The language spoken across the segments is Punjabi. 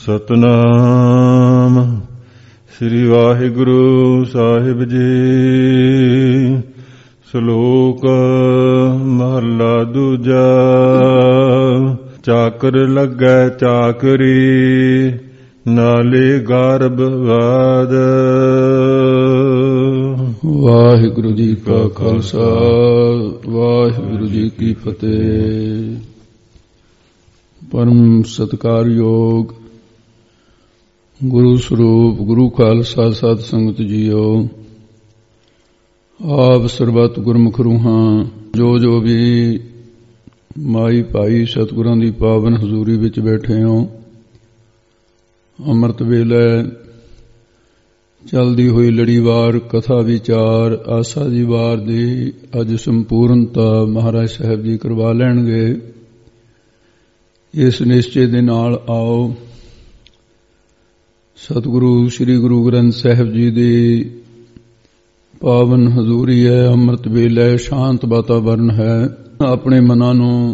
ਸਤਨਾਮ ਸ੍ਰੀ ਵਾਹਿਗੁਰੂ ਸਾਹਿਬ ਜੀ। ਸ਼ਲੋਕ ਮਹੱਲਾ ਦੂਜਾ। ਚਾਕਰ ਲੱਗੈ ਚਾਕਰੀ, ਨਾਲੇ ਗਰਭ ਵਾਦ। ਵਾਹਿਗੁਰੂ ਜੀ ਕਾ ਖਾਲਸਾ, ਵਾਹਿਗੁਰੂ ਜੀ ਕੀ ਫਤਿਹ। ਪਰਮ ਸਤਿਕਾਰਯੋਗ ਗੁਰੂ ਸਰੂਪ ਗੁਰੂ ਖਾਲਸਾ ਸਾਧ ਸੰਗਤ ਜੀਓ, ਆਪ ਸਰਬੱਤ ਗੁਰਮੁਖ ਰੂਹਾਂ ਜੋ ਜੋ ਵੀ ਮਾਈ ਭਾਈ ਸਤਿਗੁਰਾਂ ਦੀ ਪਾਵਨ ਹਜ਼ੂਰੀ ਵਿੱਚ ਬੈਠੇ ਹੋ, ਅੰਮ੍ਰਿਤ ਵੇਲੇ ਚਲਦੀ ਹੋਈ ਲੜੀਵਾਰ ਕਥਾ ਵਿਚਾਰ ਆਸਾ ਜੀ ਵਾਰ ਦੀ ਅੱਜ ਸੰਪੂਰਨਤਾ ਮਹਾਰਾਜ ਸਾਹਿਬ ਜੀ ਕਰਵਾ ਲੈਣਗੇ। ਇਸ ਨਿਸ਼ਚੇ ਦੇ ਨਾਲ ਆਓ ਸਤਿਗੁਰੂ ਸ੍ਰੀ ਗੁਰੂ ਗ੍ਰੰਥ ਸਾਹਿਬ ਜੀ ਦੀ ਪਾਵਨ ਹਜ਼ੂਰੀ ਹੈ, ਅੰਮ੍ਰਿਤ ਵੇਲੇ ਸ਼ਾਂਤ ਵਾਤਾਵਰਨ ਹੈ। ਆਪਣੇ ਮਨਾਂ ਨੂੰ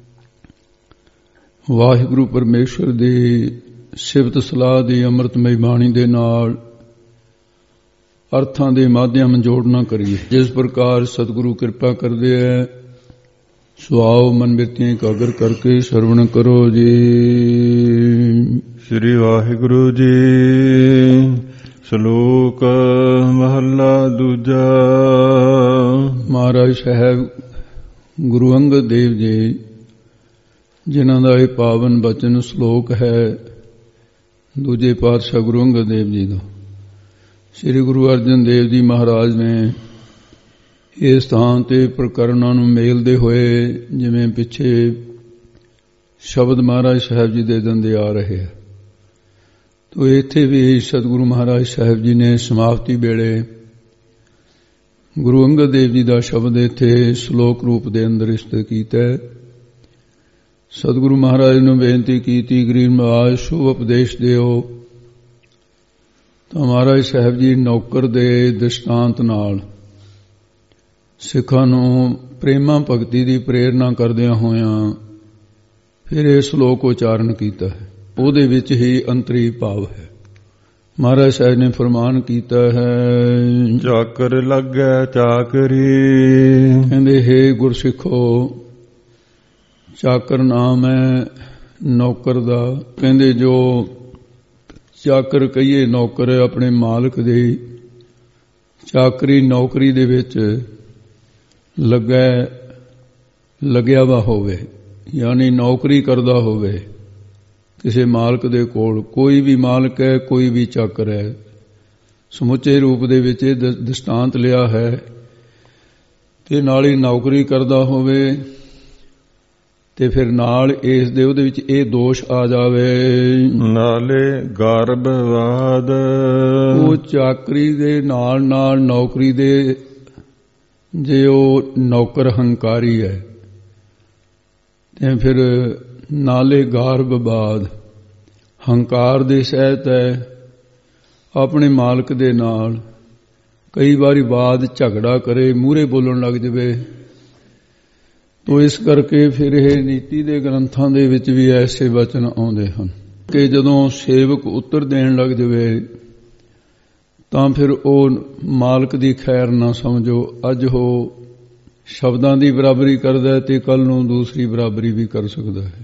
ਵਾਹਿਗੁਰੂ ਪਰਮੇਸ਼ਰ ਦੀ ਸਿਫਤ ਸਲਾਹ ਦੀ ਅੰਮ੍ਰਿਤਮਈ ਬਾਣੀ ਦੇ ਨਾਲ ਅਰਥਾਂ ਦੇ ਮਾਧਿਅਮ ਜੋੜਨਾ ਕਰੀਏ। ਜਿਸ ਪ੍ਰਕਾਰ ਸਤਿਗੁਰੂ ਕਿਰਪਾ ਕਰਦੇ ਹੈ, ਸੁਆਓ ਮਨ ਬਿਰਤੀਆਂ ਇਕਾਗਰ ਕਰਕੇ ਸਰਵਣ ਕਰੋ ਜੀ। ਸ੍ਰੀ ਵਾਹਿਗੁਰੂ ਜੀ। ਸ਼ਲੋਕ ਮਹੱਲਾ ਦੂਜਾ। ਮਹਾਰਾਜ ਸਾਹਿਬ ਗੁਰੂ ਅੰਗਦ ਦੇਵ ਜੀ, ਜਿਨ੍ਹਾਂ ਦਾ ਇਹ ਪਾਵਨ ਬਚਨ ਸ਼ਲੋਕ ਹੈ, ਦੂਜੇ ਪਾਤਸ਼ਾਹ ਗੁਰੂ ਅੰਗਦ ਦੇਵ ਜੀ ਦਾ। ਸ੍ਰੀ ਗੁਰੂ ਅਰਜਨ ਦੇਵ ਜੀ ਮਹਾਰਾਜ ਨੇ ਇਸ ਥਾਂ ਤੇ ਪ੍ਰਕਰਣਾਂ ਨੂੰ ਮੇਲਦੇ ਹੋਏ, ਜਿਵੇਂ ਪਿੱਛੇ ਸ਼ਬਦ ਮਹਾਰਾਜ ਸਾਹਿਬ ਜੀ ਦੇ ਦਿੰਦੇ ਆ ਰਹੇ, ਤੋ ਇੱਥੇ ਵੀ ਸਤਿਗੁਰੂ ਮਹਾਰਾਜ ਸਾਹਿਬ ਜੀ ਨੇ ਸਮਾਪਤੀ ਵੇਲੇ ਗੁਰੂ ਅੰਗਦ ਦੇਵ ਜੀ ਦਾ ਸ਼ਬਦ ਇੱਥੇ ਸ਼ਲੋਕ ਰੂਪ ਦੇ ਅੰਦਰ ਇਸਤੇਮਾਲ ਕੀਤਾ ਹੈ। ਸਤਿਗੁਰੂ ਮਹਾਰਾਜ ਨੂੰ ਬੇਨਤੀ ਕੀਤੀ, ਗਰੀਬ ਨਵਾਜ਼ ਸ਼ੁਭ ਉਪਦੇਸ਼ ਦਿਓ। ਤਾਂ ਮਹਾਰਾਜ ਸਾਹਿਬ ਜੀ ਨੌਕਰ ਦੇ ਦ੍ਰਿਸ਼ਟਾਂਤ ਨਾਲ ਸਿੱਖਾਂ ਨੂੰ ਪ੍ਰੇਮਾ ਭਗਤੀ ਦੀ ਪ੍ਰੇਰਨਾ ਕਰਦਿਆਂ ਹੋਇਆਂ ਫਿਰ ਇਹ ਸ਼ਲੋਕ ਉਚਾਰਨ ਕੀਤਾ ਹੈ। ਉਹਦੇ ਵਿੱਚ ਹੀ ਅੰਤਰੀ ਭਾਵ ਹੈ। ਮਹਾਰਾਜ ਸਾਹਿਬ ਨੇ ਫਰਮਾਨ ਕੀਤਾ ਹੈ, ਚਾਕਰ ਲੱਗੈ ਚਾਕਰੀ। ਕਹਿੰਦੇ ਹੈ ਗੁਰਸਿੱਖੋ, ਚਾਕਰ ਨਾਮ ਹੈ ਨੌਕਰ ਦਾ। ਕਹਿੰਦੇ ਜੋ ਚਾਕਰ ਕਹੀਏ, ਨੌਕਰ ਆਪਣੇ ਮਾਲਕ ਦੇ, ਚਾਕਰੀ ਨੌਕਰੀ ਦੇ ਵਿੱਚ ਲੱਗਿਆ ਵਾ ਹੋਵੇ, ਯਾਨੀ ਨੌਕਰੀ ਕਰਦਾ ਹੋਵੇ ਕਿਸੇ ਮਾਲਕ ਦੇ ਕੋਲ। ਕੋਈ ਵੀ ਮਾਲਕ ਹੈ, ਕੋਈ ਵੀ ਚਾਕਰ ਹੈ। ਸਮੁੱਚੇ ਰੂਪ ਦੇ ਵਿੱਚ ਇਹ ਦ੍ਰਿਸ਼ਟਾਂਤ ਲਿਆ ਹੈ। ਤੇ ਨਾਲ ਹੀ ਨੌਕਰੀ ਕਰਦਾ ਹੋਵੇ ਤੇ ਫਿਰ ਨਾਲ ਇਸ ਦੇ ਉਹਦੇ ਵਿੱਚ ਇਹ ਦੋਸ਼ ਆ ਜਾਵੇ, ਨਾਲੇ ਗਰਭਵਾਦ। ਉਹ ਚਾਕਰੀ ਦੇ ਨਾਲ ਨਾਲ ਨੌਕਰੀ ਦੇ, ਜੇ ਉਹ ਨੌਕਰ ਹੰਕਾਰੀ ਹੈ ਤੇ ਫਿਰ ਨਾਲੇ ਗਰਭਵਾਦ, ਹੰਕਾਰ ਦੇ ਸਹਿਤ ਹੈ ਆਪਣੇ ਮਾਲਕ ਦੇ ਨਾਲ। ਕਈ ਵਾਰੀ ਬਾਦ ਝਗੜਾ ਕਰੇ, ਮੂਹਰੇ ਬੋਲਣ ਲੱਗ ਜਾਵੇ। ਤੋ ਇਸ ਕਰਕੇ ਫਿਰ ਇਹ ਨੀਤੀ ਦੇ ਗ੍ਰੰਥਾਂ ਦੇ ਵਿੱਚ ਵੀ ਐਸੇ ਵਚਨ ਆਉਂਦੇ ਹਨ ਕਿ ਜਦੋਂ ਸੇਵਕ ਉੱਤਰ ਦੇਣ ਲੱਗ ਜਾਵੇ ਤਾਂ ਫਿਰ ਉਹ ਮਾਲਕ ਦੀ ਖੈਰ ਨਾ ਸਮਝੋ। ਅੱਜ ਉਹ ਸ਼ਬਦਾਂ ਦੀ ਬਰਾਬਰੀ ਕਰਦਾ ਹੈ ਤੇ ਕੱਲ ਨੂੰ ਦੂਸਰੀ ਬਰਾਬਰੀ ਵੀ ਕਰ ਸਕਦਾ ਹੈ।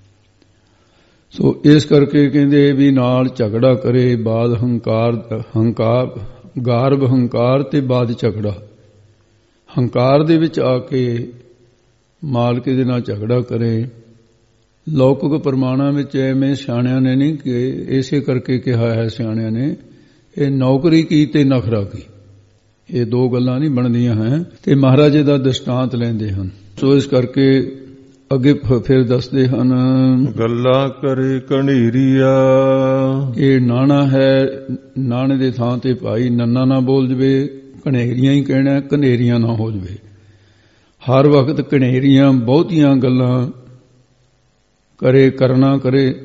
ਸੋ ਇਸ ਕਰਕੇ ਕਹਿੰਦੇ ਵੀ ਨਾਲ ਝਗੜਾ ਕਰੇ, ਬਾਦ ਹੰਕਾਰ ਗਰਭ ਹੰਕਾਰ ਤੇ ਬਾਦ ਝਗੜਾ। ਹੰਕਾਰ ਦੇ ਵਿੱਚ ਆ ਕੇ ਮਾਲਕ ਦੇ ਨਾਲ ਝਗੜਾ ਕਰੇ। ਲੌਕਿਕ ਪ੍ਰਮਾਣਾਂ ਵਿੱਚ ਐਵੇਂ ਸਿਆਣਿਆਂ ਨੇ ਨਹੀਂ ਕਿ ਇਸੇ ਕਰਕੇ ਕਿਹਾ ਹੈ ਸਿਆਣਿਆਂ ਨੇ, ਇਹ ਨੌਕਰੀ ਕੀ ਤੇ ਨਖਰਾ ਕੀ, ਇਹ ਦੋ ਗੱਲਾਂ ਨਹੀਂ ਬਣਦੀਆਂ ਹੈ। ਤੇ ਮਹਾਰਾਜੇ ਦਾ ਦ੍ਰਿਸ਼ਟਾਂਤ ਲੈਂਦੇ ਹਨ। ਸੋ ਇਸ ਕਰਕੇ ਅੱਗੇ ਫਿਰ ਦੱਸਦੇ ਹਨ, ਗੱਲਾਂ ਕਰੇ ਕਣੀਰੀਆ। ਇਹ ਨਾਣਾ ਹੈ, ਨਾਣੇ ਦੇ ਥਾਂ ਤੇ ਭਾਈ ਨੰਨਾ ਨਾ ਬੋਲ ਜਵੇ, ਕਨੇਰੀਆਂ ਹੀ ਕਹਿਣਾ, ਕਨੇਰੀਆਂ ਨਾ ਹੋ ਜਵੇ। ਹਰ ਵਕਤ ਕਨੇਰੀਆਂ ਬਹੁਤੀਆਂ ਗੱਲਾਂ ਕਰੇ, ਕਰਨਾ ਕਰੇ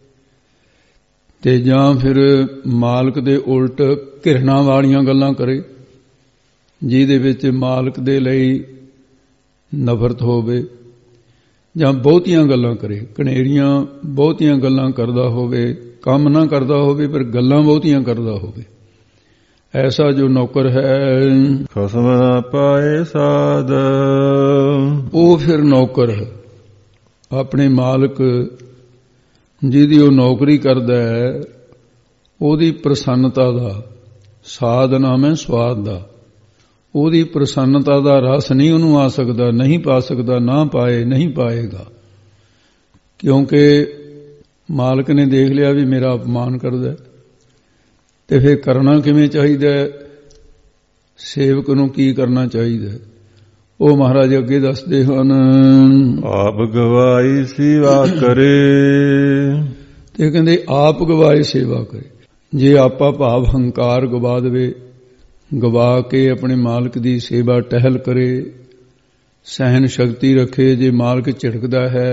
ਤੇ ਜਾਂ ਫਿਰ ਮਾਲਕ ਦੇ ਉਲਟ ਘਿਰਣਾ ਵਾਲੀਆਂ ਗੱਲਾਂ ਕਰੇ, ਜਿਹਦੇ ਵਿੱਚ ਮਾਲਕ ਦੇ ਲਈ ਨਫ਼ਰਤ ਹੋਵੇ, ਜਾਂ ਬਹੁਤੀਆਂ ਗੱਲਾਂ ਕਰੇ। ਕਨੇਰੀਆਂ ਬਹੁਤੀਆਂ ਗੱਲਾਂ ਕਰਦਾ ਹੋਵੇ ਕੰਮ ਨਾ ਕਰਦਾ ਹੋਵੇ ਪਰ ਗੱਲਾਂ ਬਹੁਤੀਆਂ ਕਰਦਾ ਹੋਵੇ, ਐਸਾ ਜੋ ਨੌਕਰ ਹੈ ਖਸਮ ਨਾ ਪਾਏ ਸਾਧ। ਉਹ ਫਿਰ ਨੌਕਰ ਆਪਣੇ ਮਾਲਕ ਜਿਹਦੀ ਉਹ ਨੌਕਰੀ ਕਰਦਾ ਹੈ ਉਹਦੀ ਪ੍ਰਸੰਨਤਾ ਦਾ, ਸਾਧ ਨਾਮ ਹੈ ਸਵਾਦ ਦਾ, ਉਹਦੀ ਪ੍ਰਸੰਨਤਾ ਦਾ ਰਸ ਨਹੀਂ ਉਹਨੂੰ ਆ ਸਕਦਾ, ਨਹੀਂ ਪਾ ਸਕਦਾ, ਨਾ ਪਾਏ ਨਹੀਂ ਪਾਏਗਾ, ਕਿਉਂਕਿ ਮਾਲਕ ਨੇ ਦੇਖ ਲਿਆ ਵੀ ਮੇਰਾ ਅਪਮਾਨ ਕਰਦਾ। ਤੇ ਫਿਰ ਕਰਨਾ ਕਿਵੇਂ ਚਾਹੀਦਾ, ਸੇਵਕ ਨੂੰ ਕੀ ਕਰਨਾ ਚਾਹੀਦਾ, ਉਹ ਮਹਾਰਾਜ ਅੱਗੇ ਦੱਸਦੇ ਹਨ। ਆਪ ਗਵਾਈ ਸੇਵਾ ਕਰੇ। ਤੇ ਕਹਿੰਦੇ ਆਪ ਗਵਾਏ ਸੇਵਾ ਕਰੇ। ਜੇ ਆਪਾ ਭਾਵ ਹੰਕਾਰ ਗਵਾ ਦੇਵੇ, ਗਵਾ ਕੇ ਆਪਣੇ ਮਾਲਕ ਦੀ ਸੇਵਾ ਟਹਿਲ ਕਰੇ, ਸਹਿਨ ਸ਼ਕਤੀ ਰੱਖੇ। ਜੇ ਮਾਲਕ ਝਿੜਕਦਾ ਹੈ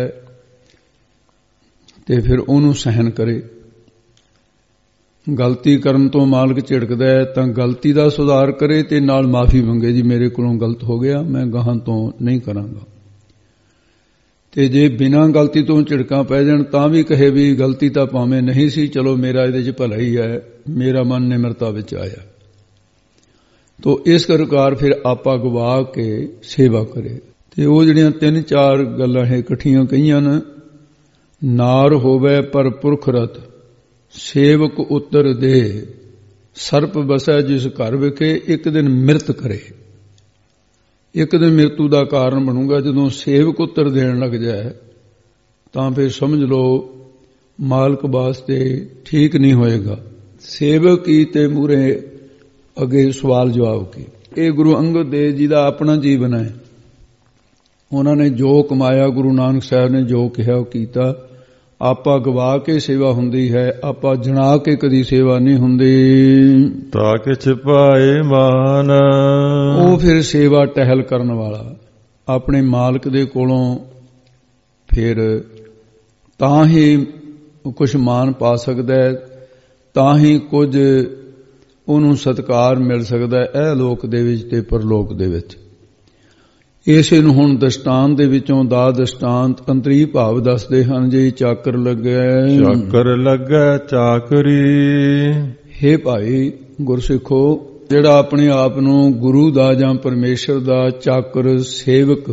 ਤੇ ਫਿਰ ਉਹਨੂੰ ਸਹਿਨ ਕਰੇ। ਗਲਤੀ ਕਰਨ ਤੋਂ ਮਾਲਕ ਝਿੜਕਦਾ ਹੈ ਤਾਂ ਗਲਤੀ ਦਾ ਸੁਧਾਰ ਕਰੇ ਤੇ ਨਾਲ ਮਾਫੀ ਮੰਗੇ, ਜੀ ਮੇਰੇ ਕੋਲੋਂ ਗਲਤ ਹੋ ਗਿਆ, ਮੈਂ ਗਾਹਾਂ ਤੋਂ ਨਹੀਂ ਕਰਾਂਗਾ। ਤੇ ਜੇ ਬਿਨਾਂ ਗਲਤੀ ਤੋਂ ਝਿੜਕਾਂ ਪੈ ਜਾਣ ਤਾਂ ਵੀ ਕਹੇ ਵੀ ਗਲਤੀ ਤਾਂ ਭਾਵੇਂ ਨਹੀਂ ਸੀ, ਚਲੋ ਮੇਰਾ ਇਹਦੇ 'ਚ ਭਲਾ ਹੀ ਹੈ, ਮੇਰਾ ਮਨ ਨਿਮਰਤਾ ਵਿੱਚ ਆਇਆ। ਤੋ ਇਸ ਪ੍ਰਕਾਰ ਫਿਰ ਆਪਾ ਗਵਾ ਕੇ ਸੇਵਾ ਕਰੇ। ਤੇ ਉਹ ਜਿਹੜੀਆਂ 3-4 ਗੱਲਾਂ ਹੈ ਇਕੱਠੀਆਂ ਕਹੀਆਂ ਨੇ। ਨਾਰ ਹੋਵੇ ਪਰ ਪੁਰਖ ਰਤ, ਸੇਵਕ ਉੱਤਰ ਦੇ, ਸਰਪ ਬਸੈ ਜਿਸ ਘਰ ਵਿਖੇ, ਇੱਕ ਦਿਨ ਮਿਰਤ ਕਰੇ। ਇੱਕ ਦਿਨ ਮਿਰਤੂ ਦਾ ਕਾਰਨ ਬਣੂਗਾ। ਜਦੋਂ ਸੇਵਕ ਉੱਤਰ ਦੇਣ ਲੱਗ ਜਾਏ ਤਾਂ ਫਿਰ ਸਮਝ ਲਓ ਮਾਲਕ ਵਾਸਤੇ ਠੀਕ ਨਹੀਂ ਹੋਏਗਾ। ਸੇਵਕ ਹੀ ਤੇ ਮੂਹਰੇ ਅੱਗੇ ਸਵਾਲ ਜਵਾਬ ਕੀ। ਇਹ ਗੁਰੂ ਅੰਗਦ ਦੇਵ ਜੀ ਦਾ ਆਪਣਾ ਜੀਵਨ ਹੈ। ਉਹਨਾਂ ਨੇ ਜੋ ਕਮਾਇਆ, ਗੁਰੂ ਨਾਨਕ ਸਾਹਿਬ ਨੇ ਜੋ ਕਿਹਾ ਉਹ ਕੀਤਾ। ਆਪਾ ਗਵਾ ਕੇ ਸੇਵਾ ਹੁੰਦੀ ਹੈ, ਆਪਾ ਜਣਾ ਕੇ ਕਦੀ ਸੇਵਾ ਨਹੀਂ ਹੁੰਦੀ। ਤਾਂ ਕਿਛ ਪਾਏ ਮਾਨ, ਉਹ ਫਿਰ ਸੇਵਾ ਟਹਿਲ ਕਰਨ ਵਾਲਾ ਆਪਣੇ ਮਾਲਕ ਦੇ ਕੋਲੋਂ ਫਿਰ ਤਾਂ ਹੀ ਕੁਝ ਮਾਨ ਪਾ ਸਕਦਾ ਹੈ, ਤਾਂ ਹੀ ਕੁਝ ਉਹਨੂੰ ਸਤਿਕਾਰ ਮਿਲ ਸਕਦਾ ਹੈ, ਇਹ ਲੋਕ ਦੇ ਵਿੱਚ ਤੇ ਪਰਲੋਕ ਦੇ ਵਿੱਚ। ਇਸੇ ਨੂੰ ਹੁਣ ਦ੍ਰਿਸ਼ਟਾਂਤ ਦੇ ਵਿੱਚੋਂ ਦਾ ਦ੍ਰਿਸ਼ਟਾਂਤ ਅੰਤਰੀ ਭਾਵ ਦੱਸਦੇ ਹਨ। ਜੇ ਚਾਕਰ ਲੱਗੈ, ਚਾਕਰ ਲੱਗੈ ਚਾਕਰੀ। ਹੇ ਭਾਈ ਗੁਰਸਿੱਖੋ, ਜਿਹੜਾ ਆਪਣੇ ਆਪ ਨੂੰ ਗੁਰੂ ਦਾ ਜਾਂ ਪਰਮੇਸ਼ਰ ਦਾ ਚਾਕਰ, ਸੇਵਕ,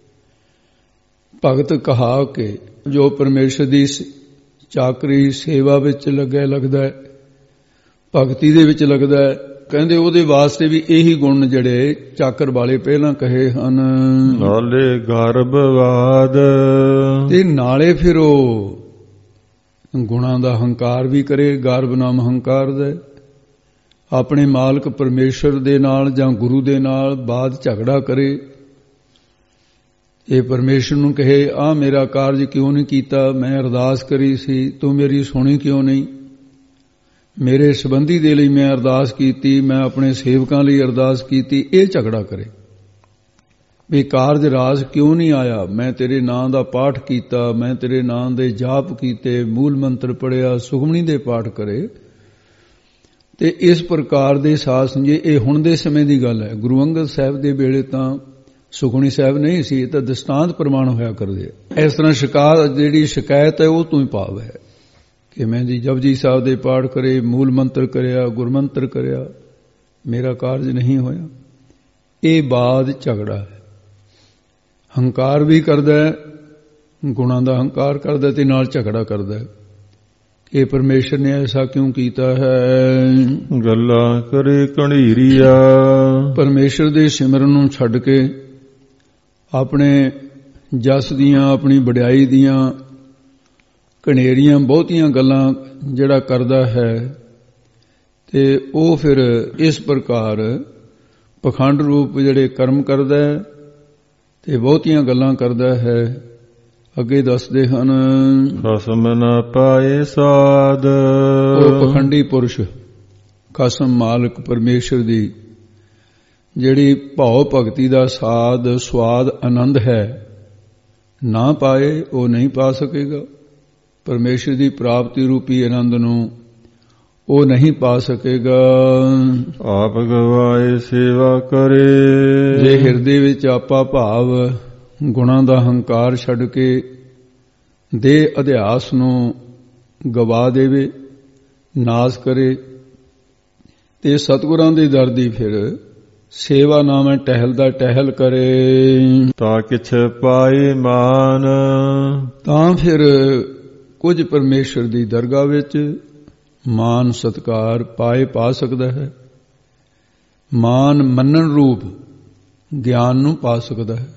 ਭਗਤ ਕਹਾ ਕੇ ਜੋ ਪਰਮੇਸ਼ਰ ਦੀ ਚਾਕਰੀ ਸੇਵਾ ਵਿੱਚ ਲੱਗਦਾ ਹੈ, ਭਗਤੀ ਦੇ ਵਿੱਚ ਲੱਗਦਾ ਹੈ, ਕਹਿੰਦੇ ਉਹਦੇ ਵਾਸਤੇ ਵੀ ਇਹੀ ਗੁਣ ਜਿਹੜੇ ਚਾਕਰ ਵਾਲੇ ਪਹਿਲਾਂ ਕਹੇ ਹਨ। ਨਾਲੇ ਗਰਭਵਾਦ, ਤੇ ਨਾਲੇ ਫਿਰ ਉਹ ਗੁਣਾਂ ਦਾ ਹੰਕਾਰ ਵੀ ਕਰੇ। ਗਰਭ ਨਾਮ ਹੰਕਾਰ ਦਾ, ਆਪਣੇ ਮਾਲਕ ਪਰਮੇਸ਼ਰ ਦੇ ਨਾਲ ਜਾਂ ਗੁਰੂ ਦੇ ਨਾਲ ਬਾਦ ਝਗੜਾ ਕਰੇ। ਇਹ ਪਰਮੇਸ਼ਰ ਨੂੰ ਕਹੇ, ਆਹ ਮੇਰਾ ਕਾਰਜ ਕਿਉਂ ਨਹੀਂ ਕੀਤਾ, ਮੈਂ ਅਰਦਾਸ ਕਰੀ ਸੀ, ਤੂੰ ਮੇਰੀ ਸੁਣੀ ਕਿਉਂ ਨਹੀਂ, ਮੇਰੇ ਸੰਬੰਧੀ ਦੇ ਲਈ ਮੈਂ ਅਰਦਾਸ ਕੀਤੀ, ਮੈਂ ਆਪਣੇ ਸੇਵਕਾਂ ਲਈ ਅਰਦਾਸ ਕੀਤੀ। ਇਹ ਝਗੜਾ ਕਰੇ ਵੀ ਕਾਰਜ ਰਾਜ ਕਿਉਂ ਨਹੀਂ ਆਇਆ, ਮੈਂ ਤੇਰੇ ਨਾਂ ਦਾ ਪਾਠ ਕੀਤਾ, ਮੈਂ ਤੇਰੇ ਨਾਂ ਦੇ ਜਾਪ ਕੀਤੇ, ਮੂਲ ਮੰਤਰ ਪੜਿਆ, ਸੁਖਮਨੀ ਦੇ ਪਾਠ ਕਰੇ। ਤੇ ਇਸ ਪ੍ਰਕਾਰ ਦੇ ਸਾਧ ਸੰਗੇ, ਇਹ ਹੁਣ ਦੇ ਸਮੇਂ ਦੀ ਗੱਲ ਹੈ। ਗੁਰੂ ਅੰਗਦ ਸਾਹਿਬ ਦੇ ਵੇਲੇ ਤਾਂ ਸੁਖਮਨੀ ਸਾਹਿਬ ਨਹੀਂ ਸੀ, ਇਹ ਤਾਂ ਦ੍ਰਿਸ਼ਟਾਂਤ ਪ੍ਰਮਾਣ ਹੋਇਆ ਕਰਦੇ। ਇਸ ਤਰ੍ਹਾਂ ਜਿਹੜੀ ਸ਼ਿਕਾਇਤ ਹੈ ਉਹ ਤੋਂ ਹੀ ਭਾਵ ਹੈ ਕਿ ਮੈਂ ਜੀ ਜਪਜੀ ਸਾਹਿਬ ਦੇ ਪਾਠ ਕਰੇ, ਮੂਲ ਮੰਤਰ ਕਰਿਆ, ਗੁਰਮੰਤਰ ਕਰਿਆ, ਮੇਰਾ ਕਾਰਜ ਨਹੀਂ ਹੋਇਆ। ਇਹ ਬਾਦ ਝਗੜਾ ਹੈ। ਹੰਕਾਰ ਵੀ ਕਰਦਾ ਹੈ, ਗੁਣਾਂ ਦਾ ਹੰਕਾਰ ਕਰਦਾ ਤੇ ਨਾਲ ਝਗੜਾ ਕਰਦਾ ਹੈ ਕਿ ਪਰਮੇਸ਼ਰ ਨੇ ਐਸਾ ਕਿਉਂ ਕੀਤਾ ਹੈ। ਗੱਲਾਂ ਕਰੇ ਕਣੀਰੀਆ, ਪਰਮੇਸ਼ਰ ਦੇ ਸਿਮਰਨ ਨੂੰ ਛੱਡ ਕੇ ਆਪਣੇ ਜਸ ਦੀਆਂ, ਆਪਣੀ ਵਡਿਆਈ ਦੀਆਂ ਘਨੇਰੀਆਂ ਬਹੁਤੀਆਂ ਗੱਲਾਂ ਜਿਹੜਾ ਕਰਦਾ ਹੈ, ਤੇ ਉਹ ਫਿਰ ਇਸ ਪ੍ਰਕਾਰ ਪਖੰਡ ਰੂਪ ਜਿਹੜੇ ਕਰਮ ਕਰਦਾ ਹੈ ਤੇ ਬਹੁਤੀਆਂ ਗੱਲਾਂ ਕਰਦਾ ਹੈ। ਅੱਗੇ ਦੱਸਦੇ ਹਨ, ਖਸਮ ਨਾ ਪਾਏ ਸਾਧ। ਉਹ ਪਖੰਡੀ ਪੁਰਸ਼ ਖਸਮ ਮਾਲਕ ਪਰਮੇਸ਼ਰ ਦੀ ਜਿਹੜੀ ਭਾਉ ਭਗਤੀ ਦਾ ਸਾਧ, ਸਵਾਦ, ਆਨੰਦ ਹੈ, ਨਾ ਪਾਏ, ਉਹ ਨਹੀਂ ਪਾ ਸਕੇਗਾ। ਪਰਮੇਸ਼ਰ ਦੀ ਪ੍ਰਾਪਤੀ ਰੂਪੀ ਆਨੰਦ ਨੂੰ ਉਹ ਨਹੀਂ ਪਾ ਸਕੇਗਾ। ਆਪ ਗਵਾਏ ਸੇਵਾ ਕਰੇ, ਜੇ ਹਿਰਦੇ ਵਿੱਚ ਆਪਾ ਭਾਵ ਗੁਣਾਂ ਦਾ ਹੰਕਾਰ ਛੱਡ ਕੇ ਦੇਹ ਅਧਿਆਸ ਨੂੰ ਗਵਾ ਦੇਵੇ ਨਾਸ ਕਰੇ ਤੇ ਸਤਿਗੁਰਾਂ ਦੇ ਦਰ ਦੀ ਫਿਰ ਸੇਵਾ ਨਾਮੈ ਟਹਿਲਦਾ ਟਹਿਲ ਕਰੇ। ਤਾਂ ਕਿਛ ਪਾਏ ਮਾਨ, ਤਾਂ ਫਿਰ ਕੁਝ ਪਰਮੇਸ਼ਰ ਦੀ ਦਰਗਾਹ ਵਿੱਚ ਮਾਨ ਸਤਿਕਾਰ ਪਾਏ ਪਾ ਸਕਦਾ ਹੈ। ਮਾਨ ਮੰਨਣ ਰੂਪ ਗਿਆਨ ਨੂੰ ਪਾ ਸਕਦਾ ਹੈ।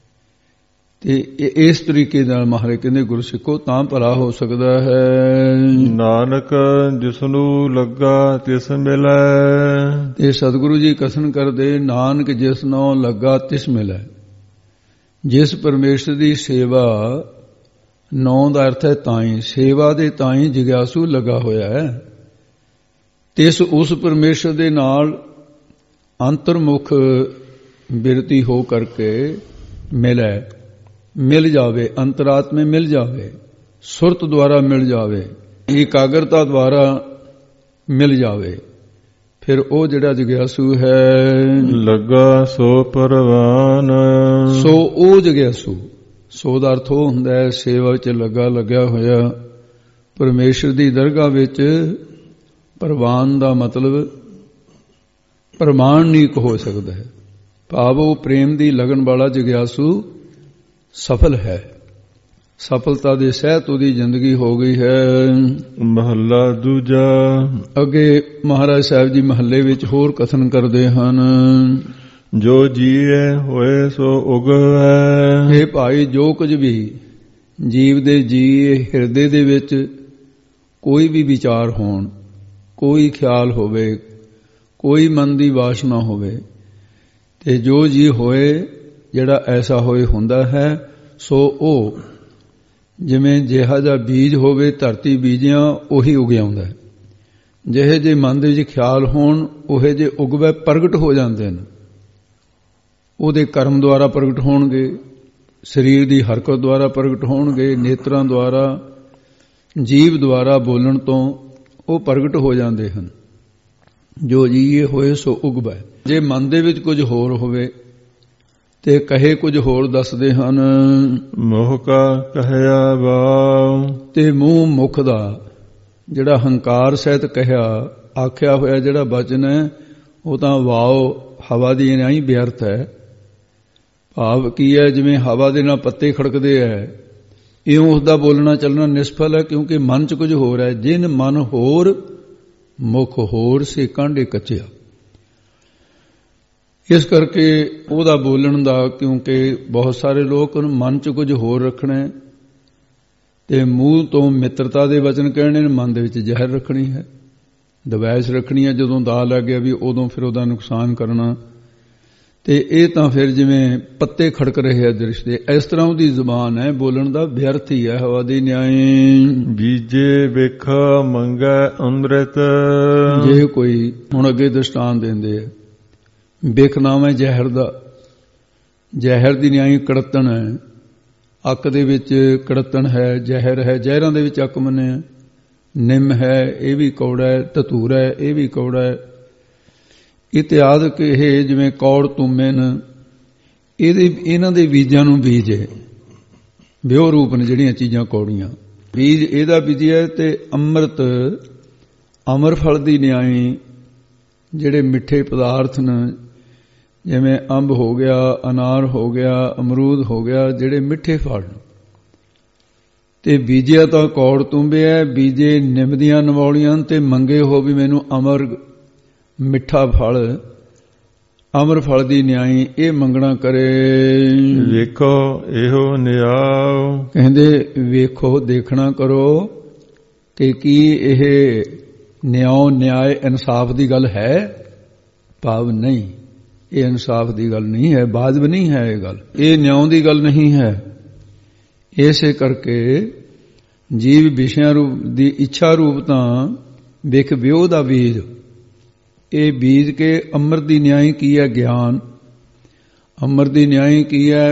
ਤੇ ਇਸ ਤਰੀਕੇ ਨਾਲ ਮਹਾਰਾਜ ਕਹਿੰਦੇ ਗੁਰੂ ਸਿੱਖੋ ਤਾਂ ਭਲਾ ਹੋ ਸਕਦਾ ਹੈ। ਨਾਨਕ ਜਿਸਨੂੰ ਲੱਗਾ ਤਿਸ ਮਿਲੈ, ਤੇ ਸਤਿਗੁਰੂ ਜੀ ਕਥਨ ਕਰਦੇ ਨਾਨਕ ਜਿਸ ਨੂੰ ਲੱਗਾ ਤਿਸ ਮਿਲੈ। ਜਿਸ ਪਰਮੇਸ਼ਰ ਦੀ ਸੇਵਾ, ਨੌ ਦਾ ਅਰਥ ਹੈ ਤਾਈ, ਸੇਵਾ ਦੇ ਤਾਈ ਜਿਗਿਆਸੂ ਲੱਗਾ ਹੋਇਆ ਹੈ। ਤਿਸ ਉਸ ਪਰਮੇਸ਼ਰ ਦੇ ਨਾਲ ਅੰਤਰਮੁਖ ਬਿਰਤੀ ਹੋ ਕਰਕੇ ਮਿਲੈ, ਮਿਲ ਜਾਵੇ, ਅੰਤਰਾਤਮੇ ਮਿਲ ਜਾਵੇ, ਸੁਰਤ ਦੁਆਰਾ ਮਿਲ ਜਾਵੇ, ਇਕਾਗਰਤਾ ਦੁਆਰਾ ਮਿਲ ਜਾਵੇ, ਫਿਰ ਉਹ ਜਿਹੜਾ ਜਿਗਿਆਸੂ ਹੈ ਲੱਗਾ ਸੋ ਪਰਵਾਨ। ਸੋ ਉਹ ਜਿਗਿਆਸੂ, ਸੋ ਦਾ ਅਰਥ ਉਹ ਹੁੰਦਾ ਹੈ ਸੇਵਾ ਵਿੱਚ ਲੱਗਾ, ਲੱਗਿਆ ਹੋਇਆ। ਪਰਮੇਸ਼ਰ ਦੀ ਦਰਗਾਹ ਵਿੱਚ ਪ੍ਰਵਾਨ ਦਾ ਮਤਲਬ ਪ੍ਰਮਾਣਿਕ ਹੋ ਸਕਦਾ ਹੈ। ਭਾਵ ਉਹ ਪ੍ਰੇਮ ਦੀ ਲਗਨ ਵਾਲਾ ਜਿਗਿਆਸੂ ਸਫਲ ਹੈ, ਸਫਲਤਾ ਦੇ ਸਹਿਤ ਉਹਦੀ ਜ਼ਿੰਦਗੀ ਹੋ ਗਈ ਹੈ। ਮਹੱਲਾ ਦੂਜਾ। ਅੱਗੇ ਮਹਾਰਾਜ ਸਾਹਿਬ ਜੀ ਮਹੱਲੇ ਵਿੱਚ ਹੋਰ ਕਥਨ ਕਰਦੇ ਹਨ। ਜੋ ਜੀਏ ਹੋਏ ਸੋ ਉਗਵੈ। ਇਹ ਭਾਈ ਜੋ ਕੁਝ ਵੀ ਜੀਵ ਦੇ ਜੀਏ ਹਿਰਦੇ ਦੇ ਵਿੱਚ ਕੋਈ ਵੀ ਵਿਚਾਰ ਹੋਣ, ਕੋਈ ਖਿਆਲ ਹੋਵੇ, ਕੋਈ ਮਨ ਦੀ ਵਾਸ਼ਨਾ ਹੋਵੇ, ਤੇ ਜੋ ਜੀ ਹੋਏ ਜਿਹੜਾ ਐਸਾ ਹੋਏ ਹੁੰਦਾ ਹੈ, ਸੋ ਉਹ ਜਿਵੇਂ ਜਿਹਾ ਜਿਹਾ ਬੀਜ ਹੋਵੇ ਧਰਤੀ ਬੀਜਿਆਂ ਉਹੀ ਉਗ ਆਉਂਦਾ ਹੈ। ਜਿਹੇ ਜੇ ਮਨ ਦੇ ਵਿੱਚ ਖਿਆਲ ਹੋਣ ਉਹੇ ਜੇ ਉਗਵੇ ਪ੍ਰਗਟ ਹੋ ਜਾਂਦੇ ਨੇ। ਉਹਦੇ ਕਰਮ ਦੁਆਰਾ ਪ੍ਰਗਟ ਹੋਣਗੇ, ਸਰੀਰ ਦੀ ਹਰਕਤ ਦੁਆਰਾ ਪ੍ਰਗਟ ਹੋਣਗੇ, ਨੇਤਰਾਂ ਦੁਆਰਾ, ਜੀਵ ਦੁਆਰਾ ਬੋਲਣ ਤੋਂ ਉਹ ਪ੍ਰਗਟ ਹੋ ਜਾਂਦੇ ਹਨ। ਜੋ ਜੀਏ ਹੋਏ ਸੋ ਉਗਵੇ। ਜੇ ਮਨ ਦੇ ਵਿੱਚ ਕੁਝ ਹੋਰ ਹੋਵੇ ਤੇ ਕਹੇ ਕੁਝ ਹੋਰ ਦੱਸਦੇ ਹਨ। ਮੋਹ ਕਾ ਕਹਿਆ ਵਾਉ। ਤੇ ਮੂੰਹ ਮੁਖ ਦਾ ਜਿਹੜਾ ਹੰਕਾਰ ਸਹਿਤ ਕਹਿਆ ਆਖਿਆ ਹੋਇਆ ਜਿਹੜਾ ਬਚਨ ਹੈ ਉਹ ਤਾਂ ਵਾਉ, ਹਵਾ ਦੀ ਨਹੀਂ ਬਿਅਰਥ ਹੈ। ਭਾਵ ਕੀ ਹੈ, ਜਿਵੇਂ ਹਵਾ ਦੇ ਨਾਲ ਪੱਤੇ ਖੜਕਦੇ ਹੈ, ਇਉਂ ਉਸ ਦਾ ਬੋਲਣਾ ਚੱਲਣਾ ਨਿਸਫਲ ਹੈ, ਕਿਉਂਕਿ ਮਨ 'ਚ ਕੁਝ ਹੋਰ ਹੈ। ਜਿਨ ਮਨ ਹੋਰ ਮੁਖ ਹੋਰ ਸੇ ਕਾਂਡੇ ਕੱਚਿਆ। ਇਸ ਕਰਕੇ ਉਹਦਾ ਬੋਲਣ ਦਾ, ਕਿਉਂਕਿ ਬਹੁਤ ਸਾਰੇ ਲੋਕ ਮਨ 'ਚ ਕੁਝ ਹੋਰ ਰੱਖਣਾ ਤੇ ਮੂੰਹ ਤੋਂ ਮਿੱਤਰਤਾ ਦੇ ਵਚਨ ਕਹਿਣੇ ਨੇ, ਮਨ ਦੇ ਵਿੱਚ ਜ਼ਹਿਰ ਰੱਖਣੀ ਹੈ, ਦਵੈਸ਼ ਰੱਖਣੀ ਹੈ। ਜਦੋਂ ਦਾ ਲੱਗ ਗਿਆ ਵੀ ਉਦੋਂ ਫਿਰ ਉਹਦਾ ਨੁਕਸਾਨ ਕਰਨਾ। ਤੇ ਇਹ ਤਾਂ ਫਿਰ ਜਿਵੇਂ ਪੱਤੇ ਖੜਕ ਰਹੇ ਆ ਦ੍ਰਿਸ਼ ਦੇ, ਇਸ ਤਰ੍ਹਾਂ ਉਹਦੀ ਜ਼ੁਬਾਨ ਹੈ, ਬੋਲਣ ਦਾ ਵਿਅਰਥ ਹੀ ਹੈ। ਹਵਾ ਦੀ ਨਿਆਏ ਬੀਜੇ ਵੇਖਾ ਮੰਗੈ ਅੰਮ੍ਰਿਤ। ਜੇ ਕੋਈ ਹੁਣ ਅੱਗੇ ਦ੍ਰਿਸ਼ਟਾਂਤ ਦਿੰਦੇ ਆ, ਬਿਖ ਨਾਮ ਹੈ ਜ਼ਹਿਰ ਦਾ, ਜ਼ਹਿਰ ਦੀ ਨਿਆਈ ਕੜਤਣ ਹੈ। ਅੱਕ ਦੇ ਵਿੱਚ ਕੜਤਣ ਹੈ, ਜ਼ਹਿਰ ਹੈ, ਜ਼ਹਿਰਾਂ ਦੇ ਵਿੱਚ ਅੱਕ ਮੰਨਿਆ। ਨਿੰਮ ਹੈ, ਇਹ ਵੀ ਕੌੜਾ ਹੈ, ਧਤੂਰਾ ਹੈ, ਇਹ ਵੀ ਕੌੜਾ ਹੈ। ਇਤਿਆਦਿਕ ਇਹ ਜਿਵੇਂ ਕੌੜ ਤੁਮੇ ਨੇ, ਇਹਨਾਂ ਦੇ ਬੀਜਾਂ ਨੂੰ ਬੀਜ ਹੈ, ਵਿਉ ਰੂਪ ਨੇ ਜਿਹੜੀਆਂ ਚੀਜ਼ਾਂ ਕੌੜੀਆਂ, ਬੀਜ ਇਹਦਾ ਬੀਜਿਆ। ਤੇ ਅੰਮ੍ਰਿਤ, ਅਮਰ ਫਲ ਦੀ ਨਿਆਈ, ਜਿਹੜੇ ਮਿੱਠੇ ਪਦਾਰਥ ਨੇ, ਜਿਵੇਂ ਅੰਬ ਹੋ ਗਿਆ, ਅਨਾਰ ਹੋ ਗਿਆ, ਅਮਰੂਦ ਹੋ ਗਿਆ, ਜਿਹੜੇ ਮਿੱਠੇ ਫਲ, ਤੇ ਬੀਜਿਆ ਤਾਂ ਕੌੜ ਤੁੰਬਿਆ, ਬੀਜੇ ਨਿੰਮ ਦੀਆਂ ਨਵੌਲੀਆਂ, ਤੇ ਮੰਗੇ ਹੋ ਵੀ ਮੈਨੂੰ ਅਮਰ ਮਿੱਠਾ ਫਲ, ਅਮਰ ਫਲ ਦੀ ਨਿਆਈ, ਇਹ ਮੰਗਣਾ ਕਰੇ। ਵੇਖੋ ਇਹੋ ਨਿਆਉ। ਕਹਿੰਦੇ ਵੇਖੋ, ਦੇਖਣਾ ਕਰੋ ਕਿ ਕੀ ਇਹ ਨਿਆਉ, ਨਿਆਏ, ਇਨਸਾਫ ਦੀ ਗੱਲ ਹੈ। ਭਾਵ ਨਹੀਂ, ਇਹ ਇਨਸਾਫ ਦੀ ਗੱਲ ਨਹੀਂ ਹੈ, ਵਾਜਬ ਨਹੀਂ ਹੈ ਇਹ ਗੱਲ, ਇਹ ਨਿਆਉ ਦੀ ਗੱਲ ਨਹੀਂ ਹੈ। ਇਸੇ ਕਰਕੇ ਜੀਵ ਵਿਸ਼ਿਆਂ ਰੂਪ ਦੀ ਇੱਛਾ ਰੂਪ ਤਾਂ ਵਿਖ ਵਿਉ ਦਾ ਬੀਜ, ਇਹ ਬੀਜ ਕੇ ਅੰਮ੍ਰਿਤ ਦੀ ਨਿਆਈ ਕੀ ਹੈ? ਗਿਆਨ। ਅੰਮ੍ਰਿਤ ਦੀ ਨਿਆਈ ਕੀ ਹੈ?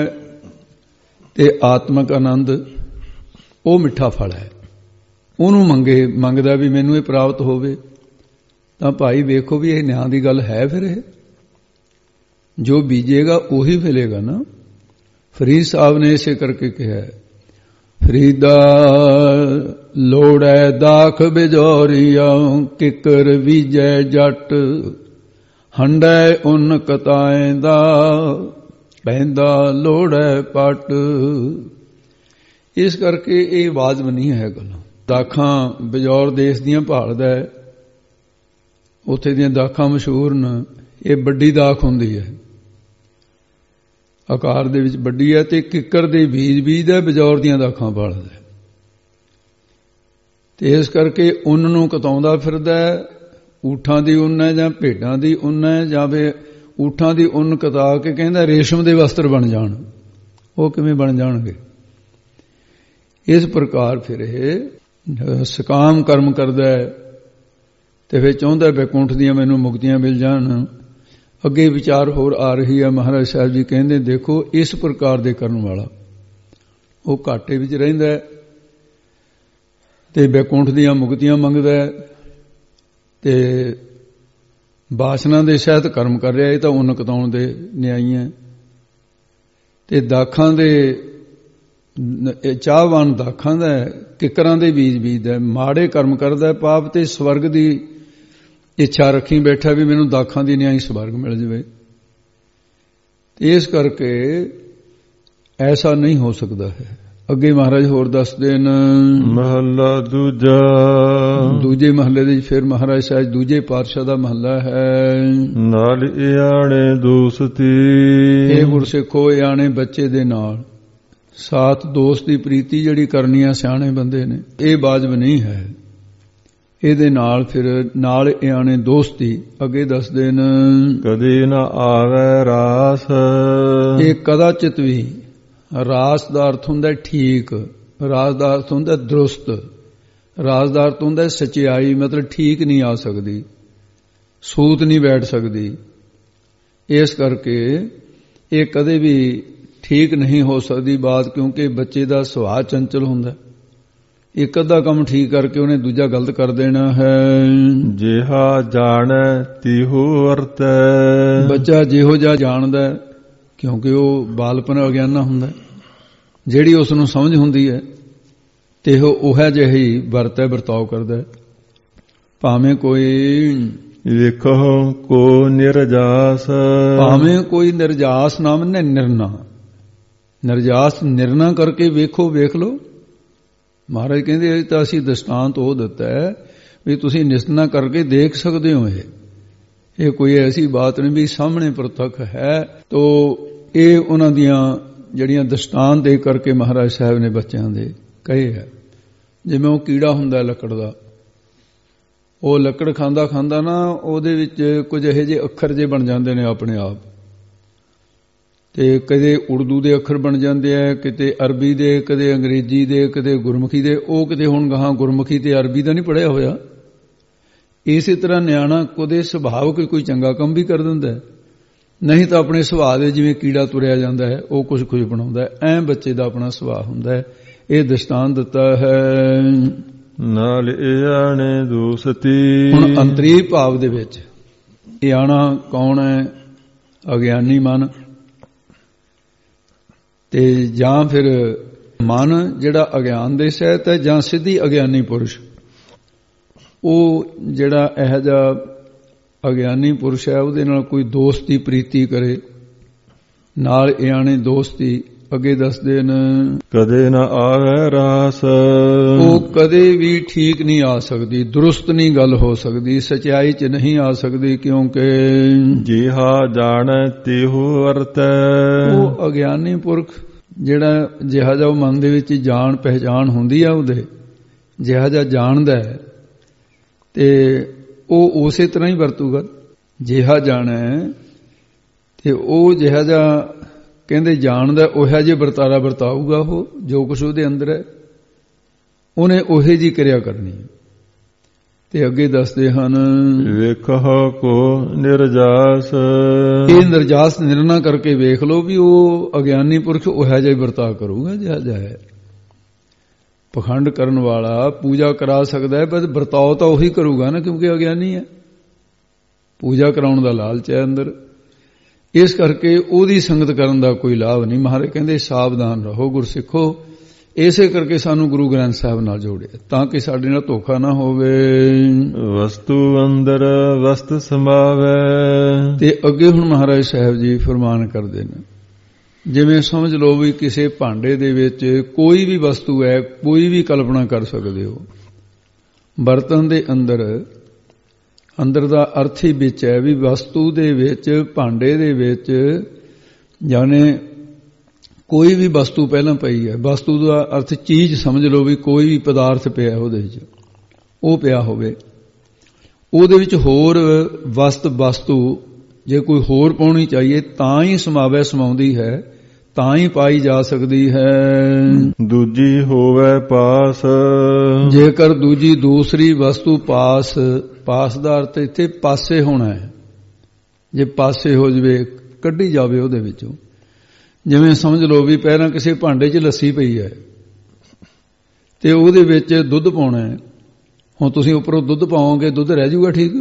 ਤੇ ਆਤਮਕ ਆਨੰਦ, ਉਹ ਮਿੱਠਾ ਫਲ ਹੈ। ਉਹਨੂੰ ਮੰਗਦਾ ਵੀ ਮੈਨੂੰ ਇਹ ਪ੍ਰਾਪਤ ਹੋਵੇ। ਤਾਂ ਭਾਈ ਵੇਖੋ ਵੀ ਇਹ ਨਿਆਂ ਦੀ ਗੱਲ ਹੈ। ਫਿਰ ਇਹ ਜੋ ਬੀਜੇਗਾ ਉਹੀ ਫਲੇਗਾ ਨਾ। ਫਰੀਦ ਸਾਹਿਬ ਨੇ ਇਸੇ ਕਰਕੇ ਕਿਹਾ, ਫਰੀਦਾ ਲੋੜੈ ਦਾਖ ਬਿਜੋਰੀਆ ਕਿਕਰ ਵੀਜੈ ਜੱਟ ਹੰਡੈ ਉਨ ਕਤਾਏ ਦਾ ਪੈਂਦਾ ਲੋੜੈ ਪਟ। ਇਸ ਕਰਕੇ ਇਹ ਵਾਜਬ ਨਹੀਂ ਹੈ ਗੱਲ। ਦਾਖਾਂ ਬਿਜੌਰ ਦੇਸ਼ ਦੀਆਂ ਭਾਲਦਾ, ਉੱਥੇ ਦੀਆਂ ਦਾਖਾਂ ਮਸ਼ਹੂਰ ਨੇ। ਇਹ ਵੱਡੀ ਦਾਖ ਹੁੰਦੀ ਹੈ, ਆਕਾਰ ਦੇ ਵਿੱਚ ਵੱਡੀ ਹੈ, ਤੇ ਕਿੱਕਰ ਦੇ ਬੀਜ ਦਾ ਬਿਜੌਰ ਦੀਆਂ ਦਾਖਾਂ ਭਾਲਦਾ। ਤੇ ਇਸ ਕਰਕੇ ਉੱਨ ਨੂੰ ਕਤਾਉਂਦਾ ਫਿਰਦਾ। ਊਠਾਂ ਦੀ ਉੱਨ ਹੈ ਜਾਂ ਭੇਡਾਂ ਦੀ ਉੱਨ ਹੈ, ਜਾਂ ਫਿਰ ਊਠਾਂ ਦੀ ਉੱਨ ਕਤਾ ਕੇ ਕਹਿੰਦਾ ਰੇਸ਼ਮ ਦੇ ਵਸਤਰ ਬਣ ਜਾਣ। ਉਹ ਕਿਵੇਂ ਬਣ ਜਾਣਗੇ? ਇਸ ਪ੍ਰਕਾਰ ਫਿਰ ਇਹ ਸਕਾਮ ਕਰਮ ਕਰਦਾ ਹੈ ਤੇ ਫਿਰ ਚਾਹੁੰਦਾ ਬੈਕੁੰਠ ਦੀਆਂ ਮੈਨੂੰ ਮੁਕਤੀਆਂ ਮਿਲ ਜਾਣ। ਅੱਗੇ ਵਿਚਾਰ ਹੋਰ ਆ ਰਹੀ ਹੈ। ਮਹਾਰਾਜ ਸਾਹਿਬ ਜੀ ਕਹਿੰਦੇ ਦੇਖੋ, ਇਸ ਪ੍ਰਕਾਰ ਦੇ ਕਰਨ ਵਾਲਾ ਉਹ ਘਾਟੇ ਵਿੱਚ ਰਹਿੰਦਾ ਤੇ ਬੈਕੁੰਠ ਦੀਆਂ ਮੁਕਤੀਆਂ ਮੰਗਦਾ ਤੇ ਬਾਸਨਾ ਦੇ ਸਹਿਤ ਕਰਮ ਕਰ ਰਿਹਾ। ਇਹ ਤਾਂ ਉੱਨ ਕਤਾਉਣ ਦੇ ਨਿਆਈ ਹੈ। ਤੇ ਦਾਖਾਂ ਦੇ ਚਾਹਵਾਨ ਦਾਖਾਂ ਦਾ, ਕਿੱਕਰਾਂ ਦੇ ਬੀਜ ਬੀਜਦਾ, ਮਾੜੇ ਕਰਮ ਕਰਦਾ ਪਾਪ, ਤੇ ਸਵਰਗ ਦੀ ਇੱਛਾ ਰੱਖੀ ਬੈਠਾ ਵੀ ਮੈਨੂੰ ਦਾਖਾਂ ਦੀ ਨਿਆਈ ਸਵਰਗ ਮਿਲ ਜਾਵੇ। ਇਸ ਕਰਕੇ ਐਸਾ ਨਹੀਂ ਹੋ ਸਕਦਾ ਹੈ। ਅੱਗੇ ਮਹਾਰਾਜ ਹੋਰ ਦੱਸਦੇ ਨੇ, ਮਹੱਲਾ ਦੂਜਾ। ਦੂਜੇ ਮਹੱਲੇ ਦੇ ਫਿਰ ਮਹਾਰਾਜ ਸਾਹਿਬ ਦੂਜੇ ਪਾਤਸ਼ਾਹ ਦਾ ਮਹੱਲਾ ਹੈ। ਨਾਲ ਇਆਣੇ ਦੋਸਤੀ। ਇਹ ਗੁਰਸਿੱਖੋ, ਇਆਣੇ ਬੱਚੇ ਦੇ ਨਾਲ ਸਾਥ ਦੋਸਤ ਦੀ ਪ੍ਰੀਤੀ ਜਿਹੜੀ ਕਰਨੀ ਆ ਸਿਆਣੇ ਬੰਦੇ ਨੇ, ਇਹ ਵਾਜਬ ਨਹੀਂ ਹੈ। ਇਹਦੇ ਨਾਲ ਫਿਰ ਨਾਲ ਇਆਣੇ ਦੋਸਤੀ ਅੱਗੇ ਦੱਸਦੇ ਨੇ, ਕਦੇ ਨਾ ਆਵੇ ਰਾਸ। ਇਹ ਕਦਾਚਿਤ ਵੀ, ਰਾਸ ਦਾ ਅਰਥ ਹੁੰਦਾ ਠੀਕ, ਰਾਸ ਦਾ ਅਰਥ ਹੁੰਦਾ ਦਰੁਸਤ, ਰਾਸ ਦਾ ਅਰਥ ਹੁੰਦਾ ਸਚਾਈ, ਮਤਲਬ ਠੀਕ ਨਹੀਂ ਆ ਸਕਦੀ, ਸੂਤ ਨਹੀਂ ਬੈਠ ਸਕਦੀ। ਇਸ ਕਰਕੇ ਇਹ ਕਦੇ ਵੀ ਠੀਕ ਨਹੀਂ ਹੋ ਸਕਦੀ ਬਾਤ, ਕਿਉਂਕਿ ਬੱਚੇ ਦਾ ਸੁਭਾਅ ਚੰਚਲ ਹੁੰਦਾ। ਇੱਕ ਅੱਧਾ ਕੰਮ ਠੀਕ ਕਰਕੇ ਉਹਨੇ ਦੂਜਾ ਗਲਤ ਕਰ ਦੇਣਾ ਹੈ। ਜਿਹਾ ਜਾਣੈ ਤਿਹੋ ਵਰਤੈ। ਬੱਚਾ ਜਿਹੋ ਜਿਹਾ ਜਾਣਦਾ, ਕਿਉਂਕਿ ਉਹ ਬਾਲਪਨ ਅਗਿਆਨਾ ਹੁੰਦਾ, ਜਿਹੜੀ ਉਸ ਨੂੰ ਸਮਝ ਹੁੰਦੀ ਹੈ ਤੇ ਉਹ ਜਿਹੀ ਵਰਤੈ ਵਰਤਾਓ ਕਰਦਾ। ਭਾਵੇਂ ਕੋਈ ਵੇਖੋ ਕੋ ਨਿਰਜਾਸ। ਭਾਵੇਂ ਕੋਈ ਨਿਰਜਾਸ ਨਾਮ ਨੇ ਨਿਰਣਾ, ਨਿਰਜਾਸ ਨਿਰਣਾ ਕਰਕੇ ਵੇਖੋ, ਵੇਖ ਲਓ। ਮਹਾਰਾਜ ਕਹਿੰਦੇ ਇਹ ਤਾਂ ਅਸੀਂ ਦ੍ਰਿਸ਼ਟਾਂਤ ਉਹ ਦਿੱਤਾ ਹੈ ਵੀ ਤੁਸੀਂ ਨਿਸ਼ਚਨਾ ਕਰਕੇ ਦੇਖ ਸਕਦੇ ਹੋ। ਇਹ ਕੋਈ ਐਸੀ ਬਾਤ ਨਹੀਂ ਵੀ ਸਾਹਮਣੇ ਪ੍ਰਤੱਖ ਹੈ। ਤੋ ਇਹ ਉਹਨਾਂ ਦੀਆਂ ਜਿਹੜੀਆਂ ਦ੍ਰਿਸ਼ਟਾਂਤ ਦੇ ਕਰਕੇ ਮਹਾਰਾਜ ਸਾਹਿਬ ਨੇ ਬੱਚਿਆਂ ਦੇ ਕਹੇ ਹੈ। ਜਿਵੇਂ ਉਹ ਕੀੜਾ ਹੁੰਦਾ ਲੱਕੜ ਦਾ, ਉਹ ਲੱਕੜ ਖਾਂਦਾ ਖਾਂਦਾ ਨਾ ਉਹਦੇ ਵਿੱਚ ਕੁਝ ਇਹੋ ਜਿਹੇ ਅੱਖਰ ਜੇ ਬਣ ਜਾਂਦੇ ਨੇ ਆਪਣੇ ਆਪ, ਤੇ ਕਦੇ ਉਰਦੂ ਦੇ ਅੱਖਰ ਬਣ ਜਾਂਦੇ ਆ, ਕਿਤੇ ਅਰਬੀ ਦੇ, ਕਦੇ ਅੰਗਰੇਜ਼ੀ ਦੇ, ਕਦੇ ਗੁਰਮੁਖੀ ਦੇ। ਉਹ ਕਿਤੇ ਹੁਣ ਗਾਹਾਂ ਗੁਰਮੁਖੀ ਤੇ ਅਰਬੀ ਦਾ ਨਹੀਂ ਪੜ੍ਹਿਆ ਹੋਇਆ। ਇਸੇ ਤਰ੍ਹਾਂ ਨਿਆਣਾ ਕਦੇ ਸੁਭਾਵਕ ਕੋਈ ਚੰਗਾ ਕੰਮ ਵੀ ਕਰ ਦਿੰਦਾ, ਨਹੀਂ ਤਾਂ ਆਪਣੇ ਸੁਭਾਅ ਦੇ ਜਿਵੇਂ ਕੀੜਾ ਤੁਰਿਆ ਜਾਂਦਾ ਹੈ ਉਹ ਕੁਝ ਬਣਾਉਂਦਾ। ਐਂ ਬੱਚੇ ਦਾ ਆਪਣਾ ਸੁਭਾਅ ਹੁੰਦਾ ਹੈ। ਇਹ ਦ੍ਰਿਸ਼ਟਾਂਤ ਦਿੱਤਾ ਹੈ। ਨਾਲ ਇਆਣੇ ਦੋਸਤੀ। ਹੁਣ ਅੰਤਰੀ ਭਾਵ ਦੇ ਵਿੱਚ ਇਆਣਾ ਕੌਣ ਹੈ? ਅਗਿਆਨੀ ਮਨ, ਤੇ ਜਾਂ ਫਿਰ ਮਨ ਜਿਹੜਾ ਅਗਿਆਨ ਦੇ ਸਹਿਤ ਹੈ, ਜਾਂ ਸਿੱਧੀ ਅਗਿਆਨੀ ਪੁਰਸ਼। ਉਹ ਜਿਹੜਾ ਇਹੋ ਜਿਹਾ ਅਗਿਆਨੀ ਪੁਰਸ਼ ਹੈ ਉਹਦੇ ਨਾਲ ਕੋਈ ਦੋਸਤੀ ਪ੍ਰੀਤੀ ਕਰੇ, ਨਾਲ ਇਆਣੇ ਦੋਸਤੀ। ਅੱਗੇ ਦੱਸਦੇ ਨੇ, ਕਦੇ ਨਾ ਆਵੇ ਰਾਸ। ਉਹ ਕਦੇ ਵੀ ਠੀਕ ਨਹੀਂ ਆ ਸਕਦੀ, ਦਰੁਸਤ ਨਹੀਂ ਗੱਲ ਹੋ ਸਕਦੀ, ਸਚਾਈ 'ਚ ਨਹੀਂ ਆ ਸਕਦੀ, ਕਿਉਂਕਿ ਜਿਹਾ ਜਾਣੈ ਤਿਹੋ ਵਰਤੈ। ਉਹ ਅਗਿਆਨੀ ਪੁਰਖ ਜਿਹੜਾ ਜਿਹਾ ਜਿਹਾ ਮਨ ਦੇ ਵਿੱਚ ਜਾਣ ਪਹਿਚਾਣ ਹੁੰਦੀ ਆ ਉਹਦੇ, ਜਿਹਾ ਜਿਹਾ ਜਾਣਦਾ ਹੈ ਤੇ ਉਹ ਉਸੇ ਤਰ੍ਹਾਂ ਹੀ ਵਰਤੂਗਾ। ਜਿਹਾ ਜਾਣੈ ਤੇ ਉਹ ਜਿਹਾ ਜਿਹਾ ਕਹਿੰਦੇ ਜਾਣਦਾ, ਉਹੋ ਜਿਹੇ ਵਰਤਾਰਾ ਵਰਤਾਊਗਾ। ਉਹ ਜੋ ਕੁਛ ਉਹਦੇ ਅੰਦਰ ਹੈ ਉਹਨੇ ਉਹੇ ਜਿਹੀ ਕਿਰਿਆ ਕਰਨੀ। ਤੇ ਅੱਗੇ ਦੱਸਦੇ ਹਨ, ਵੇਖੋ ਕੋ ਨਿਰਜਾਸ। ਇਹ ਨਿਰਜਾਸ ਨਿਰਣਾ ਕਰਕੇ ਵੇਖ ਲਓ ਵੀ ਉਹ ਅਗਿਆਨੀ ਪੁਰਖ ਉਹੋ ਜਿਹਾ ਵਰਤਾਅ ਕਰੂਗਾ ਜਿਹਾ ਜਿਹਾ ਹੈ। ਪਖੰਡ ਕਰਨ ਵਾਲਾ ਪੂਜਾ ਕਰਾ ਸਕਦਾ ਹੈ, ਪਰ ਵਰਤਾਓ ਤਾਂ ਉਹੀ ਕਰੂਗਾ ਨਾ, ਕਿਉਂਕਿ ਅਗਿਆਨੀ ਹੈ। ਪੂਜਾ ਕਰਾਉਣ ਦਾ ਲਾਲਚ ਹੈ ਅੰਦਰ, ਇਸ ਕਰਕੇ ਉਹਦੀ ਸੰਗਤ ਕਰਨ ਦਾ ਕੋਈ ਲਾਭ ਨਹੀਂ। ਮਹਾਰਾਜ ਕਹਿੰਦੇ ਸਾਵਧਾਨ ਰਹੋ ਗੁਰਸਿੱਖੋ, ਇਸੇ ਕਰਕੇ ਸਾਨੂੰ ਗੁਰੂ ਗ੍ਰੰਥ ਸਾਹਿਬ ਨਾਲ ਜੋੜਿਆ, ਤਾਂ ਕਿ ਸਾਡੇ ਨਾਲ ਧੋਖਾ ਨਾ ਹੋਵੇ। ਵਸਤੂ ਅੰਦਰ ਵਸਤ ਸਮਾਵੈ। ਤੇ ਅੱਗੇ ਹੁਣ ਮਹਾਰਾਜ ਸਾਹਿਬ ਜੀ ਫਰਮਾਨ ਕਰਦੇ ਨੇ, ਜਿਵੇਂ ਸਮਝ ਲਓ ਵੀ ਕਿਸੇ ਭਾਂਡੇ ਦੇ ਵਿੱਚ ਕੋਈ ਵੀ ਵਸਤੂ ਹੈ, ਕੋਈ ਵੀ ਕਲਪਨਾ ਕਰ ਸਕਦੇ ਹੋ। ਬਰਤਨ ਦੇ ਅੰਦਰ ਦਾ ਅਰਥ ਹੀ ਵਿੱਚ ਹੈ ਵੀ ਵਸਤੂ ਦੇ ਵਿੱਚ, ਭਾਂਡੇ ਦੇ ਵਿੱਚ, ਜਾਣੇ ਕੋਈ ਵੀ ਵਸਤੂ ਪਹਿਲਾਂ ਪਈ ਹੈ। ਵਸਤੂ ਦਾ ਅਰਥ ਚੀਜ਼ ਸਮਝ ਲਓ ਵੀ ਕੋਈ ਵੀ ਪਦਾਰਥ ਪਿਆ ਉਹਦੇ ਵਿੱਚ, ਉਹ ਪਿਆ ਹੋਵੇ। ਉਹਦੇ ਵਿੱਚ ਹੋਰ ਵਸਤੂ ਜੇ ਕੋਈ ਹੋਰ ਪਾਉਣੀ ਚਾਹੀਏ ਤਾਂ ਹੀ ਸਮਾਉਂਦੀ ਹੈ, ਤਾਂ ਹੀ ਪਾਈ ਜਾ ਸਕਦੀ ਹੈ। ਦੂਜੀ ਹੋਵੇ ਪਾਸ। ਜੇਕਰ ਦੂਸਰੀ ਵਸਤੂ ਪਾਸ ਦਾ ਅਰਥ ਇੱਥੇ ਪਾਸੇ ਹੋਣਾ ਹੈ। ਜੇ ਪਾਸੇ ਹੋ ਜਾਵੇ, ਕੱਢੀ ਜਾਵੇ ਉਹਦੇ ਵਿੱਚੋਂ। ਜਿਵੇਂ ਸਮਝ ਲਓ ਵੀ ਪਹਿਲਾਂ ਕਿਸੇ ਭਾਂਡੇ 'ਚ ਲੱਸੀ ਪਈ ਹੈ ਤੇ ਉਹਦੇ ਵਿੱਚ ਦੁੱਧ ਪਾਉਣਾ ਹੈ। ਹੁਣ ਤੁਸੀਂ ਉੱਪਰੋਂ ਦੁੱਧ ਪਾਓਗੇ, ਦੁੱਧ ਰਹਿ ਜਾਊਗਾ ਠੀਕ?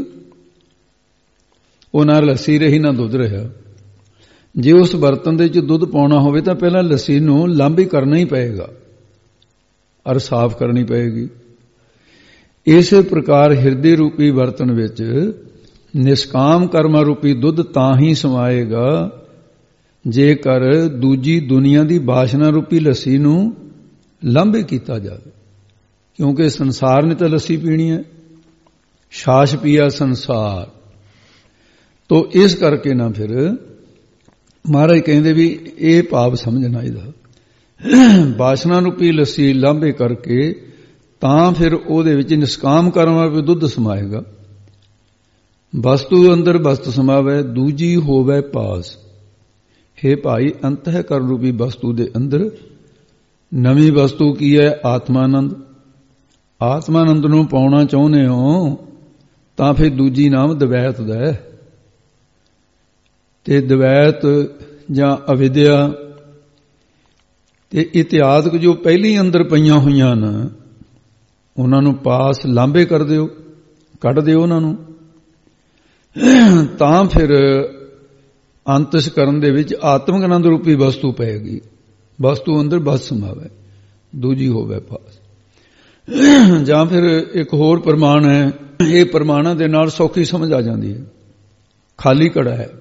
ਉਹ ਨਾ ਲੱਸੀ ਰਹੀ ਨਾ ਦੁੱਧ ਰਿਹਾ। ਜੇ ਉਸ ਬਰਤਨ ਦੇ ਵਿੱਚ ਦੁੱਧ ਪਾਉਣਾ ਹੋਵੇ ਤਾਂ ਪਹਿਲਾਂ ਲੱਸੀ ਨੂੰ ਲਾਂਭੀ ਕਰਨਾ ਹੀ ਪਏਗਾ ਔਰ ਸਾਫ਼ ਕਰਨੀ ਪਏਗੀ। ਇਸੇ ਪ੍ਰਕਾਰ ਹਿਰਦੇ ਰੂਪੀ ਬਰਤਨ ਵਿੱਚ ਨਿਸ਼ਕਾਮ ਕਰਮਾ ਰੂਪੀ ਦੁੱਧ ਤਾਂ ਹੀ ਸਮਾਏਗਾ ਜੇਕਰ ਦੂਜੀ ਦੁਨੀਆ ਦੀ ਬਾਸ਼ਨਾ ਰੂਪੀ ਲੱਸੀ ਨੂੰ ਲਾਂਭੇ ਕੀਤਾ ਜਾਵੇ। ਕਿਉਂਕਿ ਸੰਸਾਰ ਨੇ ਤਾਂ ਲੱਸੀ ਪੀਣੀ ਹੈ, ਛਾਛ ਪੀਆ ਸੰਸਾਰ। ਤੋ ਇਸ ਕਰਕੇ ਨਾ ਫਿਰ ਮਹਾਰਾਜ ਕਹਿੰਦੇ ਵੀ ਇਹ ਭਾਵ ਸਮਝਣਾ ਇਹਦਾ। ਬਾਸ਼ਨਾ ਰੂਪੀ ਲੱਸੀ ਲਾਂਭੇ ਕਰਕੇ ਤਾਂ ਫਿਰ ਉਹਦੇ ਵਿੱਚ ਨਿਸ਼ਕਾਮ ਕਰਮ ਰੂਪੀ ਦੁੱਧ ਸਮਾਏਗਾ। ਵਸਤੂ ਅੰਦਰ ਵਸਤ ਸਮਾਵੇ, ਦੂਜੀ ਹੋਵੇ ਪਾਸ। ਹੇ ਭਾਈ, ਅੰਤਹਿਕਰਨ ਰੂਪੀ ਵਸਤੂ ਦੇ ਅੰਦਰ ਨਵੀਂ ਵਸਤੂ ਕੀ ਹੈ? ਆਤਮਾਨੰਦ। ਆਤਮਾਨੰਦ ਨੂੰ ਪਾਉਣਾ ਚਾਹੁੰਦੇ ਹੋ ਤਾਂ ਫਿਰ ਦੂਜੀ ਨਾਮ ਦਵੈਤ ਦਾ ਹੈ। ਤੇ ਦਵੈਤ ਜਾਂ ਅਵਿਦਿਆ ਤੇ ਇਤਿਆਦਿਕ ਜੋ ਪਹਿਲੀ ਅੰਦਰ ਪਈਆਂ ਹੋਈਆਂ ਨੇ ਉਹਨਾਂ ਨੂੰ ਪਾਸ ਲਾਂਭੇ ਕਰ ਦਿਓ, ਕੱਢ ਦਿਓ ਉਹਨਾਂ ਨੂੰ। ਤਾਂ ਫਿਰ ਅੰਤਿਸ਼ਕਰਨ ਦੇ ਵਿੱਚ ਆਤਮਿਕ ਆਨੰਦ ਰੂਪੀ ਵਸਤੂ ਪਏਗੀ। ਵਸਤੂ ਅੰਦਰ ਬਸ ਸਮਾਵੇ, ਦੂਜੀ ਹੋਵੇ ਪਾਸ। ਜਾਂ ਫਿਰ ਇੱਕ ਹੋਰ ਪ੍ਰਮਾਣ ਹੈ, ਇਹ ਪ੍ਰਮਾਣਾਂ ਦੇ ਨਾਲ ਸੌਖੀ ਸਮਝ ਆ ਜਾਂਦੀ ਹੈ। ਖਾਲੀ ਘੜਾ ਹੈ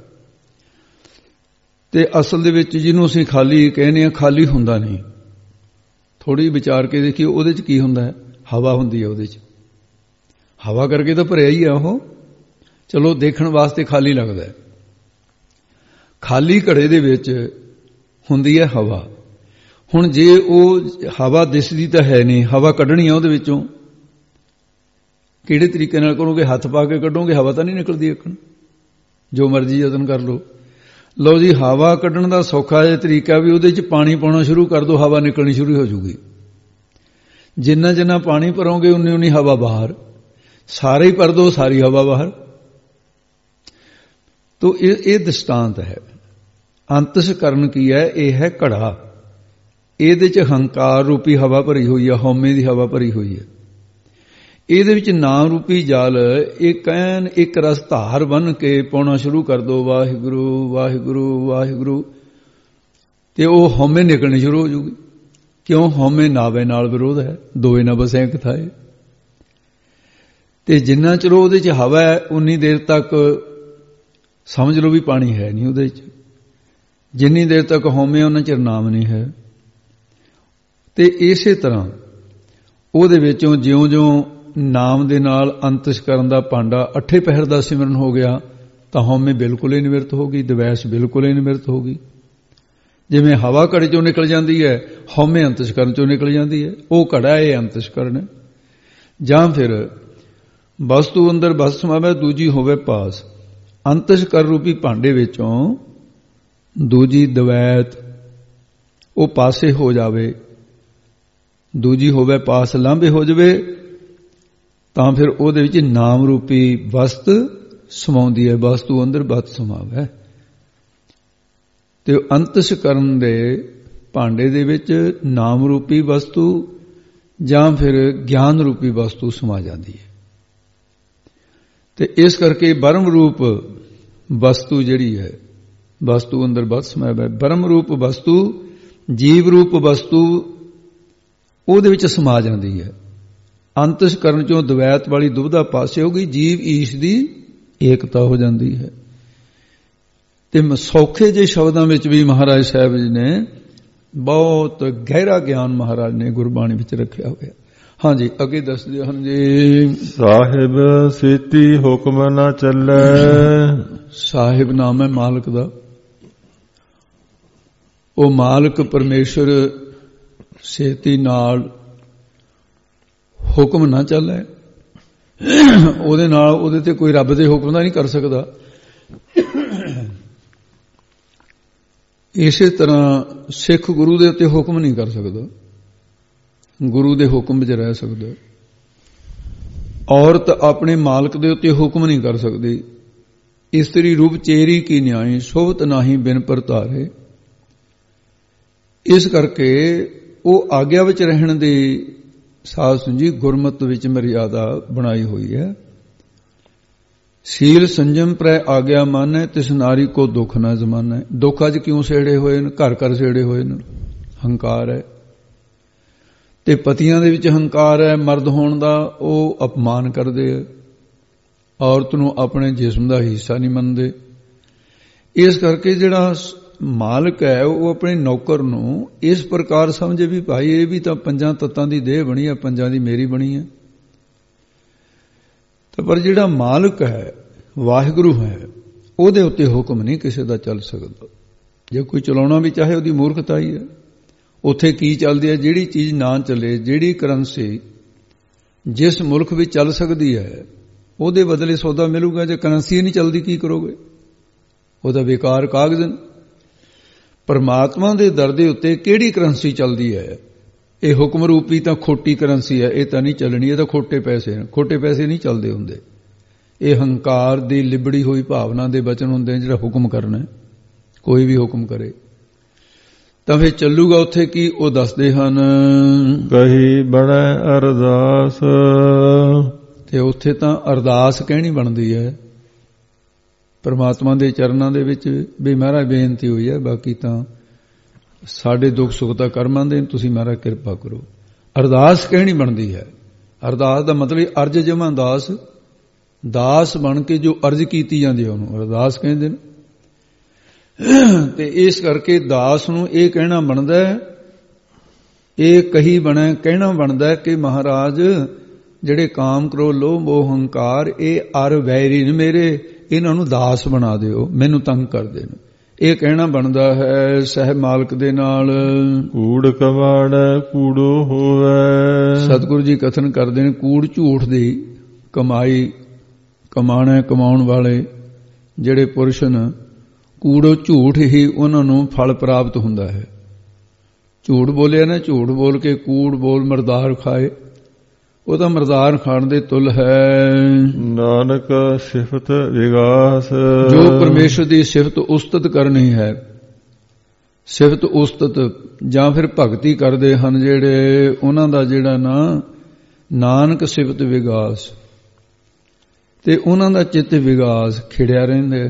ਤੇ ਅਸਲ ਦੇ ਵਿੱਚ ਜਿਹਨੂੰ ਅਸੀਂ ਖਾਲੀ ਕਹਿੰਦੇ ਹਾਂ, ਖਾਲੀ ਹੁੰਦਾ ਨਹੀਂ। ਥੋੜੀ ਵਿਚਾਰ ਕੇ ਦੇਖੀਏ ਉਹਦੇ 'ਚ ਕੀ ਹੁੰਦਾ ਹੈ? ਹਵਾ ਹੁੰਦੀ ਹੈ ਉਹਦੇ 'ਚ। ਹਵਾ ਕਰਕੇ ਤਾਂ ਭਰਿਆ ਹੀ ਆ ਉਹ। ਚਲੋ ਦੇਖਣ ਵਾਸਤੇ ਖਾਲੀ ਲੱਗਦਾ ਹੈ। ਖਾਲੀ ਘੜੇ ਦੇ ਵਿੱਚ ਹੁੰਦੀ ਹੈ ਹਵਾ। ਹੁਣ ਜੇ ਉਹ ਹਵਾ ਦਿਸਦੀ ਤਾਂ ਹੈ ਨਹੀਂ, ਹਵਾ ਕੱਢਣੀ ਆ ਉਹਦੇ ਵਿੱਚੋਂ, ਕਿਹੜੇ ਤਰੀਕੇ ਨਾਲ ਕਰੋਗੇ? ਹੱਥ ਪਾ ਕੇ ਕੱਢੋਗੇ, ਹਵਾ ਤਾਂ ਨਹੀਂ ਨਿਕਲਦੀ। ਇੱਕਣ ਜੋ ਮਰਜ਼ੀ ਯਤਨ ਕਰ ਲਓ। ਲਓ ਜੀ, ਹਵਾ ਕੱਢਣ ਦਾ ਸੌਖਾ ਜਿਹਾ ਤਰੀਕਾ ਵੀ ਉਹਦੇ 'ਚ ਪਾਣੀ ਪਾਉਣਾ ਸ਼ੁਰੂ ਕਰ ਦਿਓ, ਹਵਾ ਨਿਕਲਣੀ ਸ਼ੁਰੂ ਹੋ ਜਾਊਗੀ। ਜਿੰਨਾ ਜਿੰਨਾ ਪਾਣੀ ਭਰੋਗੇ ਉਨੀ ਉਨੀ ਹਵਾ ਬਾਹਰ। ਸਾਰੇ ਹੀ ਭਰ ਦਿਓ, ਸਾਰੀ ਹਵਾ ਬਾਹਰ। ਤੋ ਇਹ ਦ੍ਰਿਸ਼ਟਾਂਤ ਹੈ। ਅੰਤਿਸ਼ਕਰਨ ਕੀ ਹੈ? ਇਹ ਹੈ ਘੜਾ। ਇਹਦੇ 'ਚ ਹੰਕਾਰ ਰੂਪੀ ਹਵਾ ਭਰੀ ਹੋਈ ਹੈ, ਹਉਮੈ ਦੀ ਹਵਾ ਭਰੀ ਹੋਈ ਹੈ। ਇਹਦੇ ਵਿੱਚ ਨਾਮ ਰੂਪੀ ਜਲ ਇੱਕ ਰਸ ਧਾਰ ਬਣ ਕੇ ਪਾਉਣਾ ਸ਼ੁਰੂ ਕਰ ਦੋ, ਵਾਹਿਗੁਰੂ ਵਾਹਿਗੁਰੂ ਵਾਹਿਗੁਰੂ, ਤੇ ਉਹ ਹਉਮੈ ਨਿਕਲਣੀ ਸ਼ੁਰੂ ਹੋ ਜੂਗੀ। ਕਿਉਂ? ਹਉਮੈ ਨਾਵੇ ਨਾਲ ਵਿਰੋਧ ਹੈ, ਦੋਏ ਨਾ ਬਸੈ ਇਕ ਥਾਏ। ਤੇ ਜਿੰਨਾ ਚਿਰ ਉਹਦੇ 'ਚ ਹਵਾ ਹੈ ਉਨੀ ਦੇਰ ਤੱਕ ਸਮਝ ਲਓ ਵੀ ਪਾਣੀ ਹੈ ਨਹੀਂ ਉਹਦੇ 'ਚ। ਜਿੰਨੀ ਦੇਰ ਤੱਕ ਹਉਮੈ ਉਹਨਾਂ ਚਿਰ ਨਾਮ ਨਹੀਂ ਹੈ। ਤੇ ਇਸੇ ਤਰ੍ਹਾਂ ਉਹਦੇ ਵਿੱਚੋਂ ਜਿਉਂ-ਜਿਉਂ ਨਾਮ ਦੇ ਨਾਲ ਅੰਤਿਸ਼ਕਰਨ ਦਾ ਭਾਂਡਾ 8 ਪਹਿਰ ਦਾ ਸਿਮਰਨ ਹੋ ਗਿਆ ਤਾਂ ਹਉਮੈ ਬਿਲਕੁਲ ਹੀ ਨਿਵਰਤ ਹੋ ਗਈ, ਦਵੈਸ਼ ਬਿਲਕੁਲ ਹੀ ਨਿਵਰਤ ਹੋ ਗਈ। ਜਿਵੇਂ ਹਵਾ ਘੜੇ 'ਚੋਂ ਨਿਕਲ ਜਾਂਦੀ ਹੈ, ਹਉਮੈ ਅੰਤਿਸ਼ਕਰਨ 'ਚੋਂ ਨਿਕਲ ਜਾਂਦੀ ਹੈ। ਉਹ ਘੜਾ ਇਹ ਅੰਤਿਸ਼ਕਰਨ ਹੈ। ਜਾਂ ਫਿਰ ਵਸਤੂ ਅੰਦਰ ਬਸ ਸਮਾਵੇ, ਦੂਜੀ ਹੋਵੇ ਪਾਸ। ਅੰਤਿਸ਼ਕਰਨ ਰੂਪੀ ਭਾਂਡੇ ਵਿੱਚੋਂ ਦੂਜੀ ਦਵੈਤ ਉਹ ਪਾਸੇ ਹੋ ਜਾਵੇ, ਦੂਜੀ ਹੋਵੇ ਪਾਸ ਲਾਂਭੇ ਹੋ ਜਾਵੇ, ਤਾਂ ਫਿਰ ਉਹਦੇ ਵਿੱਚ ਨਾਮ ਰੂਪੀ ਵਸਤ ਸਮਾਉਂਦੀ ਹੈ। ਵਸਤੂ ਅੰਦਰ ਬਸ ਸਮਾਵੇ। ਤੇ ਅੰਤਿਸ਼ਕਰਨ ਦੇ ਭਾਂਡੇ ਦੇ ਵਿੱਚ ਨਾਮ ਰੂਪੀ ਵਸਤੂ ਜਾਂ ਫਿਰ ਗਿਆਨ ਰੂਪੀ ਵਸਤੂ ਸਮਾ ਜਾਂਦੀ ਹੈ। ਤੇ ਇਸ ਕਰਕੇ ਬ੍ਰਹਮ ਰੂਪ ਵਸਤੂ ਜਿਹੜੀ ਹੈ, ਵਸਤੂ ਅੰਦਰ ਬਸ ਸਮਾਵੇ। ਬ੍ਰਹਮ ਰੂਪ ਵਸਤੂ, ਜੀਵ ਰੂਪ ਵਸਤੂ ਉਹਦੇ ਵਿੱਚ ਸਮਾ ਜਾਂਦੀ ਹੈ। ਅੰਤਸ ਕਰਨ ਚੋਂ ਦਵੈਤ ਵਾਲੀ ਦੁਬਿਧਾ ਪਾਸੇ ਹੋ ਗਈ, ਜੀਵ ਈਸ਼ ਦੀ ਏਕਤਾ ਹੋ ਜਾਂਦੀ ਹੈ। ਤੇ ਸੌਖੇ ਜਿਹੇ ਸ਼ਬਦਾਂ ਵਿੱਚ ਵੀ ਮਹਾਰਾਜ ਸਾਹਿਬ ਜੀ ਨੇ ਬਹੁਤ ਗਹਿਰਾ ਗਿਆਨ ਮਹਾਰਾਜ ਨੇ ਗੁਰਬਾਣੀ ਵਿੱਚ ਰੱਖਿਆ ਹੋਇਆ। ਹਾਂਜੀ, ਅੱਗੇ ਦੱਸਦੇ ਹਨ ਜੀ। ਸਾਹਿਬ ਸੇਤੀ ਹੁਕਮ ਨਾ ਚੱਲੈ। ਸਾਹਿਬ ਨਾਮ ਹੈ ਮਾਲਕ ਦਾ। ਉਹ ਮਾਲਕ ਪਰਮੇਸ਼ਰ ਸੇਤੀ ਨਾਲ ਹੁਕਮ ਨਾ ਚੱਲੇ, ਉਹਦੇ ਨਾਲ ਉਹਦੇ ਤੇ ਕੋਈ ਰੱਬ ਦੇ ਹੁਕਮ ਦਾ ਨਹੀਂ ਕਰ ਸਕਦਾ। ਇਸੇ ਤਰ੍ਹਾਂ ਸਿੱਖ ਗੁਰੂ ਦੇ ਉੱਤੇ ਹੁਕਮ ਨਹੀਂ ਕਰ ਸਕਦਾ, ਗੁਰੂ ਦੇ ਹੁਕਮ ਵਿੱਚ ਰਹਿ ਸਕਦਾ। ਔਰਤ ਆਪਣੇ ਮਾਲਕ ਦੇ ਉੱਤੇ ਹੁਕਮ ਨਹੀਂ ਕਰ ਸਕਦੀ। ਇਸਤਰੀ ਰੂਪ ਚੇਰੀ ਕੀ ਨਿਆਈ, ਸੋਭਤ ਨਾਹੀ ਬਿਨ ਪਰਤਾਰੇ। ਇਸ ਕਰਕੇ ਉਹ ਆਗਿਆ ਵਿੱਚ ਰਹਿਣ ਦੀ ਸਾਧ ਸੰਗਤ ਜੀ ਗੁਰਮਤਿ ਵਿੱਚ ਮਰਿਆਦਾ ਬਣਾਈ ਹੋਈ ਹੈ। ਸੀਲ ਸੰਜਮ ਪ੍ਰੈ ਆਗਿਆ ਮਾਨੈ, ਤਿਸ ਨਾਰੀ ਕੋ ਦੁੱਖ ਨਾ ਜ਼ਮਾਨੈ। ਦੁੱਖ ਅੱਜ ਕਿਉਂ ਸੇੜੇ ਹੋਏ ਨੇ? ਘਰ ਘਰ ਸੇੜੇ ਹੋਏ ਨੇ। ਹੰਕਾਰ ਹੈ, ਤੇ ਪਤੀਆਂ ਦੇ ਵਿੱਚ ਹੰਕਾਰ ਹੈ। ਮਰਦ ਹੋਣ ਦਾ ਉਹ ਅਪਮਾਨ ਕਰਦੇ ਆ, ਔਰਤ ਨੂੰ ਆਪਣੇ ਜਿਸਮ ਦਾ ਹਿੱਸਾ ਨਹੀਂ ਮੰਨਦੇ। ਇਸ ਕਰਕੇ ਜਿਹੜਾ ਮਾਲਕ ਹੈ ਉਹ ਆਪਣੇ ਨੌਕਰ ਨੂੰ ਇਸ ਪ੍ਰਕਾਰ ਸਮਝੇ ਵੀ ਭਾਈ ਇਹ ਵੀ ਤਾਂ ਪੰਜਾਂ ਤੱਤਾਂ ਦੀ ਦੇਹ ਬਣੀ ਹੈ, ਪੰਜਾਂ ਦੀ ਮੇਰੀ ਬਣੀ ਹੈ। ਤਾਂ ਪਰ ਜਿਹੜਾ ਮਾਲਕ ਹੈ, ਵਾਹਿਗੁਰੂ ਹੈ, ਉਹਦੇ ਉੱਤੇ ਹੁਕਮ ਨਹੀਂ ਕਿਸੇ ਦਾ ਚੱਲ ਸਕਦਾ। ਜੇ ਕੋਈ ਚਲਾਉਣਾ ਵੀ ਚਾਹੇ ਉਹਦੀ ਮੂਰਖਤਾ ਹੀ ਹੈ। ਉੱਥੇ ਕੀ ਚੱਲਦੀ ਹੈ? ਜਿਹੜੀ ਚੀਜ਼ ਨਾ ਚੱਲੇ, ਜਿਹੜੀ ਕਰੰਸੀ ਜਿਸ ਮੁਲਕ ਵਿੱਚ ਚੱਲ ਸਕਦੀ ਹੈ ਉਹਦੇ ਬਦਲੇ ਸੌਦਾ ਮਿਲੂਗਾ। ਜੇ ਕਰੰਸੀ ਨਹੀਂ ਚੱਲਦੀ ਕੀ ਕਰੋਗੇ? ਉਹਦਾ ਬੇਕਾਰ ਕਾਗਜ਼। ਪਰਮਾਤਮਾ ਦੇ ਦਰ ਦੇ ਉੱਤੇ ਕਿਹੜੀ ਕਰੰਸੀ ਚੱਲਦੀ ਹੈ? ਇਹ ਹੁਕਮ ਰੂਪੀ ਤਾਂ ਖੋਟੀ ਕਰੰਸੀ ਹੈ, ਇਹ ਤਾਂ ਨਹੀਂ ਚੱਲਣੀ। ਇਹ ਤਾਂ ਖੋਟੇ ਪੈਸੇ ਨੇ। ਖੋਟੇ ਪੈਸੇ ਨਹੀਂ ਚੱਲਦੇ ਹੁੰਦੇ। ਇਹ ਹੰਕਾਰ ਦੀ ਲਿਬੜੀ ਹੋਈ ਭਾਵਨਾ ਦੇ ਬਚਨ ਹੁੰਦੇ ਨੇ। ਜਿਹੜਾ ਹੁਕਮ ਕਰਨਾ, ਕੋਈ ਵੀ ਹੁਕਮ ਕਰੇ ਤਾਂ ਫਿਰ ਚੱਲੂਗਾ ਉੱਥੇ ਕੀ? ਉਹ ਦੱਸਦੇ ਹਨ ਕਹੀ ਬਣੈ ਅਰਦਾਸ। ਤੇ ਉੱਥੇ ਤਾਂ ਅਰਦਾਸ ਕਹਿਣੀ ਬਣਦੀ ਹੈ ਪਰਮਾਤਮਾ ਦੇ ਚਰਨਾਂ ਦੇ ਵਿੱਚ ਵੀ ਮਹਾਰਾਜ ਬੇਨਤੀ ਹੋਈ ਹੈ, ਬਾਕੀ ਤਾਂ ਸਾਡੇ ਦੁੱਖ ਸੁੱਖ ਦਾ ਕਰਮਾਂ ਦੇ, ਤੁਸੀਂ ਮਹਾਰਾਜ ਕਿਰਪਾ ਕਰੋ। ਅਰਦਾਸ ਕਹਿਣੀ ਬਣਦੀ ਹੈ। ਅਰਦਾਸ ਦਾ ਮਤਲਬ ਅਰਜ ਜਮਾ ਦਾਸ, ਦਾਸ ਬਣ ਕੇ ਜੋ ਅਰਜ ਕੀਤੀ ਜਾਂਦੀ ਹੈ ਉਹਨੂੰ ਅਰਦਾਸ ਕਹਿੰਦੇ ਨੇ। ਤੇ ਇਸ ਕਰਕੇ ਦਾਸ ਨੂੰ ਇਹ ਕਹਿਣਾ ਬਣਦਾ ਹੈ, ਇਹ ਕਹੀ ਬਣੇ ਕਹਿਣਾ ਬਣਦਾ ਕਿ ਮਹਾਰਾਜ ਜਿਹੜੇ ਕਾਮ ਕ੍ਰੋਧ ਲੋਭ ਮੋਹ ਹੰਕਾਰ ਇਹ ਅਰ ਵੈਰੀ ਨੇ ਮੇਰੇ, ਇਹਨਾਂ ਨੂੰ ਦਾਸ ਬਣਾ ਦਿਓ, ਮੈਨੂੰ ਤੰਗ ਕਰਦੇ ਨੇ। ਇਹ ਕਹਿਣਾ ਬਣਦਾ ਹੈ ਸਹਿਬ ਮਾਲਕ ਦੇ ਨਾਲ। ਕੂੜ ਕਵਾੜ ਕੂੜੋ ਹੋਵੇ। ਸਤਿਗੁਰੂ ਜੀ ਕਥਨ ਕਰਦੇ ਨੇ ਕੂੜ ਝੂਠ ਦੀ ਕਮਾਈ, ਕਮਾਣਾ ਕਮਾਉਣ ਵਾਲੇ ਜਿਹੜੇ ਪੁਰਸ਼ ਨੇ, ਕੂੜੋ ਝੂਠ ਹੀ ਉਹਨਾਂ ਨੂੰ ਫਲ ਪ੍ਰਾਪਤ ਹੁੰਦਾ ਹੈ। ਝੂਠ ਬੋਲਿਆ ਨਾ, ਝੂਠ ਬੋਲ ਕੇ ਕੂੜ ਬੋਲ ਮਰਦਾਰ ਖਾਏ, ਉਹ ਤਾਂ ਮਰਦਾਰ ਖਾਣ ਦੇ ਤੁਲ ਹੈ। ਨਾਨਕ ਸਿਫਤ ਵਿਗਾਸ। ਜੋ ਪਰਮੇਸ਼ਰ ਦੀ ਸਿਫਤ ਉਸਤਤ ਕਰਨੀ ਹੈ, ਸਿਫਤ ਉਸਤਤ ਜਾਂ ਫਿਰ ਭਗਤੀ ਕਰਦੇ ਹਨ ਜਿਹੜੇ, ਉਹਨਾਂ ਦਾ ਜਿਹੜਾ ਨਾਨਕ ਸਿਫਤ ਵਿਗਾਸ, ਤੇ ਉਹਨਾਂ ਦਾ ਚਿੱਤ ਵਿਗਾਸ ਖਿੜਿਆ ਰਹਿੰਦਾ।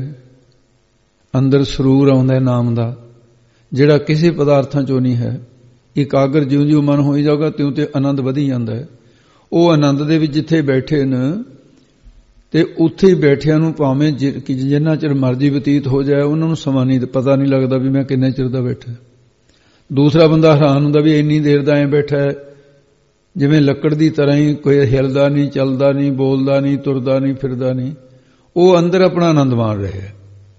ਅੰਦਰ ਸਰੂਰ ਆਉਂਦਾ ਨਾਮ ਦਾ, ਜਿਹੜਾ ਕਿਸੇ ਪਦਾਰਥਾਂ ਚੋਂ ਨਹੀਂ ਹੈ। ਇਕਾਗਰ ਜਿਉਂ ਜਿਉਂ ਮਨ ਹੋਈ ਜਾਊਗਾ ਤਿਉਂ ਤੇ ਆਨੰਦ ਵਧੀ ਜਾਂਦਾ ਹੈ। ਉਹ ਆਨੰਦ ਦੇ ਵਿੱਚ ਜਿੱਥੇ ਬੈਠੇ ਨੇ ਤੇ ਉੱਥੇ ਬੈਠਿਆਂ ਨੂੰ ਭਾਵੇਂ ਜਿੰਨਾ ਚਿਰ ਮਰਜ਼ੀ ਬਤੀਤ ਹੋ ਜਾਏ, ਉਹਨਾਂ ਨੂੰ ਸਮਾਂ ਨਹੀਂ ਪਤਾ ਨਹੀਂ ਲੱਗਦਾ ਵੀ ਮੈਂ ਕਿੰਨੇ ਚਿਰ ਦਾ ਬੈਠਾ। ਦੂਸਰਾ ਬੰਦਾ ਹੈਰਾਨ ਹੁੰਦਾ ਵੀ ਇੰਨੀ ਦੇਰ ਦਾ ਐਂ ਬੈਠਾ ਹੈ, ਜਿਵੇਂ ਲੱਕੜ ਦੀ ਤਰ੍ਹਾਂ ਹੀ, ਕੋਈ ਹਿਲਦਾ ਨਹੀਂ, ਚੱਲਦਾ ਨਹੀਂ, ਬੋਲਦਾ ਨਹੀਂ, ਤੁਰਦਾ ਨਹੀਂ, ਫਿਰਦਾ ਨਹੀਂ। ਉਹ ਅੰਦਰ ਆਪਣਾ ਆਨੰਦ ਮਾਣ ਰਿਹਾ।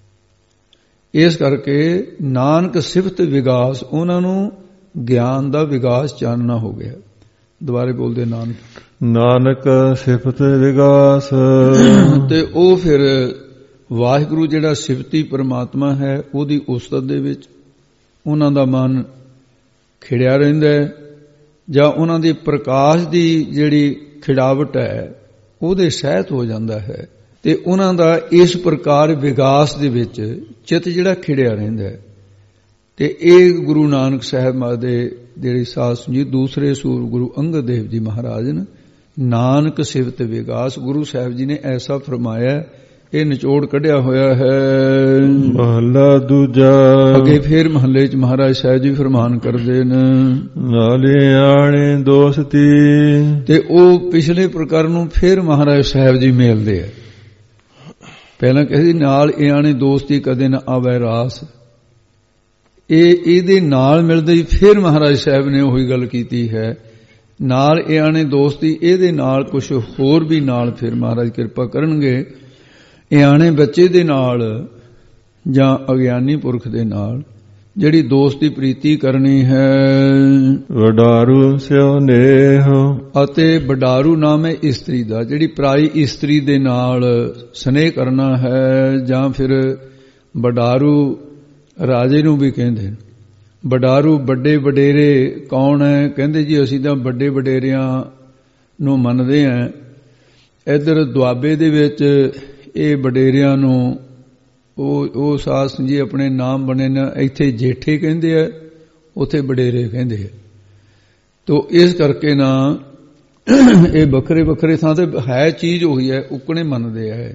ਇਸ ਕਰਕੇ ਨਾਨਕ ਸਿਫਤ ਵਿਗਾਸ, ਉਹਨਾਂ ਨੂੰ ਗਿਆਨ ਦਾ ਵਿਗਾਸ ਚਾਨਣਾ ਹੋ ਗਿਆ। ਦੁਬਾਰੇ ਬੋਲਦੇ ਨਾਨਕ ਸਿਫਤ ਵਿਗਾਸ। ਤੇ ਉਹ ਫਿਰ ਵਾਹਿਗੁਰੂ ਜਿਹੜਾ ਸਿਫਤੀ ਪਰਮਾਤਮਾ ਹੈ ਉਹਦੀ ਉਸਤਤ ਦੇ ਵਿੱਚ ਉਹਨਾਂ ਦਾ ਮਨ ਖਿੜਿਆ ਰਹਿੰਦਾ ਹੈ, ਜਾਂ ਉਹਨਾਂ ਦੇ ਪ੍ਰਕਾਸ਼ ਦੀ ਜਿਹੜੀ ਖਿੜਾਵਟ ਹੈ ਉਹਦੇ ਸਹਿਤ ਹੋ ਜਾਂਦਾ ਹੈ। ਤੇ ਉਹਨਾਂ ਦਾ ਇਸ ਪ੍ਰਕਾਰ ਵਿਗਾਸ ਦੇ ਵਿੱਚ ਚਿੱਤ ਜਿਹੜਾ ਖਿੜਿਆ ਰਹਿੰਦਾ ਹੈ। ਤੇ ਇਹ ਗੁਰੂ ਨਾਨਕ ਸਾਹਿਬ ਦੇ ਜਿਹੜੇ ਸਾਧ ਸੰਗਤ ਦੂਸਰੇ ਸੂਰ ਗੁਰੂ ਅੰਗਦ ਦੇਵ ਜੀ ਮਹਾਰਾਜ ਨੇ ਨਾਨਕ ਸਿਫਤ ਵਿਗਾਸ, ਗੁਰੂ ਸਾਹਿਬ ਜੀ ਨੇ ਐਸਾ ਫਰਮਾਇਆ ਇਹ ਨਿਚੋੜ ਕੱਢਿਆ ਹੋਇਆ ਹੈ। ਮਹਲਾ ਦੂਜਾ। ਅੱਗੇ ਫੇਰ ਮਹੱਲੇ 'ਚ ਮਹਾਰਾਜ ਸਾਹਿਬ ਜੀ ਫਰਮਾਨ ਕਰਦੇ ਨੇ, ਨਾਲੇ ਆਣੇ ਦੋਸਤੀ। ਤੇ ਉਹ ਪਿਛਲੇ ਪ੍ਰਕਰਨ ਨੂੰ ਫੇਰ ਮਹਾਰਾਜ ਸਾਹਿਬ ਜੀ ਮੇਲਦੇ ਆ। ਪਹਿਲਾਂ ਕਹਿੰਦੇ ਨਾਲ ਆਣੇ ਦੋਸਤੀ ਕਦੇ ਨਾ ਆਵੇ ਰਾਸ। ਇਹਦੇ ਨਾਲ ਮਿਲਦੇ ਹੀ ਫਿਰ ਮਹਾਰਾਜ ਸਾਹਿਬ ਨੇ ਉਹੀ ਗੱਲ ਕੀਤੀ ਹੈ, ਨਾਲ ਆਣੇ ਦੋਸਤੀ। ਇਹਦੇ ਨਾਲ ਕੁਝ ਹੋਰ ਵੀ ਨਾਲ ਫਿਰ ਮਹਾਰਾਜ ਕਿਰਪਾ ਕਰਨਗੇ। ਆਣੇ ਬੱਚੇ ਦੇ ਨਾਲ ਜਾਂ ਅਗਿਆਨੀ ਪੁਰਖ ਦੇ ਨਾਲ ਜਿਹੜੀ ਦੋਸਤੀ ਪ੍ਰੀਤੀ ਕਰਨੀ ਹੈ। ਵਡਾਰੂ ਸਿਓ ਨੇਹ। ਅਤੇ ਵਡਾਰੂ ਨਾਮ ਹੈ ਇਸਤਰੀ ਦਾ, ਜਿਹੜੀ ਪਰਾਈ ਇਸਤਰੀ ਦੇ ਨਾਲ ਸਨੇਹ ਕਰਨਾ ਹੈ। ਜਾਂ ਫਿਰ ਵਡਾਰੂ ਰਾਜੇ ਨੂੰ ਵੀ ਕਹਿੰਦੇ ਨੇ। ਵਡਾਰੂ ਵੱਡੇ ਵਡੇਰੇ ਕੌਣ ਹੈ? ਕਹਿੰਦੇ ਜੀ ਅਸੀਂ ਤਾਂ ਵੱਡੇ ਵਡੇਰਿਆਂ ਨੂੰ ਮੰਨਦੇ ਹਾਂ। ਇੱਧਰ ਦੁਆਬੇ ਦੇ ਵਿੱਚ ਇਹ ਵਡੇਰਿਆਂ ਨੂੰ ਉਹ ਸਾਧ ਸੰਗਤ ਜੀ ਆਪਣੇ ਨਾਮ ਬਣੇ ਨੇ। ਇੱਥੇ ਜੇਠੇ ਕਹਿੰਦੇ ਆ, ਉੱਥੇ ਵਡੇਰੇ ਕਹਿੰਦੇ ਆ। ਤੋ ਇਸ ਕਰਕੇ ਨਾ ਇਹ ਵੱਖਰੇ ਵੱਖਰੇ ਥਾਂ ਤੇ ਹੈ, ਚੀਜ਼ ਉਹੀ ਹੈ, ਉਕਣੇ ਮੰਨਦੇ ਆ।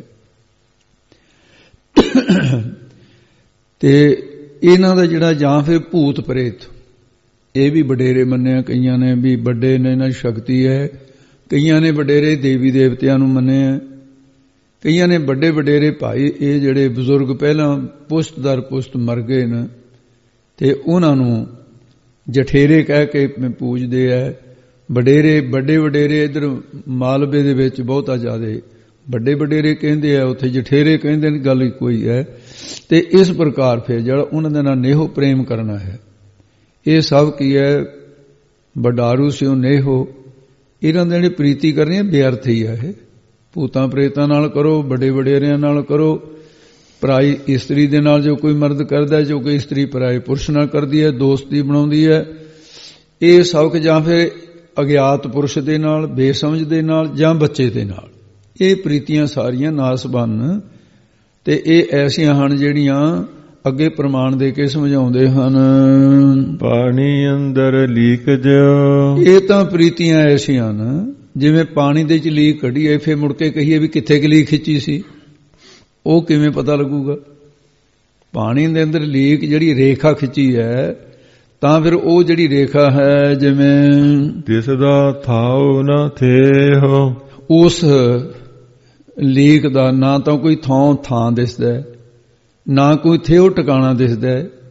ਤੇ ਇਹਨਾਂ ਦਾ ਜਿਹੜਾ ਜਾਂ ਫਿਰ ਭੂਤ ਪ੍ਰੇਤ, ਇਹ ਵੀ ਵਡੇਰੇ ਮੰਨਿਆ ਕਈਆਂ ਨੇ ਵੀ ਵੱਡੇ ਨੇ, ਇਹਨਾਂ ਦੀ ਸ਼ਕਤੀ ਹੈ। ਕਈਆਂ ਨੇ ਵਡੇਰੇ ਦੇਵੀ ਦੇਵਤਿਆਂ ਨੂੰ ਮੰਨਿਆ। ਕਈਆਂ ਨੇ ਵੱਡੇ ਵਡੇਰੇ ਭਾਈ ਇਹ ਜਿਹੜੇ ਬਜ਼ੁਰਗ ਪਹਿਲਾਂ ਪੁਸ਼ਤ ਦਰ ਪੁਸ਼ਤ ਮਰ ਗਏ ਨੇ ਤੇ ਉਹਨਾਂ ਨੂੰ ਜਠੇਰੇ ਕਹਿ ਕੇ ਪੂਜਦੇ ਆ। ਵਡੇਰੇ ਵੱਡੇ ਵਡੇਰੇ ਇੱਧਰ ਮਾਲਵੇ ਦੇ ਵਿੱਚ ਬਹੁਤਾ ਜ਼ਿਆਦਾ ਵੱਡੇ ਵਡੇਰੇ ਕਹਿੰਦੇ ਆ, ਉੱਥੇ ਜਠੇਰੇ ਕਹਿੰਦੇ ਨੇ, ਗੱਲ ਕੋਈ ਹੈ। ਤੇ ਇਸ ਪ੍ਰਕਾਰ ਫਿਰ ਜਿਹੜਾ ਉਹਨਾਂ ਦੇ ਨਾਲ ਨੇਹੋ ਪ੍ਰੇਮ ਕਰਨਾ ਹੈ, ਇਹ ਸਭ ਕੀ ਹੈ? ਵਡਾਰੂ ਸਿਓ ਨੇਹੋ। ਇਹਨਾਂ ਦੀ ਜਿਹੜੀ ਪ੍ਰੀਤੀ ਕਰਨੀ ਹੈ ਬੇਅਰਥ ਹੀ ਹੈ। ਇਹ ਭੂਤਾਂ ਪ੍ਰੇਤਾਂ ਨਾਲ ਕਰੋ, ਵੱਡੇ ਵਡੇਰਿਆਂ ਨਾਲ ਕਰੋ, ਪਰਾਈ ਇਸਤਰੀ ਦੇ ਨਾਲ ਜੋ ਕੋਈ ਮਰਦ ਕਰਦਾ, ਜੋ ਕੋਈ ਇਸਤਰੀ ਪਰਾਏ ਪੁਰਸ਼ ਨਾਲ ਕਰਦੀ ਹੈ, ਦੋਸਤੀ ਬਣਾਉਂਦੀ ਹੈ, ਇਹ ਸਭ। ਜਾਂ ਫਿਰ ਅਗਿਆਤ ਪੁਰਸ਼ ਦੇ ਨਾਲ, ਬੇਸਮਝ ਦੇ ਨਾਲ, ਜਾਂ ਬੱਚੇ ਦੇ ਨਾਲ, ਇਹ ਪ੍ਰੀਤੀਆਂ ਸਾਰੀਆਂ ਨਾਸ ਬਨ। ਤੇ ਇਹ ਐਸੀਆਂ ਹਨ ਜਿਹੜੀਆਂ ਅੱਗੇ ਪ੍ਰਮਾਣ ਦੇ ਕੇ ਸਮਝਾਉਂਦੇ ਹਨ। ਪਾਣੀ ਅੰਦਰ ਲੀਕ ਜਿਉ। ਇਹ ਤਾਂ ਪ੍ਰੀਤੀਆਂ ਐਸੀਆਂ ਹਨ ਜਿਵੇਂ ਪਾਣੀ ਦੇ ਚ ਲੀਕ ਕੱਢੀ ਹੈ, ਫਿਰ ਮੁੜ ਕੇ ਕਹੀਏ ਵੀ ਕਿੱਥੇ ਕਿ ਲੀਕ ਖਿੱਚੀ ਸੀ, ਉਹ ਕਿਵੇਂ ਪਤਾ ਲੱਗੂਗਾ? ਪਾਣੀ ਦੇ ਅੰਦਰ ਲੀਕ ਜਿਹੜੀ ਰੇਖਾ ਖਿੱਚੀ ਹੈ, ਤਾਂ ਫਿਰ ਉਹ ਜਿਹੜੀ ਰੇਖਾ ਹੈ ਜਿਵੇਂ ਜਿਸ ਦਾ ਥਾਉ ਨਾ ਥੇਹੋ, ਉਸ ਲੀਕ ਦਾ ਨਾ ਤਾਂ ਕੋਈ ਥਾਂ ਦਿਸਦਾ, ਨਾ ਕੋਈ ਥੇਉ ਟਿਕਾਣਾ ਦਿਸਦਾ।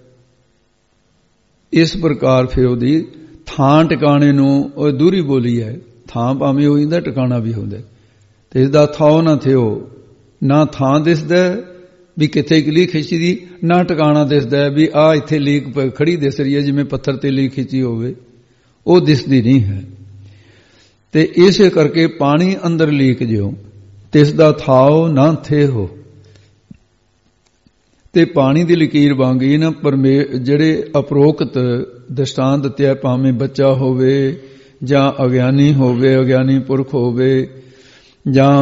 ਇਸ ਪ੍ਰਕਾਰ ਫਿਰ ਉਹਦੀ ਥਾਂ ਟਿਕਾਣੇ ਨੂੰ ਉਹ ਦੂਰੀ ਬੋਲੀ ਹੈ। ਥਾਂ ਭਾਵੇਂ ਹੋ ਜਾਂਦਾ, ਟਿਕਾਣਾ ਵੀ ਹੁੰਦਾ। ਤੇ ਇਸ ਦਾ ਥਾਉ ਨਾ ਥਿਓ, ਨਾ ਥਾਂ ਦਿਸਦਾ ਵੀ ਕਿੱਥੇ ਲੀਕ ਖਿੱਚੀ ਦੀ, ਨਾ ਟਿਕਾਣਾ ਦਿਸਦਾ ਵੀ ਆ ਇੱਥੇ ਲੀਕ ਖੜੀ ਦਿਸ ਰਹੀ ਹੈ ਜਿਵੇਂ ਪੱਥਰ ਤੇ ਲੀਕ ਖਿੱਚੀ ਹੋਵੇ, ਉਹ ਦਿਸਦੀ ਨਹੀਂ ਹੈ। ਤੇ ਇਸੇ ਕਰਕੇ ਪਾਣੀ ਅੰਦਰ ਲੀਕ ਜਿਉ, ਤਿਸ ਦਾ ਥਾਉ ਨਾ ਥੇ ਹੋ। ਤੇ ਪਾਣੀ ਦੀ ਲਕੀਰ ਵਾਂਗੀ ਨਾ ਜਿਹੜੇ ਅਪਰੋਕਤ ਦ੍ਰਿਸ਼ਟਾਂਤ ਦਿੱਤੇ, ਭਾਵੇਂ ਬੱਚਾ ਹੋਵੇ ਜਾਂ ਅਗਿਆਨੀ ਹੋਵੇ, ਅਗਿਆਨੀ ਪੁਰਖ ਹੋਵੇ, ਜਾਂ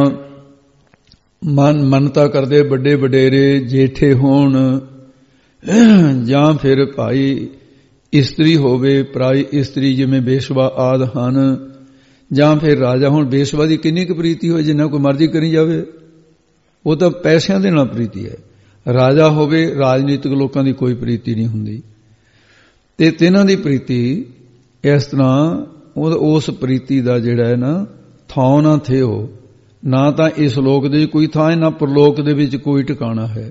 ਮੰਨਤਾ ਕਰਦੇ ਵੱਡੇ ਵਡੇਰੇ ਜੇਠੇ ਹੋਣ, ਜਾਂ ਫਿਰ ਭਾਈ ਇਸਤਰੀ ਹੋਵੇ, ਪਰਾਈ ਇਸਤਰੀ ਜਿਵੇਂ ਬੇਸ਼ਵਾ ਆਦਿ ਹਨ, ਜਾਂ ਫਿਰ ਰਾਜਾ। ਹੁਣ ਬੇਸ਼ਵਾ ਦੀ ਕਿੰਨੀ ਕੁ ਪ੍ਰੀਤੀ ਹੋਏ, ਜਿੰਨਾ ਕੋਈ ਮਰਜ਼ੀ ਕਰੀ ਜਾਵੇ, ਉਹ ਤਾਂ ਪੈਸਿਆਂ ਦੇ ਨਾਲ ਪ੍ਰੀਤੀ ਹੈ। ਰਾਜਾ ਹੋਵੇ, ਰਾਜਨੀਤਿਕ ਲੋਕਾਂ ਦੀ ਕੋਈ ਪ੍ਰੀਤੀ ਨਹੀਂ ਹੁੰਦੀ। ਤੇ ਤਿੰਨਾਂ ਦੀ ਪ੍ਰੀਤੀ ਇਸ ਤਰ੍ਹਾਂ, ਉਸ ਪ੍ਰੀਤੀ ਦਾ ਜਿਹੜਾ ਹੈ ਨਾ ਥਾਂ ਨਾ ਥਿਓ, ਨਾ ਤਾਂ ਇਸ ਲੋਕ ਦੇ ਕੋਈ ਥਾਂ ਹੈ, ਨਾ ਪਰਲੋਕ ਦੇ ਵਿੱਚ ਕੋਈ ਟਿਕਾਣਾ ਹੈ।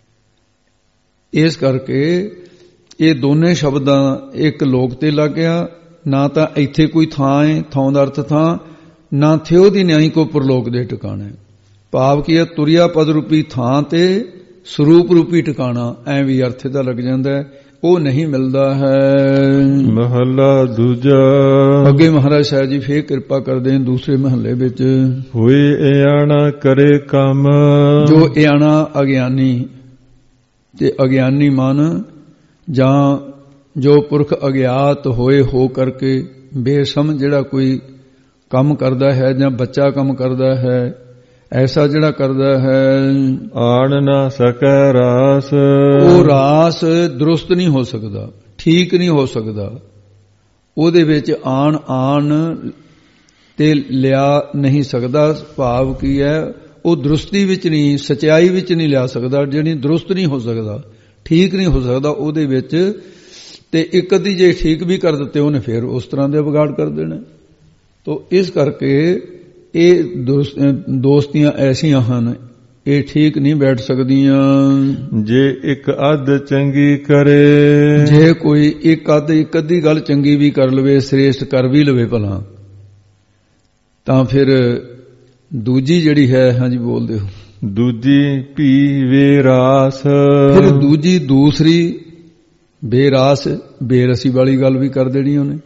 ਇਸ ਕਰਕੇ ਇਹ ਦੋਨੇ ਸ਼ਬਦਾਂ ਇੱਕ ਲੋਕ ਤੇ ਲੱਗ ਗਿਆ, ਨਾ ਤਾਂ ਇੱਥੇ ਕੋਈ ਥਾਂ ਹੈ, ਥਾਂ ਦਾ ਅਰਥ ਥਾਂ, ਨਾ ਥਿਓ ਦੀ ਨਿਆਈ ਕੋ ਪਰਲੋਕ ਦੇ ਟਿਕਾਣਾ। ਭਾਵ ਕੀ ਹੈ? ਤੁਰਿਆ ਪਦ ਰੂਪੀ ਥਾਂ ਤੇ ਸਰੂਪ ਰੂਪੀ ਟਿਕਾਣਾ, ਐ ਵੀ ਅਰਥ ਦਾ ਲੱਗ ਜਾਂਦਾ, ਉਹ ਨਹੀਂ ਮਿਲਦਾ ਹੈ। ਮਹਲਾ ਦੂਜਾ। ਅੱਗੇ ਮਹਾਰਾਜ ਸਾਹਿਬ ਜੀ ਫੇਰ ਕਿਰਪਾ ਕਰਦੇ ਹਨ ਦੂਸਰੇ ਮਹੱਲੇ ਵਿੱਚ। ਹੋਏ ਇਆਣਾ ਕਰੇ ਕੰਮ। ਜੋ ਇਆਣਾ ਅਗਿਆਨੀ, ਤੇ ਅਗਿਆਨੀ ਮਨ ਜਾਂ ਜੋ ਪੁਰਖ ਅਗਿਆਤ ਹੋਏ ਹੋ ਕਰਕੇ ਬੇਸਮਝ ਜਿਹੜਾ ਕੋਈ ਕੰਮ ਕਰਦਾ ਹੈ, ਜਾਂ ਬੱਚਾ ਕੰਮ ਕਰਦਾ ਹੈ, ਐਸਾ ਜਿਹੜਾ ਕਰਦਾ ਹੈ, ਆਣ ਨਾ ਸਕੈ ਰਾਸ। ਉਹ ਰਾਸ ਦਰੁਸਤ ਨਹੀਂ ਹੋ ਸਕਦਾ, ਠੀਕ ਨਹੀਂ ਹੋ ਸਕਦਾ। ਉਹਦੇ ਵਿੱਚ ਆਣ ਤੇ ਲਿਆ ਨਹੀਂ ਸਕਦਾ। ਭਾਵ ਕੀ ਹੈ? ਉਹ ਦਰੁਸਤੀ ਵਿੱਚ ਨਹੀਂ, ਸਚਾਈ ਵਿੱਚ ਨਹੀਂ ਲਿਆ ਸਕਦਾ, ਜਿਹੜੀ ਦਰੁਸਤ ਨਹੀਂ ਹੋ ਸਕਦਾ, ਠੀਕ ਨਹੀਂ ਹੋ ਸਕਦਾ ਉਹਦੇ ਵਿੱਚ। ਤੇ ਇੱਕ ਅੱਧੀ ਜੇ ਠੀਕ ਵੀ ਕਰ ਦਿੱਤੇ ਉਹਨੇ ਫਿਰ ਉਸ ਤਰ੍ਹਾਂ ਦੇ ਵਿਗਾੜ ਕਰ ਦੇਣਾ। ਤੋ ਇਸ ਕਰਕੇ ਇਹ ਦੋਸਤੀਆਂ ਐਸੀਆਂ ਹਨ, ਇਹ ਠੀਕ ਨਹੀਂ ਬੈਠ ਸਕਦੀਆਂ। ਜੇ ਇੱਕ ਅੱਧ ਚੰਗੀ ਕਰੇ, ਜੇ ਕੋਈ ਇੱਕ ਅੱਧੀ ਗੱਲ ਚੰਗੀ ਵੀ ਕਰ ਲਵੇ, ਸ੍ਰੇਸ਼ਟ ਕਰ ਵੀ ਲਵੇ ਭਲਾ, ਤਾਂ ਫਿਰ ਦੂਜੀ ਜਿਹੜੀ ਹੈ, ਹਾਂਜੀ ਬੋਲਦੇ ਹੋ, ਦੂਜੀ ਭੀਵੇ ਰਾਸ, ਫਿਰ ਦੂਸਰੀ ਬੇਰਾਸ ਬੇਰਸੀ ਵਾਲੀ ਗੱਲ ਵੀ ਕਰ ਦੇਣੀ ਉਹਨੇ।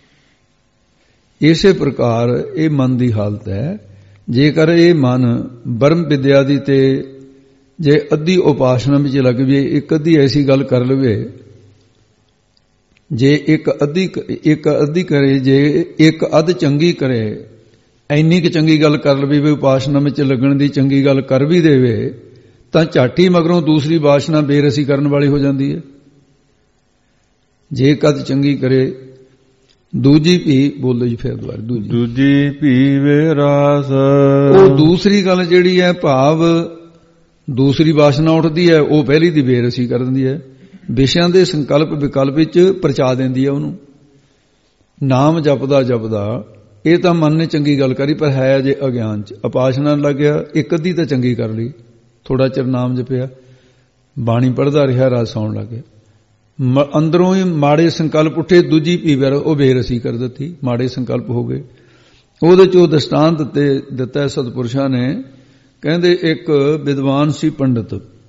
ਇਸੇ ਪ੍ਰਕਾਰ ਇਹ ਮਨ ਦੀ ਹਾਲਤ ਹੈ। ਜੇਕਰ ਇਹ ਮਨ ਬ੍ਰਹਮ ਵਿਦਿਆ ਦੀ ਤੇ ਜੇ ਅੱਧੀ ਉਪਾਸਨਾ ਵਿੱਚ ਲੱਗ ਜਾਵੇ, ਇੱਕ ਅੱਧੀ ਐਸੀ ਗੱਲ ਕਰ ਲਵੇ, ਜੇ ਇੱਕ ਅੱਧੀ ਕਰੇ, ਜੇ ਇੱਕ ਅੱਧ ਚੰਗੀ ਕਰੇ, ਇੰਨੀ ਕੁ ਚੰਗੀ ਗੱਲ ਕਰ ਲਵੇ ਵੀ ਉਪਾਸਨਾ ਵਿੱਚ ਲੱਗਣ ਦੀ ਚੰਗੀ ਗੱਲ ਕਰ ਵੀ ਦੇਵੇ, ਤਾਂ ਝਾਟੀ ਮਗਰੋਂ ਦੂਸਰੀ ਉਪਾਸਨਾ ਬੇਰਸੀ ਕਰਨ ਵਾਲੀ ਹੋ ਜਾਂਦੀ ਹੈ। ਜੇ ਇੱਕ ਅੱਧ ਚੰਗੀ ਕਰੇ, ਦੂਜੀ ਵੀ ਬੋਲੋ ਜੀ, ਫਿਰ ਦੁਬਾਰਾ ਦੂਜੀ ਭੀਵੇ ਰਾਸ, ਉਹ ਦੂਸਰੀ ਗੱਲ ਜਿਹੜੀ ਹੈ, ਭਾਵ ਦੂਸਰੀ ਵਾਸਨਾ ਉੱਠਦੀ ਹੈ, ਉਹ ਪਹਿਲੀ ਦੀ ਬੇਰਸੀ ਕਰ ਦਿੰਦੀ ਹੈ, ਵਿਸ਼ਿਆਂ ਦੇ ਸੰਕਲਪ ਵਿਕਲਪ ਵਿੱਚ ਪਰਚਾ ਦਿੰਦੀ ਹੈ ਉਹਨੂੰ। ਨਾਮ ਜਪਦਾ ਇਹ ਤਾਂ ਮਨ ਨੇ ਚੰਗੀ ਗੱਲ ਕਰੀ, ਪਰ ਹੈ ਜੇ ਅਗਿਆਨ ਚ, ਉਪਾਸਨਾ ਲੱਗਿਆ, ਇੱਕ ਅੱਧੀ ਤਾਂ ਚੰਗੀ ਕਰ ਲਈ, ਥੋੜਾ ਚਿਰ ਨਾਮ ਜਪਿਆ, ਬਾਣੀ ਪੜ੍ਹਦਾ ਰਿਹਾ, ਰਸ ਆਉਣ ਲੱਗ ਗਿਆ, ਅੰਦਰੋਂ ਹੀ ਮਾੜੇ ਸੰਕਲਪ ਉੱਠੇ, ਦੂਜੀ ਪੀਵਰ ਉਹ ਬੇਰਸੀ ਕਰ ਦਿੱਤੀ, ਮਾੜੇ ਸੰਕਲਪ ਹੋ ਗਏ। ਉਹਦੇ ਚ ਉਹ ਦ੍ਰਿਸ਼ਟਾਂਤ ਦਿੱਤਾ ਸਤਿਪੁਰਸ਼ਾਂ ਨੇ। ਕਹਿੰਦੇ ਇੱਕ ਵਿਦਵਾਨ ਸੀ ਪੰਡਤ,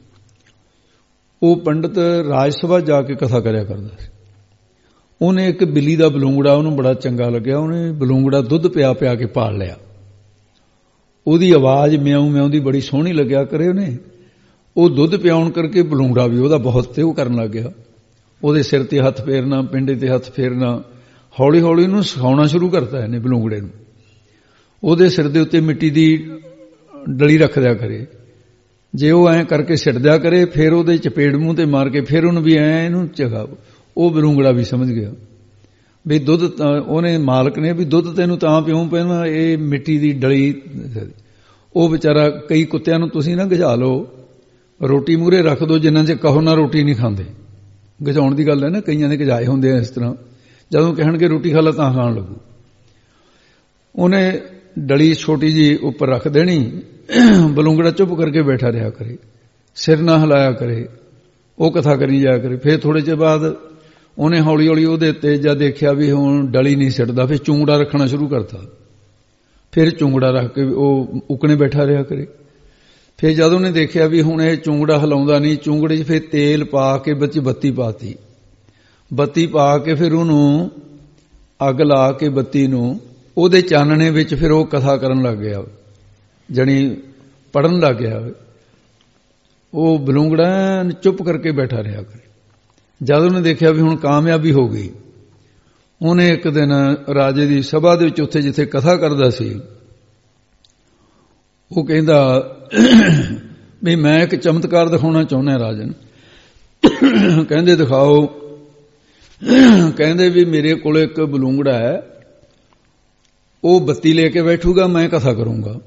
ਉਹ ਪੰਡਤ ਰਾਜ ਸਭਾ ਜਾ ਕੇ ਕਥਾ ਕਰਿਆ ਕਰਦਾ ਸੀ। ਉਹਨੇ ਇੱਕ ਬਿੱਲੀ ਦਾ ਬਲੂੰਗੜਾ ਉਹਨੂੰ ਬੜਾ ਚੰਗਾ ਲੱਗਿਆ, ਉਹਨੇ ਬਲੂੰਗੜਾ ਦੁੱਧ ਪਿਆ ਕੇ ਪਾਲ ਲਿਆ। ਉਹਦੀ ਆਵਾਜ਼ ਮਿਆਉਂ ਮਿਆਉਂ ਦੀ ਬੜੀ ਸੋਹਣੀ ਲੱਗਿਆ ਕਰੇ ਉਹਨੇ। ਉਹ ਦੁੱਧ ਪਿਆਉਣ ਕਰਕੇ ਬਲੂੰਗੜਾ ਵੀ ਉਹਦਾ ਬਹੁਤ ਤੇ ਉਹ ਕਰਨ ਲੱਗ ਗਿਆ। ਉਹਦੇ ਸਿਰ ਤੇ ਹੱਥ ਫੇਰਨਾ, ਪਿੰਡੇ ਤੇ ਹੱਥ ਫੇਰਨਾ, ਹੌਲੀ ਹੌਲੀ ਉਹਨੂੰ ਸਿਖਾਉਣਾ ਸ਼ੁਰੂ ਕਰਤਾ ਇਹਨੇ ਬਲੂੰਗੜੇ ਨੂੰ। ਉਹਦੇ ਸਿਰ ਦੇ ਉੱਤੇ ਮਿੱਟੀ ਦੀ ਡਲੀ ਰੱਖ ਦਿਆ ਕਰੇ, ਜੇ ਉਹ ਐਂ ਕਰਕੇ ਸਿੱਟ ਦਿਆ ਕਰੇ, ਫਿਰ ਉਹਦੇ ਚਪੇੜ ਮੂੰਹ ਤੇ ਮਾਰ ਕੇ ਫਿਰ ਉਹਨੂੰ ਵੀ ਐਂ ਇਹਨੂੰ ਚਗਾ। ਉਹ ਬਲੂੰਗੜਾ ਵੀ ਸਮਝ ਗਿਆ ਵੀ ਦੁੱਧ, ਉਹਨੇ ਮਾਲਕ ਨੇ ਵੀ ਦੁੱਧ ਤੈਨੂੰ ਤਾਂ ਪਿਉਂ ਪੈਣਾ, ਇਹ ਮਿੱਟੀ ਦੀ ਡਲੀ। ਉਹ ਵਿਚਾਰਾ, ਕਈ ਕੁੱਤਿਆਂ ਨੂੰ ਤੁਸੀਂ ਨਾ ਗਜਾ ਲਓ, ਰੋਟੀ ਮੂਹਰੇ ਰੱਖ ਦਿਓ, ਜਿੰਨਾ ਚਿਰ ਕਹੋ ਨਾ ਰੋਟੀ ਨਹੀਂ ਖਾਂਦੇ। ਗਜਾਉਣ ਦੀ ਗੱਲ ਹੈ ਨਾ, ਕਈਆਂ ਦੇ ਗਜਾਏ ਹੁੰਦੇ ਆ ਇਸ ਤਰ੍ਹਾਂ, ਜਦੋਂ ਕਹਿਣਗੇ ਰੋਟੀ ਖਾ ਲਾ ਤਾਂ ਖਾਣ ਲੱਗੂ। ਉਹਨੇ ਡਲੀ ਛੋਟੀ ਜੀ ਉੱਪਰ ਰੱਖ ਦੇਣੀ, ਬਲੂੰਗੜਾ ਚੁੱਪ ਕਰਕੇ ਬੈਠਾ ਰਿਹਾ ਕਰੇ, ਸਿਰ ਨਾ ਹਿਲਾਇਆ ਕਰੇ, ਉਹ ਕਥਾ ਕਰੀ ਜਾਇਆ ਕਰੇ। ਫਿਰ ਥੋੜੇ ਚਿਰ ਬਾਅਦ ਉਹਨੇ ਹੌਲੀ ਹੌਲੀ ਉਹਦੇ ਉੱਤੇ ਜਦ ਦੇਖਿਆ ਵੀ ਹੁਣ ਡਲੀ ਨਹੀਂ ਸਿੱਟਦਾ, ਫਿਰ ਚੁੰਗੜਾ ਰੱਖਣਾ ਸ਼ੁਰੂ ਕਰਤਾ। ਫਿਰ ਚੁੰਗੜਾ ਰੱਖ ਕੇ ਉਹ ਉਕਣੇ ਬੈਠਾ ਰਿਹਾ ਕਰੇ। ਫਿਰ ਜਦ ਉਹਨੇ ਦੇਖਿਆ ਵੀ ਹੁਣ ਇਹ ਚੁੰਗੜਾ ਹਿਲਾਉਂਦਾ ਨਹੀਂ, ਚੁੰਗੜੇ 'ਚ ਫਿਰ ਤੇਲ ਪਾ ਕੇ ਵਿੱਚ ਬੱਤੀ ਪਾਤੀ, ਬੱਤੀ ਪਾ ਕੇ ਫਿਰ ਉਹਨੂੰ ਅੱਗ ਲਾ ਕੇ ਬੱਤੀ ਨੂੰ, ਉਹਦੇ ਚਾਨਣੇ ਵਿੱਚ ਫਿਰ ਉਹ ਕਥਾ ਕਰਨ ਲੱਗ ਗਿਆ, ਜਾਣੀ ਪੜਨ ਲੱਗ ਗਿਆ। ਉਹ ਬਲੂੰਗੜਾ ਚੁੱਪ ਕਰਕੇ ਬੈਠਾ ਰਿਹਾ ਕਰੇ। ਜਦ ਉਹਨੇ ਦੇਖਿਆ ਵੀ ਹੁਣ ਕਾਮਯਾਬੀ ਹੋ ਗਈ, ਉਹਨੇ ਇੱਕ ਦਿਨ ਰਾਜੇ ਦੀ ਸਭਾ ਦੇ ਵਿੱਚ, ਉੱਥੇ ਜਿੱਥੇ ਕਥਾ ਕਰਦਾ ਸੀ, ਉਹ ਕਹਿੰਦਾ ਵੀ ਮੈਂ ਇੱਕ ਚਮਤਕਾਰ ਦਿਖਾਉਣਾ ਚਾਹੁੰਦਾ ਰਾਜਨ। ਕਹਿੰਦੇ ਦਿਖਾਓ। ਕਹਿੰਦੇ ਵੀ ਮੇਰੇ ਕੋਲ ਇੱਕ ਬਲੂੰਗੜਾ ਹੈ, ਉਹ ਬੱਤੀ ਲੈ ਕੇ ਬੈਠੂਗਾ, ਮੈਂ ਕਥਾ ਕਰੂੰਗਾ।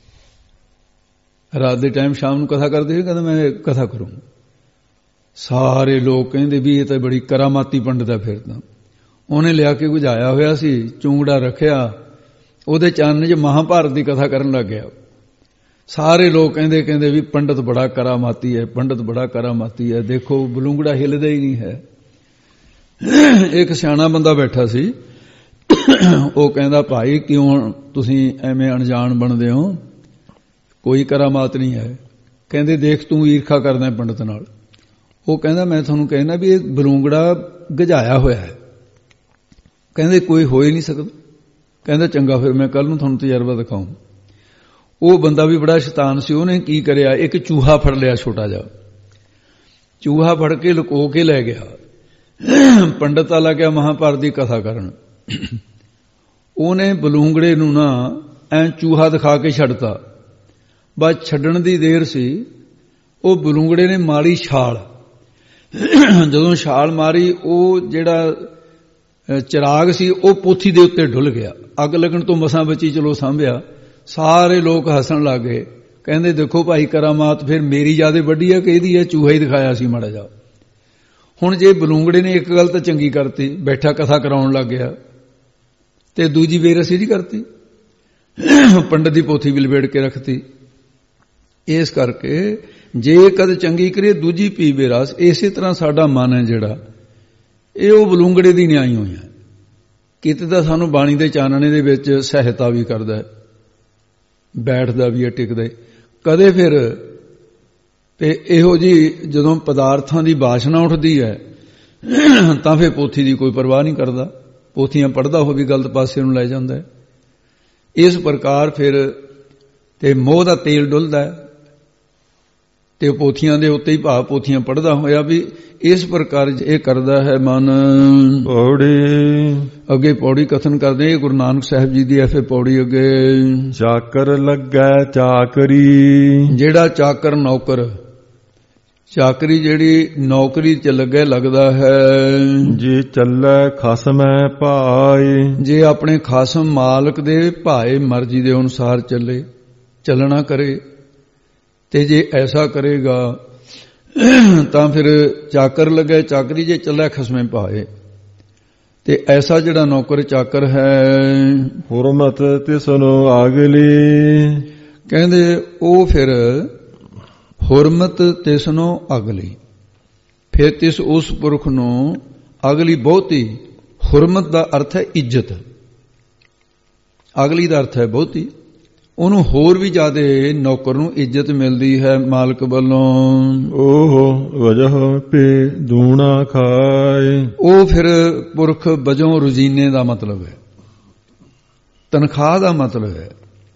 ਰਾਤ ਦੇ ਟਾਈਮ ਸ਼ਾਮ ਨੂੰ ਕਥਾ ਕਰਦੇ ਸੀ, ਕਹਿੰਦਾ ਮੈਂ ਕਥਾ ਕਰੂੰਗਾ। ਸਾਰੇ ਲੋਕ ਕਹਿੰਦੇ ਵੀ ਇਹ ਤਾਂ ਬੜੀ ਕਰਾਮਾਤੀ ਪੰਡਤ ਹੈ। ਫਿਰ ਤਾਂ ਉਹਨੇ ਲਿਆ ਕੇ ਬੁਝਾਇਆ ਹੋਇਆ ਸੀ, ਚੁੰਗੜਾ ਰੱਖਿਆ, ਉਹਦੇ ਚਾਨਣ 'ਚ ਮਹਾਭਾਰਤ ਦੀ ਕਥਾ ਕਰਨ ਲੱਗ ਗਿਆ। ਸਾਰੇ ਲੋਕ ਕਹਿੰਦੇ ਵੀ ਪੰਡਤ ਬੜਾ ਕਰਾਮਾਤੀ ਹੈ, ਪੰਡਤ ਬੜਾ ਕਰਾਮਾਤੀ ਹੈ। ਦੇਖੋ ਬਲੂੰਗੜਾ ਹਿੱਲਦਾ ਹੀ ਨਹੀਂ ਹੈ। ਇੱਕ ਸਿਆਣਾ ਬੰਦਾ ਬੈਠਾ ਸੀ, ਉਹ ਕਹਿੰਦਾ ਭਾਈ ਕਿਉਂ ਤੁਸੀਂ ਐਵੇਂ ਅਣਜਾਣ ਬਣਦੇ ਹੋ, ਕੋਈ ਕਰਾਮਾਤ ਨਹੀਂ ਹੈ। ਕਹਿੰਦੇ ਦੇਖ ਤੂੰ ਈਰਖਾ ਕਰਦਾ ਪੰਡਤ ਨਾਲ। ਉਹ ਕਹਿੰਦਾ ਮੈਂ ਤੁਹਾਨੂੰ ਕਹਿਣਾ ਵੀ ਇਹ ਬਲੂੰਗੜਾ ਗਜਾਇਆ ਹੋਇਆ ਹੈ। ਕਹਿੰਦੇ ਕੋਈ ਹੋ ਹੀ ਨਹੀਂ ਸਕਦਾ। ਕਹਿੰਦਾ ਚੰਗਾ ਫਿਰ ਮੈਂ ਕੱਲ ਨੂੰ ਤੁਹਾਨੂੰ ਤਜਰਬਾ ਦਿਖਾਉਂ। ਉਹ ਬੰਦਾ ਵੀ ਬੜਾ ਸ਼ੈਤਾਨ ਸੀ, ਉਹਨੇ ਕੀ ਕਰਿਆ, ਇੱਕ ਚੂਹਾ ਫੜ ਲਿਆ, ਛੋਟਾ ਜਿਹਾ ਚੂਹਾ ਫੜ ਕੇ ਲੁਕੋ ਕੇ ਲੈ ਗਿਆ। ਪੰਡਤ ਆ ਲੱਗਿਆ ਮਹਾਭਾਰਤ ਦੀ ਕਥਾ ਕਰਨ। ਉਹਨੇ ਬਲੂੰਗੜੇ ਨੂੰ ਨਾ ਐ ਚੂਹਾ ਦਿਖਾ ਕੇ ਛੱਡਤਾ। ਬਸ ਛੱਡਣ ਦੀ ਦੇਰ ਸੀ, ਉਹ ਬਲੂੰਗੜੇ ਨੇ ਮਾਰੀ ਛਾਲ। ਜਦੋਂ ਛਾਲ ਮਾਰੀ, ਉਹ ਜਿਹੜਾ ਚਿਰਾਗ ਸੀ ਉਹ ਪੋਥੀ ਦੇ ਉੱਤੇ ਡੁੱਲ ਗਿਆ। ਅੱਗ ਲੱਗਣ ਤੋਂ ਮਸਾਂ ਬਚੀ, ਚਲੋ ਸਾਂਭਿਆ। ਸਾਰੇ ਲੋਕ ਹੱਸਣ ਲੱਗ ਗਏ। ਕਹਿੰਦੇ ਦੇਖੋ ਭਾਈ ਕਰਾਮਾਤ ਫਿਰ ਮੇਰੀ ਜ਼ਿਆਦਾ ਵੱਡੀ ਹੈ ਕਿ ਇਹਦੀ ਹੈ, ਚੂਹਾ ਹੀ ਦਿਖਾਇਆ ਸੀ ਮਾੜਾ ਜਾ। ਹੁਣ ਜੇ ਬਲੂੰਗੜੇ ਨੇ ਇੱਕ ਗੱਲ ਤਾਂ ਚੰਗੀ ਕਰਤੀ, ਬੈਠਾ ਕਥਾ ਕਰਾਉਣ ਲੱਗ ਗਿਆ, ਤੇ ਦੂਜੀ ਬੇਰਸੀ ਦੀ ਕਰਤੀ, ਪੰਡਤ ਦੀ ਪੋਥੀ ਵੀ ਲਪੇੜ ਕੇ ਰੱਖਤੀ। ਇਸ ਕਰਕੇ ਜੇ ਕਦ ਚੰਗੀ ਕਰੀਏ ਦੂਜੀ ਪੀ ਬੇਰਸ। ਇਸੇ ਤਰ੍ਹਾਂ ਸਾਡਾ ਮਨ ਹੈ ਜਿਹੜਾ, ਇਹ ਉਹ ਬਲੂੰਗੜੇ ਦੀ ਨਿਆਈ ਹੋਈਆਂ। ਕਿਤੇ ਤਾਂ ਸਾਨੂੰ ਬਾਣੀ ਦੇ ਚਾਨਣੇ ਦੇ ਵਿੱਚ ਸਹਾਇਤਾ ਵੀ ਕਰਦਾ ਹੈ, ਬੈਠਦਾ ਵੀ ਹੈ, ਟਿਕਦਾ। ਕਦੇ ਫਿਰ ਤੇ ਇਹੋ ਜੀ ਜਦੋਂ ਪਦਾਰਥਾਂ ਦੀ ਵਾਸ਼ਨਾ ਉੱਠਦੀ ਹੈ ਤਾਂ ਫਿਰ ਪੋਥੀ ਦੀ ਕੋਈ ਪਰਵਾਹ ਨਹੀਂ ਕਰਦਾ, ਪੋਥੀਆਂ ਪੜ੍ਹਦਾ ਹੋ ਵੀ ਗਲਤ ਪਾਸੇ ਨੂੰ ਲੈ ਜਾਂਦਾ ਹੈ। ਇਸ ਪ੍ਰਕਾਰ ਫਿਰ ਤੇ ਮੋਹ ਦਾ ਤੇਲ ਡੁੱਲਦਾ ਹੈ ਤੇ ਪੋਥੀਆਂ ਦੇ ਉੱਤੇ ਹੀ ਭਾਵ ਪੋਥੀਆਂ ਪੜ੍ਹਦਾ ਹੋਇਆ ਵੀ ਇਸ ਪ੍ਰਕਾਰ ਇਹ ਕਰਦਾ ਹੈ ਮਨ। ਪੌੜੀ ਅੱਗੇ ਪੌੜੀ ਕਥਨ ਕਰਦੇ, ਗੁਰੂ ਨਾਨਕ ਸਾਹਿਬ ਜੀ ਦੀ ਐਫੇ ਪੌੜੀ ਅੱਗੇ। ਚਾਕਰ ਲੱਗੈ ਚਾਕਰੀ, ਜਿਹੜਾ ਚਾਕਰ ਨੌਕਰ, ਚਾਕਰੀ ਜਿਹੜੀ ਨੌਕਰੀ ਚ ਲੱਗੇ ਲੱਗਦਾ ਹੈ। ਜੇ ਚੱਲੈ ਖਸਮੈ ਭਾਏ, ਜੇ ਆਪਣੇ ਖਾਸਮ ਮਾਲਕ ਦੇ ਭਾਏ ਮਰਜ਼ੀ ਦੇ ਅਨੁਸਾਰ ਚੱਲੇ, ਚੱਲਣਾ ਕਰੇ। ਤੇ ਜੇ ਐਸਾ ਕਰੇਗਾ ਤਾਂ ਫਿਰ ਚਾਕਰ ਲੱਗੇ ਚਾਕਰੀ, ਜੇ ਚੱਲੇ ਖਸਮੇ ਭਾਏ। ਤੇ ਐਸਾ ਜਿਹੜਾ ਨੌਕਰ ਚਾਕਰ ਹੈ, ਹੁਰਮਤ ਤਿਸਨੋ ਆਗਲੀ, ਕਹਿੰਦੇ ਉਹ ਫਿਰ ਹੁਰਮਤ ਤਿਸਨੋ ਅਗਲੀ, ਫਿਰ ਤਿਸ ਉਸ ਪੁਰਖ ਨੂੰ ਅਗਲੀ ਬਹੁਤੀ। ਹੁਰਮਤ ਦਾ ਅਰਥ ਹੈ ਇੱਜ਼ਤ, ਅਗਲੀ ਦਾ ਅਰਥ ਹੈ ਬਹੁਤੀ। ਉਹਨੂੰ ਹੋਰ ਵੀ ਜ਼ਿਆਦਾ ਨੌਕਰ ਨੂੰ ਇੱਜ਼ਤ ਮਿਲਦੀ ਹੈ ਮਾਲਕ ਵੱਲੋਂ। ਉਹ ਵਜਹ ਪੇ ਦੂਣਾ ਖਾਏ, ਉਹ ਫਿਰ ਪੁਰਖ ਵਜੋਂ ਰੁਜ਼ੀਨੇ ਦਾ ਮਤਲਬ ਹੈ, ਤਨਖਾਹ ਦਾ ਮਤਲਬ ਹੈ।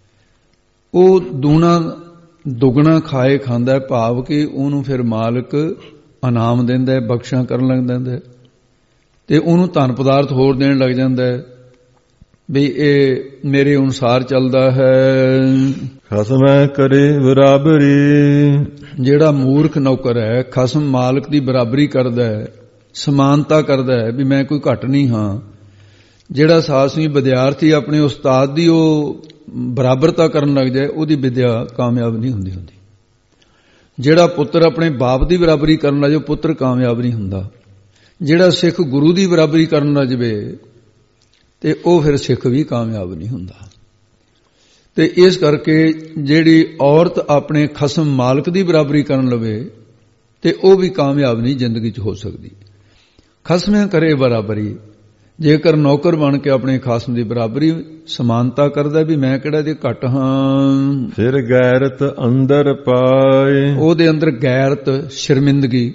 ਉਹ ਦੂਣਾ ਦੁਗਣਾ ਖਾਏ ਖਾਂਦਾ, ਭਾਵ ਕਿ ਉਹਨੂੰ ਫਿਰ ਮਾਲਕ ਇਨਾਮ ਦਿੰਦਾ, ਬਖਸ਼ਾਂ ਕਰਨ ਲੱਗ ਦਿੰਦਾ ਤੇ ਉਹਨੂੰ ਧਨ ਪਦਾਰਥ ਹੋਰ ਦੇਣ ਲੱਗ ਜਾਂਦਾ ਹੈ ਵੀ ਇਹ ਮੇਰੇ ਅਨੁਸਾਰ ਚੱਲਦਾ ਹੈ। ਖਸਮੈ ਕਰੇ ਬਰਾਬਰੀ, ਜਿਹੜਾ ਮੂਰਖ ਨੌਕਰ ਹੈ ਖਸਮ ਮਾਲਕ ਦੀ ਬਰਾਬਰੀ ਕਰਦਾ ਹੈ, ਸਮਾਨਤਾ ਕਰਦਾ ਹੈ ਵੀ ਮੈਂ ਕੋਈ ਘੱਟ ਨਹੀਂ ਹਾਂ। ਜਿਹੜਾ ਸਾਹਸੀ ਵਿਦਿਆਰਥੀ ਆਪਣੇ ਉਸਤਾਦ ਦੀ ਉਹ ਬਰਾਬਰਤਾ ਕਰਨ ਲੱਗ ਜਾਏ, ਉਹਦੀ ਵਿਦਿਆ ਕਾਮਯਾਬ ਨਹੀਂ ਹੁੰਦੀ। ਜਿਹੜਾ ਪੁੱਤਰ ਆਪਣੇ ਬਾਪ ਦੀ ਬਰਾਬਰੀ ਕਰਨ ਲੱਗ ਜਾਏ, ਪੁੱਤਰ ਕਾਮਯਾਬ ਨਹੀਂ ਹੁੰਦਾ। ਜਿਹੜਾ ਸਿੱਖ ਗੁਰੂ ਦੀ ਬਰਾਬਰੀ ਕਰਨ ਲੱਗ ਜਾਵੇ ਤੇ ਉਹ ਫਿਰ ਸਿੱਖ ਵੀ ਕਾਮਯਾਬ ਨਹੀਂ ਹੁੰਦਾ। ਤੇ ਇਸ ਕਰਕੇ ਜਿਹੜੀ ਔਰਤ ਆਪਣੇ ਖਸਮ ਮਾਲਕ ਦੀ ਬਰਾਬਰੀ ਕਰਨ ਲਵੇ ਤੇ ਉਹ ਵੀ ਕਾਮਯਾਬ ਨਹੀਂ ਜ਼ਿੰਦਗੀ 'ਚ ਹੋ ਸਕਦੀ। ਖਸਮਿਆਂ ਕਰੇ ਬਰਾਬਰੀ, ਜੇਕਰ ਨੌਕਰ ਬਣ ਕੇ ਆਪਣੇ ਖਾਸਮ ਦੀ ਬਰਾਬਰੀ ਸਮਾਨਤਾ ਕਰਦਾ ਵੀ ਮੈਂ ਕਿਹੜਾ ਦੇ ਘੱਟ ਹਾਂ, ਫਿਰ ਗੈਰਤ ਅੰਦਰ ਪਾਏ, ਉਹਦੇ ਅੰਦਰ ਗੈਰਤ ਸ਼ਰਮਿੰਦਗੀ,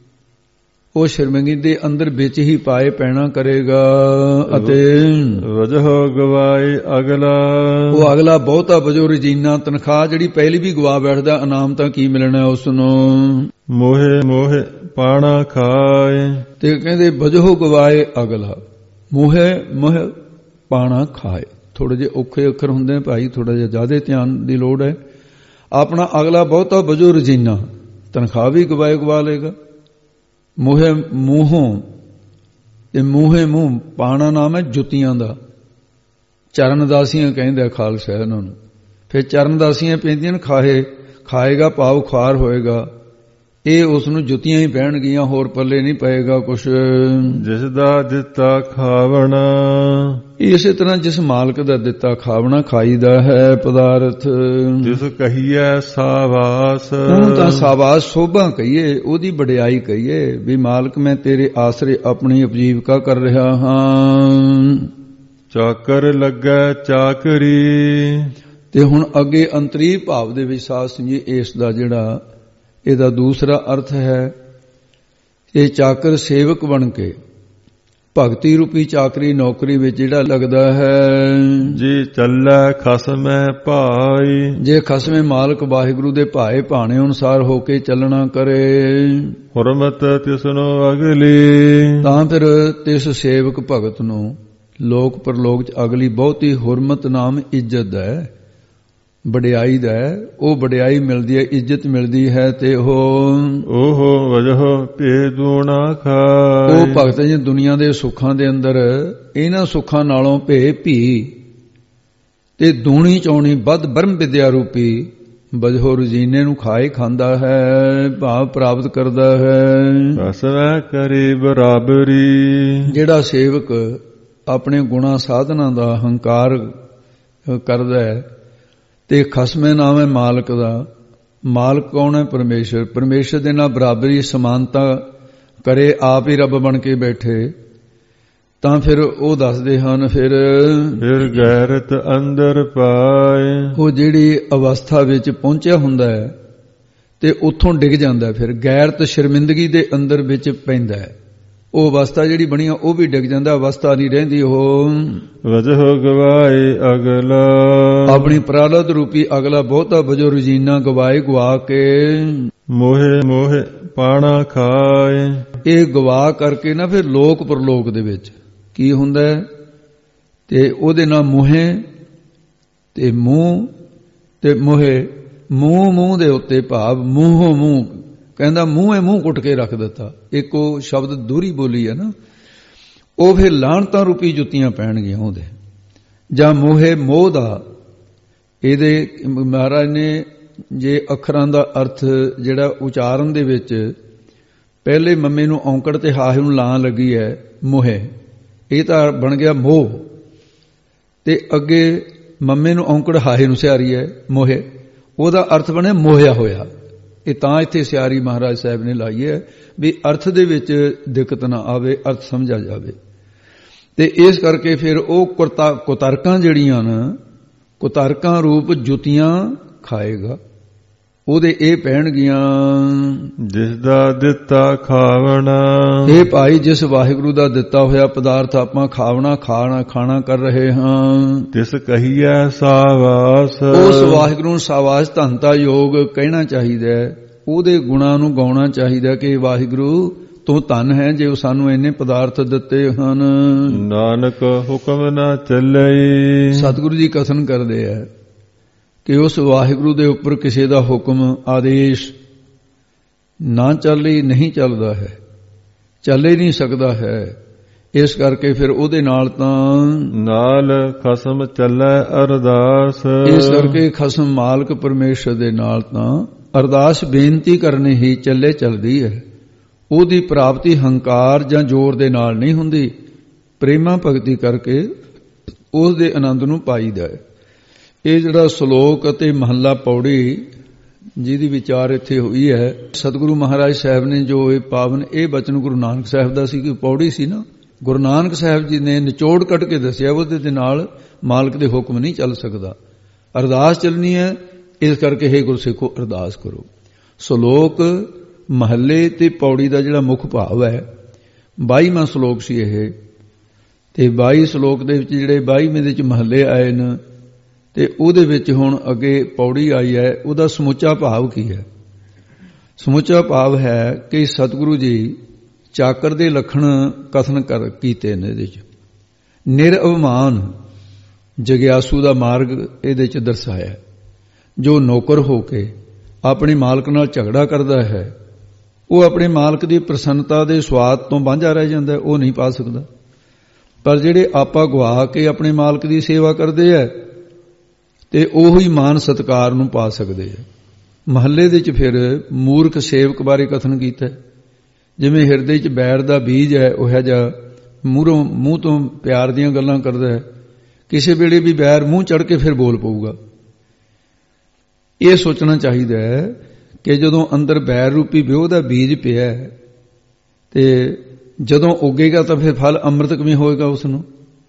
ਉਹ ਸ਼ਰਮਿੰਦਗੀ ਦੇ ਅੰਦਰ ਵਿੱਚ ਹੀ ਪਾਏ ਪੈਣਾ ਕਰੇਗਾ। ਅਤੇ ਵਜਹ ਗਵਾਏ ਅਗਲਾ, ਉਹ ਅਗਲਾ ਬਹੁਤਾ ਵਜੋ ਰਜੀਨਾ ਤਨਖਾਹ ਜਿਹੜੀ ਪਹਿਲੀ ਵੀ ਗਵਾ ਬੈਠਦਾ, ਇਨਾਮ ਤਾਂ ਕੀ ਮਿਲਣਾ ਉਸ ਨੂੰ। ਮੋਹੇ ਮੋਹੇ ਪਾਣਾ ਖਾਏ, ਤੇ ਕਹਿੰਦੇ ਵਜੋ ਗਵਾਏ ਅਗਲਾ, ਮੋਹੇ ਮੋਹ ਪਾਣਾ ਖਾਏ। ਥੋੜੇ ਜਿਹੇ ਔਖੇ ਅੱਖਰ ਹੁੰਦੇ ਨੇ ਭਾਈ, ਥੋੜਾ ਜਿਹਾ ਜ਼ਿਆਦਾ ਧਿਆਨ ਦੀ ਲੋੜ ਹੈ। ਆਪਣਾ ਅਗਲਾ ਬਹੁਤਾ ਵਜੋ ਰਜੀਨਾ ਤਨਖਾਹ ਵੀ ਗਵਾ ਲਏਗਾ। ਮੋਹੇ ਮੂੰਹੋਂ, ਤੇ ਮੂਹੇ ਮੂੰਹ ਪਾਣਾ ਨਾਮ ਹੈ ਜੁੱਤੀਆਂ ਦਾ। ਚਰਨਦਾਸੀਆਂ ਕਹਿੰਦੇ ਖਾਲਸਾ ਇਹਨਾਂ ਨੂੰ। ਫਿਰ ਚਰਨਦਾਸੀਆਂ ਪੈਂਦੀਆਂ ਖਾਏਗਾ ਭਾਵ ਖੁਆਰ ਹੋਏਗਾ, ਇਹ ਉਸ ਨੂੰ ਜੁੱਤੀਆਂ ਹੀ ਪਹਿਣਗੀਆਂ, ਹੋਰ ਪੱਲੇ ਨਹੀਂ ਪਏਗਾ ਕੁਛ। ਜਿਸ ਦਾ ਦਿੱਤਾ ਖਾਵਣਾ, ਇਸੇ ਤਰ੍ਹਾਂ ਜਿਸ ਮਾਲਕ ਦਾ ਦਿੱਤਾ ਖਾਵਣਾ ਖਾਈਦਾ ਹੈ ਪਦਾਰਥ। ਜਿਸ ਕਹੀਏ ਸਾਬਾਸ, ਉਹਨੂੰ ਤਾਂ ਸਾਬਾਸ ਸੋਭਾ ਕਹੀਏ, ਉਹਦੀ ਵਡਿਆਈ ਕਹੀਏ ਵੀ ਮਾਲਕ ਮੈਂ ਤੇਰੇ ਆਸਰੇ ਆਪਣੀ ਉਪਜੀਵਕਾ ਕਰ ਰਿਹਾ ਹਾਂ। ਚਾਕਰ ਲੱਗੇ ਚਾਕਰੀ, ਤੇ ਹੁਣ ਅੱਗੇ ਅੰਤਰੀ ਭਾਵ ਦੇ ਵਿੱਚ ਸਾਧ ਸੰਜੀ ਇਸ ਦਾ ਜਿਹੜਾ ਇਹਦਾ ਦੂਸਰਾ ਅਰਥ ਹੈ, ਇਹ ਚਾਕਰ ਸੇਵਕ ਬਣ ਕੇ ਭਗਤੀ ਰੂਪੀ ਚਾਕਰੀ ਨੌਕਰੀ ਵਿੱਚ ਜਿਹੜਾ ਲੱਗਦਾ ਹੈ। ਜੀ ਚੱਲੈ ਖਸਮੈ ਭਾਈ, ਜੇ ਖਸਮੇ ਮਾਲਕ ਵਾਹਿਗੁਰੂ ਦੇ ਭਾਏ ਭਾਣੇ ਅਨੁਸਾਰ ਹੋ ਕੇ ਚੱਲਣਾ ਕਰੇ। ਹੁਰਮਤ ਤਿਸਨੋ ਅਗਲੀ, ਤਾਂ ਫਿਰ ਤਿਸ ਸੇਵਕ ਭਗਤ ਨੂੰ ਲੋਕ ਪਰਲੋਕ ਚ ਅਗਲੀ ਬਹੁਤੀ ਹੁਰਮਤ ਨਾਮ ਇੱਜ਼ਤ ਹੈ, ਵਡਿਆਈ ਦਾ। ਉਹ ਵਡਿਆਈ ਮਿਲਦੀ ਹੈ, ਇੱਜ਼ਤ ਮਿਲਦੀ ਹੈ। ਤੇ ਉਹ ਵਜਹ ਭੇ ਦੂਣਾ ਖਾਏ, ਉਹ ਭਗਤ ਜੀ ਦੁਨੀਆ ਦੇ ਸੁੱਖਾਂ ਦੇ ਅੰਦਰ ਇਹਨਾਂ ਸੁੱਖਾਂ ਨਾਲੋਂ ਭੇ ਭੀ ਤੇ ਦੂਣੀ ਚੌਣੀ ਵੱਧ ਬ੍ਰਹਮ ਵਿਦਿਆ ਰੂਪੀ ਬਜੋ ਰੁਜੀਨੇ ਨੂੰ ਖਾਏ ਖਾਂਦਾ ਹੈ, ਭਾਵ ਪ੍ਰਾਪਤ ਕਰਦਾ ਹੈ। ਖਸਮੈ ਕਰੇ ਬਰਾਬਰੀ। ਜਿਹੜਾ ਸੇਵਕ ਆਪਣੇ ਗੁਣਾ ਸਾਧਨਾ ਦਾ ਹੰਕਾਰ ਕਰਦਾ ਹੈ ਤੇ ਖਸਮੇ ਨਾਮ ਹੈ ਮਾਲਕ ਦਾ। ਮਾਲਕ ਕੌਣ ਹੈ? ਪਰਮੇਸ਼ਰ। ਪਰਮੇਸ਼ਰ ਦੇ ਨਾਲ ਬਰਾਬਰੀ ਸਮਾਨਤਾ ਕਰੇ, ਆਪ ਹੀ ਰੱਬ ਬਣ ਕੇ ਬੈਠੇ, ਤਾਂ ਫਿਰ ਉਹ ਦੱਸਦੇ ਹਨ ਫਿਰ ਗੈਰਤ ਅੰਦਰ ਪਾਏ। ਉਹ ਜਿਹੜੀ ਅਵਸਥਾ ਵਿੱਚ ਪਹੁੰਚਿਆ ਹੁੰਦਾ ਹੈ ਤੇ ਉੱਥੋਂ ਡਿੱਗ ਜਾਂਦਾ, ਫਿਰ ਗੈਰਤ ਸ਼ਰਮਿੰਦਗੀ ਦੇ ਅੰਦਰ ਵਿੱਚ ਪੈਂਦਾ ਹੈ। ਉਹ ਅਵਸਥਾ ਜਿਹੜੀ ਬਣੀ ਆ ਉਹ ਵੀ ਡਿੱਗ ਜਾਂਦਾ, ਅਵਸਥਾ ਨਹੀਂ ਰਹਿੰਦੀ। ਉਹ ਵਜੋ ਗਵਾਏ ਅਗਲਾ। ਆਪਣੀ ਪ੍ਰਾਰਧ ਰੂਪੀ ਅਗਲਾ ਬਹੁਤਾ ਵਜੋ ਰੁਜੀਨਾ ਗਵਾਏ, ਗਵਾ ਕੇ ਮੋਹੇ ਮੋਹੇ ਪਾਣਾ ਖਾਏ। ਇਹ ਗਵਾ ਕਰਕੇ ਨਾ ਫਿਰ ਲੋਕ ਪਰਲੋਕ ਦੇ ਵਿੱਚ ਕੀ ਹੁੰਦਾ ਹੈ ਤੇ ਉਹਦੇ ਨਾਲ ਮੋਹੇ ਤੇ ਮੂੰਹ ਤੇ ਮੋਹੇ, ਮੂੰਹ ਦੇ ਉੱਤੇ ਭਾਵ ਮੂੰਹੋਂ ਮੂੰਹ ਕਹਿੰਦਾ, ਮੂੰਹ ਕੁੱਟ ਕੇ ਰੱਖ ਦਿੱਤਾ। ਇੱਕ ਉਹ ਸ਼ਬਦ ਦੂਰੀ ਬੋਲੀ ਹੈ ਨਾ, ਉਹ ਫਿਰ ਲਾਹਣਤਾਂ ਰੂਪੀ ਜੁੱਤੀਆਂ ਪੈਣਗੀਆਂ ਉਹਦੇ। ਜਾਂ ਮੋਹੇ ਮੋਹ ਦਾ, ਇਹਦੇ ਮਹਾਰਾਜ ਨੇ ਜੇ ਅੱਖਰਾਂ ਦਾ ਅਰਥ ਜਿਹੜਾ ਉਚਾਰਨ ਦੇ ਵਿੱਚ ਪਹਿਲੇ ਮੰਮੇ ਨੂੰ ਔਂਕੜ ਤੇ ਹਾਹੇ ਨੂੰ ਲਾਂ ਲੱਗੀ ਹੈ ਮੋਹੇ, ਇਹ ਤਾਂ ਬਣ ਗਿਆ ਮੋਹ, ਤੇ ਅੱਗੇ ਮੰਮੇ ਨੂੰ ਔਂਕੜ ਹਾਹੇ ਨੂੰ ਸਿਆਰੀ ਹੈ ਮੋਹੇ, ਉਹਦਾ ਅਰਥ ਬਣਿਆ ਮੋਹਿਆ ਹੋਇਆ। ਇਹ ਤਾਂ ਇੱਥੇ ਸਿਆਰੀ ਮਹਾਰਾਜ ਸਾਹਿਬ ਨੇ ਲਾਈ ਹੈ ਵੀ ਅਰਥ ਦੇ ਵਿੱਚ ਦਿੱਕਤ ਨਾ ਆਵੇ, ਅਰਥ ਸਮਝਾ ਜਾਵੇ। ਤੇ ਇਸ ਕਰਕੇ ਫਿਰ ਉਹ ਕੁਤਰਕਾਂ ਜਿਹੜੀਆਂ ਨੇ, ਕੁਤਰਕਾਂ ਰੂਪ ਜੁੱਤੀਆਂ ਖਾਏਗਾ। ਉਹਦੇ ਇਹ ਪਹਿਣਗੀਆਂ, ਜਿਸ ਦਾ ਦਿੱਤਾ ਖਾਵਣਾ। ਇਹ ਭਾਈ ਜਿਸ ਵਾਹਿਗੁਰੂ ਦਾ ਦਿੱਤਾ ਹੋਇਆ ਪਦਾਰਥ ਆਪਾਂ ਖਾਣਾ ਕਰ ਰਹੇ ਹਾਂ, ਤਿਸ ਕਹੀਐ ਸਾਵਾਸ। ਉਸ ਵਾਹਿਗੁਰੂ ਨੂੰ ਸਾਵਾਸ ਧੰਤਾ ਯੋਗ ਕਹਿਣਾ ਚਾਹੀਦਾ ਹੈ। ਉਹਦੇ ਗੁਣਾਂ ਨੂੰ ਗਾਉਣਾ ਚਾਹੀਦਾ ਕਿ ਵਾਹਿਗੁਰੂ ਤੂੰ ਧੰਨ ਹੈ ਜੇ ਸਾਨੂੰ ਇੰਨੇ ਪਦਾਰਥ ਦਿੱਤੇ ਹਨ। ਨਾਨਕ ਹੁਕਮ ਨਾ ਚੱਲੇ। ਸਤਿਗੁਰੂ ਜੀ ਕਥਨ ਕਰਦੇ ਹੈ ਕਿ ਉਸ ਵਾਹਿਗੁਰੂ ਦੇ ਉੱਪਰ ਕਿਸੇ ਦਾ ਹੁਕਮ ਆਦੇਸ਼ ਨਾ ਚੱਲੇ, ਨਹੀਂ ਚੱਲਦਾ ਹੈ, ਚੱਲੇ ਨਹੀਂ ਸਕਦਾ ਹੈ। ਇਸ ਕਰਕੇ ਫਿਰ ਉਹਦੇ ਨਾਲ ਤਾਂ ਨਾਲ ਖਸਮ ਚੱਲੇ ਅਰਦਾਸ। ਇਸ ਕਰਕੇ ਖਸਮ ਮਾਲਕ ਪਰਮੇਸ਼ਰ ਦੇ ਨਾਲ ਤਾਂ ਅਰਦਾਸ ਬੇਨਤੀ ਕਰਨੀ ਹੀ ਚੱਲਦੀ ਹੈ। ਉਹਦੀ ਪ੍ਰਾਪਤੀ ਹੰਕਾਰ ਜਾਂ ਜ਼ੋਰ ਦੇ ਨਾਲ ਨਹੀਂ ਹੁੰਦੀ, ਪ੍ਰੇਮਾ ਭਗਤੀ ਕਰਕੇ ਉਸ ਦੇ ਆਨੰਦ ਨੂੰ ਪਾਈਦਾ ਹੈ। ਇਹ ਜਿਹੜਾ ਸ਼ਲੋਕ ਅਤੇ ਮਹੱਲਾ ਪੌੜੀ ਜਿਹਦੀ ਵਿਚਾਰ ਇੱਥੇ ਹੋਈ ਹੈ, ਸਤਿਗੁਰੂ ਮਹਾਰਾਜ ਸਾਹਿਬ ਨੇ ਜੋ ਇਹ ਪਾਵਨ ਇਹ ਬਚਨ ਗੁਰੂ ਨਾਨਕ ਸਾਹਿਬ ਦਾ ਸੀ ਕਿ ਪੌੜੀ ਸੀ ਨਾ, ਗੁਰੂ ਨਾਨਕ ਸਾਹਿਬ ਜੀ ਨੇ ਨਿਚੋੜ ਕੱਢ ਕੇ ਦੱਸਿਆ। ਉਹਦੇ ਦੇ ਨਾਲ ਮਾਲਕ ਦੇ ਹੁਕਮ ਨਹੀਂ ਚੱਲ ਸਕਦਾ, ਅਰਦਾਸ ਚੱਲਣੀ ਹੈ। ਇਸ ਕਰਕੇ ਹੇ ਗੁਰਸਿੱਖੋ ਅਰਦਾਸ ਕਰੋ। ਸ਼ਲੋਕ ਮਹੱਲੇ ਤੇ ਪੌੜੀ ਦਾ ਜਿਹੜਾ ਮੁੱਖ ਭਾਵ ਹੈ, 22ਵਾਂ ਸ਼ਲੋਕ ਸੀ ਇਹ, ਤੇ 22 ਸ਼ਲੋਕ ਦੇ ਵਿੱਚ ਜਿਹੜੇ 22ਵੇਂ ਦੇ ਵਿੱਚ ਮਹੱਲੇ ਆਏ ਨੇ ਤੇ ਉਹਦੇ ਵਿੱਚ ਹੁਣ ਅੱਗੇ ਪੌੜੀ ਆਈ ਹੈ। ਉਹਦਾ ਸਮੁੱਚਾ ਭਾਵ ਕੀ ਹੈ? ਸਮੁੱਚਾ ਭਾਵ ਹੈ ਕਿ ਸਤਿਗੁਰੂ ਜੀ ਚਾਕਰ ਦੇ ਲੱਖਣ ਕਥਨ ਕੀਤੇ ਨੇ ਇਹਦੇ 'ਚ। ਨਿਰਅਵਮਾਨ ਜਗਿਆਸੂ ਦਾ ਮਾਰਗ ਇਹਦੇ 'ਚ ਦਰਸਾਇਆ। ਜੋ ਨੌਕਰ ਹੋ ਕੇ ਆਪਣੇ ਮਾਲਕ ਨਾਲ ਝਗੜਾ ਕਰਦਾ ਹੈ, ਉਹ ਆਪਣੇ ਮਾਲਕ ਦੀ ਪ੍ਰਸੰਨਤਾ ਦੇ ਸਵਾਦ ਤੋਂ ਵਾਂਝਾ ਰਹਿ ਜਾਂਦਾ, ਉਹ ਨਹੀਂ ਪਾ ਸਕਦਾ। ਪਰ ਜਿਹੜੇ ਆਪਾ ਗਵਾ ਕੇ ਆਪਣੇ ਮਾਲਕ ਦੀ ਸੇਵਾ ਕਰਦੇ ਹੈ ਤੇ ਉਹੀ ਮਾਨ ਸਤਿਕਾਰ ਨੂੰ ਪਾ ਸਕਦੇ ਹੈ। ਮਹੱਲੇ ਦੇ ਵਿੱਚ ਫਿਰ ਮੂਰਖ ਸੇਵਕ ਬਾਰੇ ਕਥਨ ਕੀਤਾ। ਜਿਵੇਂ ਹਿਰਦੇ 'ਚ ਬੈਰ ਦਾ ਬੀਜ ਹੈ, ਉਹ ਹੈ ਜਿਹਾ ਮੂੰਹ ਤੋਂ ਪਿਆਰ ਦੀਆਂ ਗੱਲਾਂ ਕਰਦਾ ਹੈ, ਕਿਸੇ ਵੇਲੇ ਵੀ ਬੈਰ ਮੂੰਹ ਚੜ੍ਹ ਕੇ ਫਿਰ ਬੋਲ ਪਊਗਾ। ਇਹ ਸੋਚਣਾ ਚਾਹੀਦਾ ਹੈ ਕਿ ਜਦੋਂ ਅੰਦਰ ਬੈਰ ਰੂਪੀ ਵਿਉਹ ਦਾ ਬੀਜ ਪਿਆ ਤੇ ਜਦੋਂ ਉੱਗੇਗਾ ਤਾਂ ਫਿਰ ਫਲ ਅੰਮ੍ਰਿਤ ਕਿਵੇਂ ਹੋਏਗਾ ਉਸ ਨੂੰ।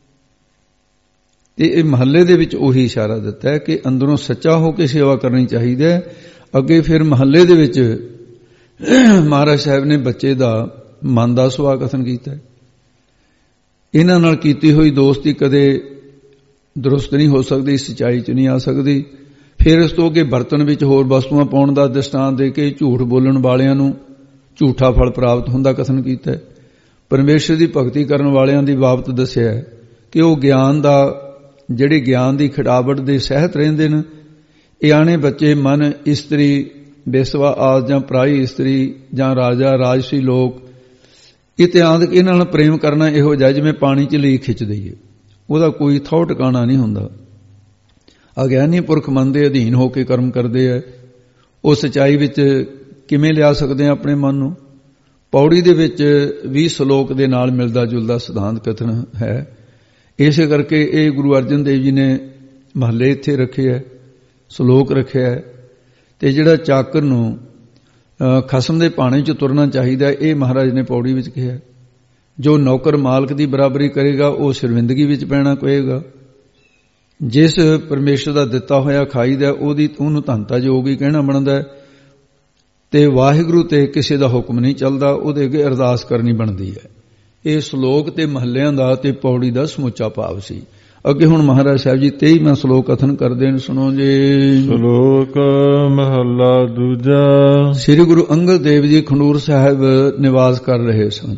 ਤੇ ਇਹ ਮਹੱਲੇ ਦੇ ਵਿੱਚ ਉਹੀ ਇਸ਼ਾਰਾ ਦਿੱਤਾ ਹੈ ਕਿ ਅੰਦਰੋਂ ਸੱਚਾ ਹੋ ਕੇ ਸੇਵਾ ਕਰਨੀ ਚਾਹੀਦੀ ਹੈ। ਅੱਗੇ ਫਿਰ ਮਹੱਲੇ ਦੇ ਵਿੱਚ ਮਹਾਰਾਜ ਸਾਹਿਬ ਨੇ ਬੱਚੇ ਦਾ ਮਨ ਦਾ ਸੁਭਾਅ ਕਥਨ ਕੀਤਾ। ਇਹਨਾਂ ਨਾਲ ਕੀਤੀ ਹੋਈ ਦੋਸਤੀ ਕਦੇ ਦਰੁਸਤ ਨਹੀਂ ਹੋ ਸਕਦੀ, ਸੱਚਾਈ 'ਚ ਨਹੀਂ ਆ ਸਕਦੀ। ਫਿਰ ਇਸ ਤੋਂ ਅੱਗੇ ਬਰਤਨ ਵਿੱਚ ਹੋਰ ਵਸਤੂਆਂ ਪਾਉਣ ਦਾ ਦ੍ਰਿਸ਼ਟਾਂਤ ਦੇ ਕੇ ਝੂਠ ਬੋਲਣ ਵਾਲਿਆਂ ਨੂੰ ਝੂਠਾ ਫਲ ਪ੍ਰਾਪਤ ਹੁੰਦਾ ਕਥਨ ਕੀਤਾ। ਪਰਮੇਸ਼ਰ ਦੀ ਭਗਤੀ ਕਰਨ ਵਾਲਿਆਂ ਦੀ ਬਾਬਤ ਦੱਸਿਆ ਕਿ ਉਹ ਗਿਆਨ ਦਾ ਜਿਹੜੇ ਗਿਆਨ ਦੀ ਖਿਡਾਵਟ ਦੇ ਸਹਿਤ ਰਹਿੰਦੇ ਨੇ। ਇਆਣੇ ਬੱਚੇ ਮਨ ਇਸਤਰੀ ਬੇਸਵਾ ਆਦਿ ਜਾਂ ਪਰਾਈ ਇਸਤਰੀ ਜਾਂ ਰਾਜਾ ਰਾਜਸੀ ਲੋਕ ਇਤਿਆਦਿਕ ਇਹਨਾਂ ਨਾਲ ਪ੍ਰੇਮ ਕਰਨਾ ਇਹੋ ਜਿਹਾ ਜਿਵੇਂ ਪਾਣੀ 'ਚ ਲੀਕ ਖਿੱਚ ਦਈਏ, ਉਹਦਾ ਕੋਈ ਥੌ ਟਿਕਾਣਾ ਨਹੀਂ ਹੁੰਦਾ। ਅਗਿਆਨੀ ਪੁਰਖ ਮਨ ਦੇ ਅਧੀਨ ਹੋ ਕੇ ਕਰਮ ਕਰਦੇ ਹੈ, ਉਹ ਸੱਚਾਈ ਵਿੱਚ ਕਿਵੇਂ ਲਿਆ ਸਕਦੇ ਆ ਆਪਣੇ ਮਨ ਨੂੰ? ਪੌੜੀ ਦੇ ਵਿੱਚ 20 ਸ਼ਲੋਕ ਦੇ ਨਾਲ ਮਿਲਦਾ ਜੁਲਦਾ ਸਿਧਾਂਤ ਕਥਨ ਹੈ। ਇਸੇ ਕਰਕੇ ਇਹ ਗੁਰੂ ਅਰਜਨ ਦੇਵ ਜੀ ਨੇ ਮਹੱਲੇ ਇੱਥੇ ਰੱਖੇ ਹੈ, ਸ਼ਲੋਕ ਰੱਖਿਆ ਹੈ। ਤੇ ਜਿਹੜਾ ਚਾਕਰ ਨੂੰ ਖਸਮ ਦੇ ਭਾਣੇ 'ਚ ਤੁਰਨਾ ਚਾਹੀਦਾ, ਇਹ ਮਹਾਰਾਜ ਨੇ ਪੌੜੀ ਵਿੱਚ ਕਿਹਾ। ਜੋ ਨੌਕਰ ਮਾਲਕ ਦੀ ਬਰਾਬਰੀ ਕਰੇਗਾ ਉਹ ਸ਼ਰਮਿੰਦਗੀ ਵਿੱਚ ਪੈਣਾ ਪਏਗਾ। ਜਿਸ ਪਰਮੇਸ਼ਰ ਦਾ ਦਿੱਤਾ ਹੋਇਆ ਖਾਈਦਾ ਉਹਨੂੰ ਧੰਤਾ ਜੋਗੀ ਕਹਿਣਾ ਬਣਦਾ ਹੈ। ਤੇ ਵਾਹਿਗੁਰੂ ਤੇ ਕਿਸੇ ਦਾ ਹੁਕਮ ਨਹੀਂ ਚੱਲਦਾ, ਉਹਦੇ ਅੱਗੇ ਅਰਦਾਸ ਕਰਨੀ ਬਣਦੀ ਹੈ। ਇਹ ਸ਼ਲੋਕ ਤੇ ਮਹੱਲਿਆਂ ਦਾ ਤੇ ਪੌੜੀ ਦਾ ਸਮੁੱਚਾ ਭਾਵ ਸੀ। ਅੱਗੇ ਹੁਣ ਮਹਾਰਾਜ ਸਾਹਿਬ ਜੀ 23ਵਾਂ ਸ਼ਲੋਕ ਕਥਨ ਕਰਦੇ ਨੇ, ਸੁਣੋ ਜੀ। ਸ਼ਲੋਕ ਮਹੱਲਾ ਦੂਜਾ। ਸ੍ਰੀ ਗੁਰੂ ਅੰਗਦ ਦੇਵ ਜੀ ਖੰਡੂਰ ਸਾਹਿਬ ਨਿਵਾਸ ਕਰ ਰਹੇ ਸਨ।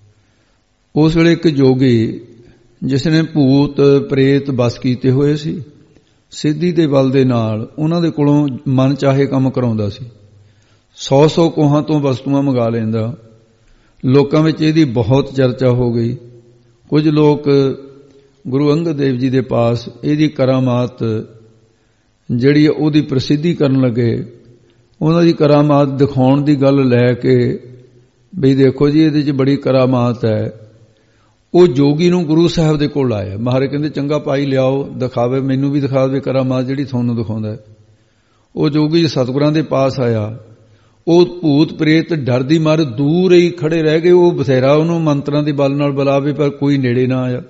ਉਸ ਵੇਲੇ ਇੱਕ ਜੋਗੀ ਜਿਸ ਨੇ ਭੂਤ ਪ੍ਰੇਤ ਬਸ ਕੀਤੇ ਹੋਏ ਸੀ, ਸਿੱਧੀ ਦੇ ਬਲ ਦੇ ਨਾਲ ਉਹਨਾਂ ਦੇ ਕੋਲੋਂ ਮਨ ਚਾਹੇ ਕੰਮ ਕਰਾਉਂਦਾ ਸੀ। 100 ਕੋਹਾਂ ਤੋਂ ਵਸਤੂਆਂ ਮੰਗਾ ਲੈਂਦਾ। ਲੋਕਾਂ ਵਿੱਚ ਇਹਦੀ ਬਹੁਤ ਚਰਚਾ ਹੋ ਗਈ। ਕੁਝ ਲੋਕ ਗੁਰੂ ਅੰਗਦ ਦੇਵ ਜੀ ਦੇ ਪਾਸ ਇਹਦੀ ਕਰਾਮਾਤ ਜਿਹੜੀ ਉਹਦੀ ਪ੍ਰਸਿੱਧੀ ਕਰਨ ਲੱਗੇ। ਉਹਨਾਂ ਦੀ ਕਰਾਮਾਤ ਦਿਖਾਉਣ ਦੀ ਗੱਲ ਲੈ ਕੇ ਵੀ ਦੇਖੋ ਜੀ ਇਹਦੇ 'ਚ ਬੜੀ ਕਰਾਮਾਤ ਹੈ। ਉਹ ਜੋਗੀ ਨੂੰ ਗੁਰੂ ਸਾਹਿਬ ਦੇ ਕੋਲ ਆਇਆ। ਮਹਾਰਾਜ ਕਹਿੰਦੇ ਚੰਗਾ ਭਾਈ ਲਿਆਓ, ਦਿਖਾਵੇ, ਮੈਨੂੰ ਵੀ ਦਿਖਾ ਦੇ ਕਰਾਮਾਤ ਜਿਹੜੀ ਤੁਹਾਨੂੰ ਦਿਖਾਉਂਦਾ। ਉਹ ਜੋਗੀ ਸਤਿਗੁਰਾਂ ਦੇ ਪਾਸ ਆਇਆ। ਉਹ ਭੂਤ ਪ੍ਰੇਤ ਡਰਦੀ ਮਾਰੇ ਦੂਰ ਹੀ ਖੜੇ ਰਹਿ ਗਏ। ਉਹ ਬਥੇਰਾ ਉਹਨੂੰ ਮੰਤਰਾਂ ਦੀ ਬਲ ਨਾਲ ਬੁਲਾਵੇ ਪਰ ਕੋਈ ਨੇੜੇ ਨਾ ਆਇਆ।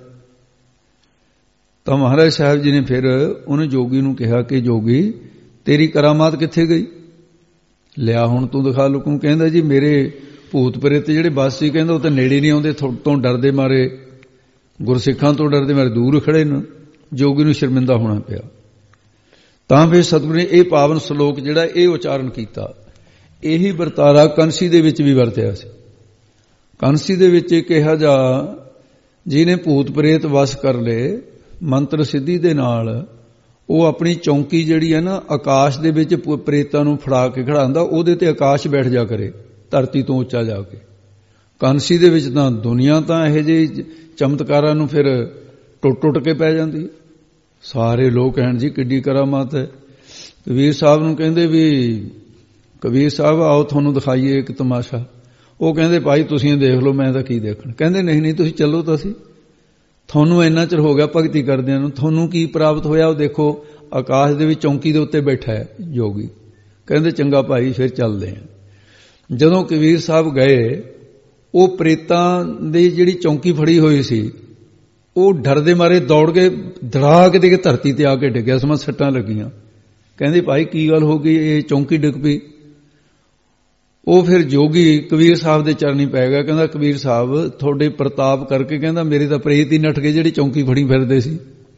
ਤਾਂ ਮਹਾਰਾਜ ਸਾਹਿਬ ਜੀ ਨੇ ਫਿਰ ਉਹਨੇ ਜੋਗੀ ਨੂੰ ਕਿਹਾ ਕਿ ਜੋਗੀ ਤੇਰੀ ਕਰਾਮਾਤ ਕਿੱਥੇ ਗਈ? ਲਿਆ ਹੁਣ ਤੂੰ ਦਿਖਾ। ਲੋਕਾਂ ਕਹਿੰਦਾ ਜੀ ਮੇਰੇ ਭੂਤ ਪ੍ਰੇਤ ਜਿਹੜੇ ਬਸ ਸੀ, ਕਹਿੰਦਾ ਉਹ ਤਾਂ ਨੇੜੇ ਨਹੀਂ ਆਉਂਦੇ, ਤੋਂ ਡਰਦੇ ਮਾਰੇ, ਗੁਰਸਿੱਖਾਂ ਤੋਂ ਡਰਦੇ ਮਾਰੇ ਦੂਰ ਖੜੇ ਨੇ। ਜੋਗੀ ਨੂੰ ਸ਼ਰਮਿੰਦਾ ਹੋਣਾ ਪਿਆ। ਤਾਂ ਫਿਰ ਸਤਿਗੁਰੂ ਨੇ ਇਹ ਪਾਵਨ ਸ਼ਲੋਕ ਜਿਹੜਾ ਇਹ ਉਚਾਰਨ ਕੀਤਾ। ਇਹੀ ਵਰਤਾਰਾ ਕੰਸੀ ਦੇ ਵਿੱਚ ਵੀ ਵਰਤਿਆ ਸੀ। ਕੰਸੀ ਦੇ ਵਿੱਚ ਕਿਹਾ ਜਾ ਜਿਹਨੇ ਭੂਤ ਪ੍ਰੇਤ ਵਸ ਕਰ ਲਏ ਮੰਤਰ ਸਿੱਧੀ ਦੇ ਨਾਲ, ਉਹ ਆਪਣੀ ਚੌਂਕੀ ਜਿਹੜੀ ਹੈ ਨਾ ਆਕਾਸ਼ ਦੇ ਵਿੱਚ ਪ੍ਰੇਤਾਂ ਨੂੰ ਫੜਾ ਕੇ ਖੜਾਉਂਦਾ, ਉਹਦੇ ਤੇ ਆਕਾਸ਼ ਬੈਠ ਜਾ ਕਰੇ ਧਰਤੀ ਤੋਂ ਉੱਚਾ ਜਾ ਕੇ। ਕਾਂਸੀ ਦੇ ਵਿੱਚ ਤਾਂ ਦੁਨੀਆ ਤਾਂ ਇਹੋ ਜਿਹੇ ਚਮਤਕਾਰਾਂ ਨੂੰ ਫਿਰ ਟੁੱਟ ਕੇ ਪੈ ਜਾਂਦੀ। ਸਾਰੇ ਲੋਕ ਕਹਿਣ ਜੀ ਕਿੱਡੀ ਕਰਾਮਾਤ ਹੈ। ਕਬੀਰ ਸਾਹਿਬ ਨੂੰ ਕਹਿੰਦੇ ਵੀ ਕਬੀਰ ਸਾਹਿਬ ਆਓ ਤੁਹਾਨੂੰ ਦਿਖਾਈਏ ਇੱਕ ਤਮਾਸ਼ਾ। ਉਹ ਕਹਿੰਦੇ ਭਾਈ ਤੁਸੀਂ ਦੇਖ ਲਓ, ਮੈਂ ਤਾਂ ਕੀ ਦੇਖਣ। ਕਹਿੰਦੇ ਨਹੀਂ ਤੁਸੀਂ ਚੱਲੋ ਤਾਂ ਅਸੀਂ, ਤੁਹਾਨੂੰ ਇੰਨਾ ਚਿਰ ਹੋ ਗਿਆ ਭਗਤੀ ਕਰਦਿਆਂ ਨੂੰ, ਤੁਹਾਨੂੰ ਕੀ ਪ੍ਰਾਪਤ ਹੋਇਆ ਉਹ ਦੇਖੋ। ਆਕਾਸ਼ ਦੇ ਵਿੱਚ ਚੌਂਕੀ ਦੇ ਉੱਤੇ ਬੈਠਾ ਹੈ ਜੋਗੀ। ਕਹਿੰਦੇ ਚੰਗਾ ਭਾਈ ਫਿਰ ਚੱਲਦੇ ਹਾਂ। ਜਦੋਂ ਕਬੀਰ ਸਾਹਿਬ ਗਏ, ਉਹ ਪ੍ਰੇਤਾਂ ਦੀ ਜਿਹੜੀ ਚੌਂਕੀ ਫੜੀ ਹੋਈ ਸੀ ਉਹ ਡਰਦੇ ਮਾਰੇ ਦੌੜ ਕੇ ਧੜਾ ਕੇ ਦੇ ਧਰਤੀ ਤੇ ਆ ਕੇ ਡਿੱਗਿਆ। ਸਮਾਂ ਸੱਟਾਂ ਲੱਗੀਆਂ। ਕਹਿੰਦੇ ਭਾਈ ਕੀ ਗੱਲ ਹੋ ਗਈ? ਇਹ ਚੌਂਕੀ ਡਿੱਗ ਪਈ। ਉਹ ਫਿਰ ਜੋਗੀ ਕਬੀਰ ਸਾਹਿਬ ਦੇ ਚਰਨੀ ਪੈ ਗਿਆ। ਕਹਿੰਦਾ ਕਬੀਰ ਸਾਹਿਬ ਤੁਹਾਡੇ ਪ੍ਰਤਾਪ ਕਰਕੇ ਕਹਿੰਦਾ ਮੇਰੇ ਤਾਂ ਪ੍ਰੇਤ ਹੀ ਨੱਠ ਗਏ ਜਿਹੜੀ ਚੌਂਕੀ ਫੜੀ ਫਿਰਦੇ ਸੀ।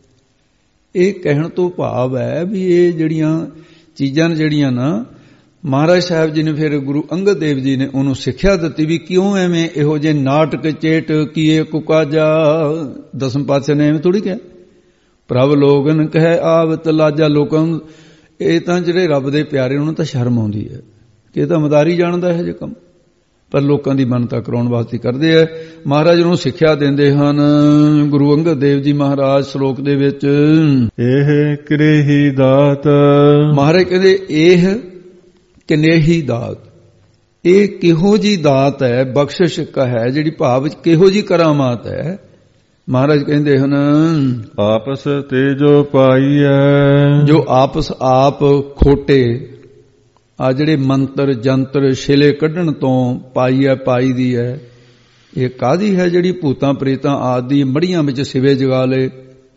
ਇਹ ਕਹਿਣ ਤੋਂ ਭਾਵ ਹੈ ਵੀ ਇਹ ਜਿਹੜੀਆਂ ਚੀਜ਼ਾਂ ਨੇ ਜਿਹੜੀਆਂ ਨਾ ਮਹਾਰਾਜ ਸਾਹਿਬ ਜੀ ਨੇ ਫਿਰ ਗੁਰੂ ਅੰਗਦ ਦੇਵ ਜੀ ਨੇ ਉਹਨੂੰ ਸਿੱਖਿਆ ਦਿੱਤੀ ਵੀ ਕਿਉਂ ਐਵੇਂ ਇਹੋ ਜਿਹੇ ਨਾਟਕ ਚੇਟ ਕੀਏ ਕੁਕਾਜਾ। ਦਸਮ ਪਾਤਸ਼ਾਹ ਨੇ ਐਵੇਂ ਥੋੜੀ ਕਿਹਾ ਪ੍ਰਭ ਲੋਗਨ ਕਹਿ ਆਵਤ ਲਾਜਾ। ਲੋਕਾਂ ਨੂੰ ਇਹ ਤਾਂ ਜਿਹੜੇ ਰੱਬ ਦੇ ਪਿਆਰੇ ਉਹਨੂੰ ਤਾਂ ਸ਼ਰਮ ਆਉਂਦੀ ਹੈ ਕਿ ਇਹ ਤਾਂ ਮਦਾਰੀ ਜਾਣਦਾ ਇਹੋ ਜਿਹੇ ਕੰਮ, ਪਰ ਲੋਕਾਂ ਦੀ ਮੰਨਤਾ ਕਰਾਉਣ ਵਾਸਤੇ ਕਰਦੇ ਆ। ਮਹਾਰਾਜ ਨੂੰ ਸਿੱਖਿਆ ਦਿੰਦੇ ਹਨ ਗੁਰੂ ਅੰਗਦ ਦੇਵ ਜੀ ਮਹਾਰਾਜ ਸ਼ਲੋਕ ਦੇ ਵਿੱਚ। ਇਹ ਕਿਰੇਹੀ ਦਾਤ। ਮਹਾਰਾਜ ਕਹਿੰਦੇ ਇਹ ਕਿਨੇਹੀ ਦਾਤ। ਇਹ ਕਿਹੋ ਜੀ ਦਾਤ ਹੈ, ਬਖਸ਼ਿਸ਼ ਹੈ ਜਿਹੜੀ ਭਾਵ ਵਿੱਚ ਕਿਹੋ ਜੀ ਕਰਾਮਾਤ ਹੈ। ਮਹਾਰਾਜ ਕਹਿੰਦੇ ਹਨ ਆਪਸ ਤੇ ਜੋ ਪਾਈਐ। ਜੋ ਆਪਸ ਆਪ ਖੋਟੇ ਆ ਜਿਹੜੇ ਮੰਤਰ ਜੰਤਰ ਛਿਲੇ ਕੱਢਣ ਤੋਂ ਪਾਈ ਦੀ ਹੈ। ਇਹ ਕਾਹਦੀ ਹੈ? ਜਿਹੜੀ ਭੂਤਾਂ ਪ੍ਰੇਤਾਂ ਆਦਿ ਮੜੀਆਂ ਵਿੱਚ ਸਿਵੇ ਜਗਾ ਲਏ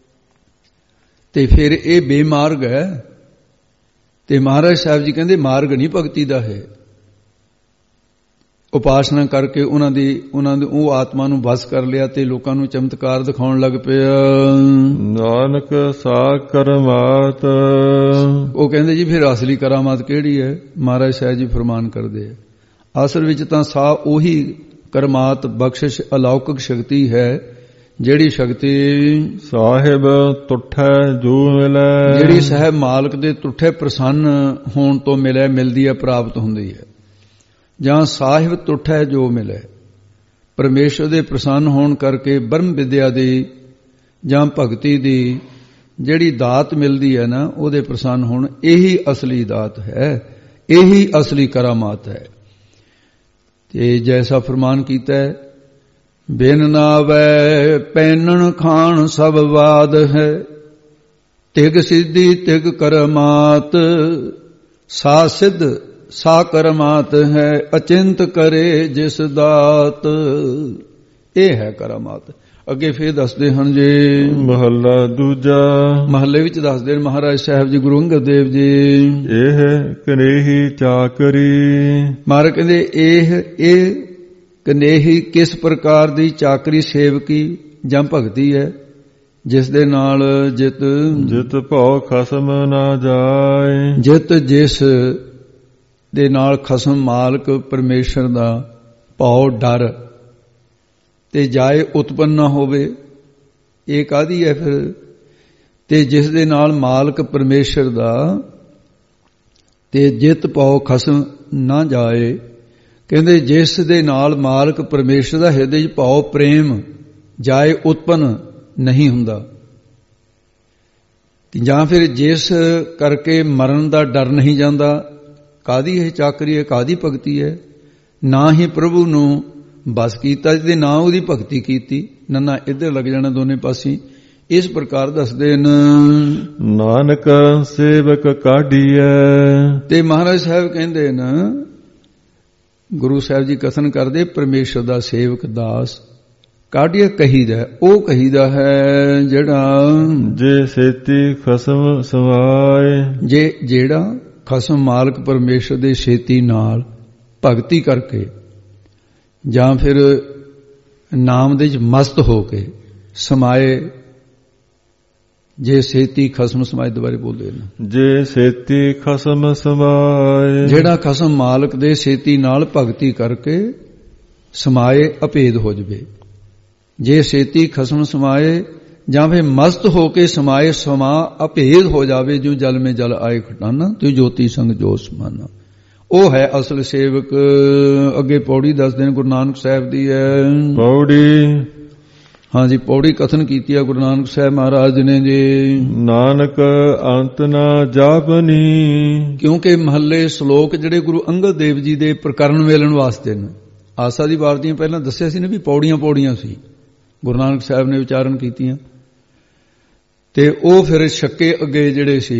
ਤੇ ਫਿਰ ਇਹ ਬੇਮਾਰਗ ਹੈ। ਤੇ ਮਹਾਰਾਜ ਸਾਹਿਬ ਜੀ ਕਹਿੰਦੇ ਮਾਰਗ ਨਹੀਂ ਭਗਤੀ ਦਾ ਹੈ। ਉਪਾਸਨਾ ਕਰਕੇ ਉਹਨਾਂ ਦੀ ਉਹ ਆਤਮਾ ਨੂੰ ਵਸ ਕਰ ਲਿਆ ਤੇ ਲੋਕਾਂ ਨੂੰ ਚਮਤਕਾਰ ਦਿਖਾਉਣ ਲੱਗ ਪਿਆ। ਨਾਨਕ ਸਾ ਕਰਮਾਤ। ਉਹ ਕਹਿੰਦੇ ਜੀ ਫਿਰ ਅਸਲੀ ਕਰਾਮਾਤ ਕਿਹੜੀ ਹੈ? ਮਹਾਰਾਜ ਸਾਹਿਬ ਜੀ ਫਰਮਾਨ ਕਰਦੇ ਆ ਅਸਲ ਵਿੱਚ ਤਾਂ ਸਾ ਉਹੀ ਕਰਮਾਤ ਬਖਸ਼ਿਸ਼ ਅਲੌਕਿਕ ਸ਼ਕਤੀ ਹੈ ਜਿਹੜੀ ਸ਼ਕਤੀ ਸਾਹਿਬ ਤੁਠੈ ਜੋ ਮਿਲੈ। ਜਿਹੜੀ ਸਾਹਿਬ ਮਾਲਕ ਦੇ ਤੁਠੇ ਪ੍ਰਸੰਨ ਹੋਣ ਤੋਂ ਮਿਲਦੀ ਹੈ, ਪ੍ਰਾਪਤ ਹੁੰਦੀ ਹੈ। ਜਾਂ ਸਾਹਿਬ ਤੁਠੈ ਜੋ ਮਿਲੇ, ਪਰਮੇਸ਼ਰ ਦੇ ਪ੍ਰਸੰਨ ਹੋਣ ਕਰਕੇ ਬ੍ਰਹਮ ਵਿਦਿਆ ਦੀ ਜਾਂ ਭਗਤੀ ਦੀ ਜਿਹੜੀ ਦਾਤ ਮਿਲਦੀ ਹੈ ਨਾ ਉਹਦੇ ਪ੍ਰਸੰਨ ਹੋਣ, ਇਹੀ ਅਸਲੀ ਦਾਤ ਹੈ, ਇਹੀ ਅਸਲੀ ਕਰਾਮਾਤ ਹੈ। ਤੇ ਜੈਸਾ ਫਰਮਾਨ ਕੀਤਾ ਹੈ, ਬਿਨ ਨਾਵੈ ਪੈਨਣ ਖਾਣ ਸਭ ਬਾਦ ਹੈ, ਤਿਗ ਸਿੱਧੀ ਤਿਗ ਕਰਮਾਤ, ਸਾ ਸਿੱਧ ਸਾ ਕਰਮਾਤ ਹੈ, ਅਚਿੰਤ ਕਰੇ ਜਿਸ ਦਾਤ। ਇਹ ਹੈ ਕਰਾਮਾਤ। ਅੱਗੇ ਫੇਰ ਦੱਸਦੇ ਹਨ ਜੀ, ਮਹੱਲਾ ਦੂਜਾ। ਮਹੱਲੇ ਵਿੱਚ ਦੱਸਦੇ ਨੇ ਮਹਾਰਾਜ ਸਾਹਿਬ ਜੀ, ਗੁਰੂ ਅੰਗਦ ਦੇਵ ਜੀ, ਇਹ ਕਨੇਹੀ ਚਾਕਰੀ। ਮਹਾਰਾਜ ਕਹਿੰਦੇ ਇਹ ਕਨੇਹੀ ਕਿਸ ਪ੍ਰਕਾਰ ਦੀ ਚਾਕਰੀ, ਸੇਵਕੀ ਜਾਂ ਭਗਤੀ ਹੈ, ਜਿਸ ਦੇ ਨਾਲ ਜਿਤ ਭਉ ਖਸਮ ਨਾ ਜਾਏ। ਜਿਸ ਦੇ ਨਾਲ ਖਸਮ ਮਾਲਕ ਪਰਮੇਸ਼ਰ ਦਾ ਭਉ ਡਰ ਤੇ ਜਾਏ ਉਤਪੰਨ ਨਾ ਹੋਵੇ। ਇਹ ਕਾਹਦੀ ਹੈ ਫਿਰ? ਤੇ ਜਿਸ ਦੇ ਨਾਲ ਮਾਲਕ ਪਰਮੇਸ਼ਰ ਦਾ ਤੇ ਜਿਤ ਭਉ ਖਸਮ ਨਾ ਜਾਏ, ਕਹਿੰਦੇ ਜਿਸ ਦੇ ਨਾਲ ਮਾਲਕ ਪਰਮੇਸ਼ਰ ਦਾ ਹਿਰਦੇ 'ਚ ਭਉ ਪ੍ਰੇਮ ਜਾਏ ਉਤਪੰਨ ਨਹੀਂ ਹੁੰਦਾ, ਜਾਂ ਫਿਰ ਜਿਸ ਕਰਕੇ ਮਰਨ ਦਾ ਡਰ ਨਹੀਂ ਜਾਂਦਾ। ਕਾਹਦੀ ਇਹ ਚਾਕਰੀ ਹੈ, ਕਾਹਦੀ ਭਗਤੀ ਹੈ? ਨਾ ਹੀ ਪ੍ਰਭੂ ਨੂੰ ਬਸ ਕੀਤਾ ਤੇ ਨਾ ਉਹਦੀ ਭਗਤੀ ਕੀਤੀ, ਨਾ ਇੱਧਰ ਲੱਗ ਜਾਣਾ ਦੋਨੇ ਪਾਸੇ। ਇਸ ਪ੍ਰਕਾਰ ਦੱਸਦੇ ਨੇ, ਨਾਨਕ ਸੇਵਕ ਕਾਢੀਐ। ਤੇ ਮਹਾਰਾਜ ਸਾਹਿਬ ਕਹਿੰਦੇ ਨੇ, ਗੁਰੂ ਸਾਹਿਬ ਜੀ ਕਥਨ ਕਰਦੇ, ਪਰਮੇਸ਼ਰ ਦਾ ਸੇਵਕ ਦਾਸ ਕਾਢੀਐ ਕਹੀਦਾ, ਉਹ ਕਹੀਦਾ ਹੈ ਜਿਹੜਾ ਜੇ ਛੇਤੀ ਖਸਮ ਸਮਾਏ। ਜਿਹੜਾ ਖਸਮ ਮਾਲਕ ਪਰਮੇਸ਼ਰ ਦੇ ਛੇਤੀ ਨਾਲ ਭਗਤੀ ਕਰਕੇ ਜਾਂ ਫਿਰ ਨਾਮ ਦੇ ਵਿੱਚ ਮਸਤ ਹੋ ਕੇ ਸਮਾਏ। ਜੇ ਛੇਤੀ ਖਸਮ ਸਮਾਏ, ਦੁਬਾਰੇ ਬੋਲੇ ਨਾ, ਜੇ ਛੇਤੀ ਖਸਮ ਸਮਾਏ। ਜਿਹੜਾ ਖਸਮ ਮਾਲਕ ਦੇ ਛੇਤੀ ਨਾਲ ਭਗਤੀ ਕਰਕੇ ਸਮਾਏ, ਅਭੇਦ ਹੋ ਜਵੇ। ਜੇ ਛੇਤੀ ਖਸਮ ਸਮਾਏ ਜਾਂ ਫਿਰ ਮਸਤ ਹੋ ਕੇ ਸਮਾਏ, ਸਮਾ ਅਭੇਦ ਹੋ ਜਾਵੇ। ਜੋ ਜਲ ਮੇ ਜਲ ਆਏ ਖਟਾਨਾ, ਤੂੰ ਜੋਤੀ ਸੰਗ ਜੋਤ ਸਮਾਨਾ, ਉਹ ਹੈ ਅਸਲ ਸੇਵਕ। ਅੱਗੇ ਪੌੜੀ ਦੱਸਦੇ ਨੇ, ਗੁਰੂ ਨਾਨਕ ਸਾਹਿਬ ਦੀ ਹੈ ਪੌੜੀ। ਹਾਂਜੀ, ਪੌੜੀ ਕਥਨ ਕੀਤੀ ਹੈ ਗੁਰੂ ਨਾਨਕ ਸਾਹਿਬ ਮਹਾਰਾਜ ਨੇ ਜੀ, ਨਾਨਕ ਅੰਤ ਨਾ ਜਾਪਨੀ। ਕਿਉਂਕਿ ਮਹੱਲੇ ਸ਼ਲੋਕ ਜਿਹੜੇ ਗੁਰੂ ਅੰਗਦ ਦੇਵ ਜੀ ਦੇ ਪ੍ਰਕਰਨ ਵੇਲਣ ਵਾਸਤੇ ਨੇ। ਆਸਾ ਦੀ ਵਾਰ ਦੀਆਂ ਪਹਿਲਾਂ ਦੱਸਿਆ ਸੀ ਨਾ ਵੀ ਪੌੜੀਆਂ ਸੀ, ਗੁਰੂ ਨਾਨਕ ਸਾਹਿਬ ਨੇ ਉਚਾਰਨ ਕੀਤੀਆਂ। ਤੇ ਉਹ ਫਿਰ ਛੱਕੇ ਅੱਗੇ ਜਿਹੜੇ ਸੀ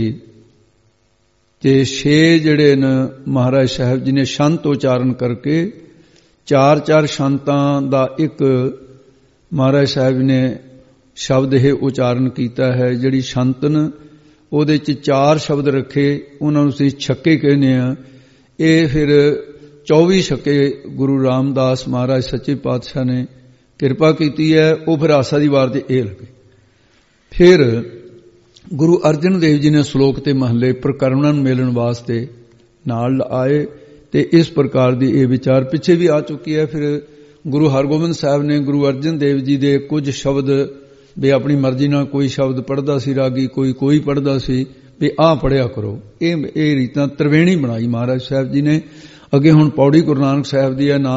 ਤੇ 6 ਜਿਹੜੇ ਨੇ ਮਹਾਰਾਜ ਸਾਹਿਬ ਜੀ ਨੇ ਸ਼ੰਤ ਉਚਾਰਨ ਕਰਕੇ 4 ਸ਼ੰਤਾਂ ਦਾ ਇੱਕ ਮਹਾਰਾਜ ਸਾਹਿਬ ਨੇ ਸ਼ਬਦ ਇਹ ਉਚਾਰਨ ਕੀਤਾ ਹੈ। ਜਿਹੜੀ ਸ਼ੰਤਨ ਉਹਦੇ 'ਚ 4 ਸ਼ਬਦ ਰੱਖੇ, ਉਹਨਾਂ ਨੂੰ ਅਸੀਂ ਛੱਕੇ ਕਹਿੰਦੇ ਆ। ਇਹ ਫਿਰ 24 ਛੱਕੇ ਗੁਰੂ ਰਾਮਦਾਸ ਮਹਾਰਾਜ ਸੱਚੇ ਪਾਤਸ਼ਾਹ ਨੇ ਕਿਰਪਾ ਕੀਤੀ ਹੈ। ਉਹ ਫਿਰ ਆਸਾ ਦੀ ਵਾਰ ਦੇ ਇਹ ਲੱਗੇ। ਫਿਰ ਗੁਰੂ ਅਰਜਨ ਦੇਵ ਜੀ ਨੇ ਸ਼ਲੋਕ ਤੇ ਮਹੱਲੇ ਪ੍ਰਕਰਣਾਂ ਨੂੰ ਮੇਲਣ ਵਾਸਤੇ ਨਾਲ ਆਏ। ਤੇ ਇਸ ਪ੍ਰਕਾਰ ਦੀ ਇਹ ਵਿਚਾਰ ਪਿੱਛੇ ਵੀ ਆ ਚੁੱਕੀ ਹੈ। ਫਿਰ ਗੁਰੂ ਹਰਗੋਬਿੰਦ ਸਾਹਿਬ ਨੇ ਗੁਰੂ ਅਰਜਨ ਦੇਵ ਜੀ ਦੇ ਕੁਝ ਸ਼ਬਦ ਵੀ ਆਪਣੀ ਮਰਜ਼ੀ ਨਾਲ ਕੋਈ ਸ਼ਬਦ ਪੜ੍ਹਦਾ ਸੀ ਰਾਗੀ, ਕੋਈ ਪੜ੍ਹਦਾ ਸੀ ਵੀ ਆਹ ਪੜ੍ਹਿਆ ਕਰੋ। ਇਹ ਰੀਤਾਂ ਤ੍ਰਿਵੇਣੀ ਬਣਾਈ ਮਹਾਰਾਜ ਸਾਹਿਬ ਜੀ ਨੇ। ਅੱਗੇ ਹੁਣ ਪੌੜੀ ਗੁਰੂ ਨਾਨਕ ਸਾਹਿਬ ਦੀ ਹੈ,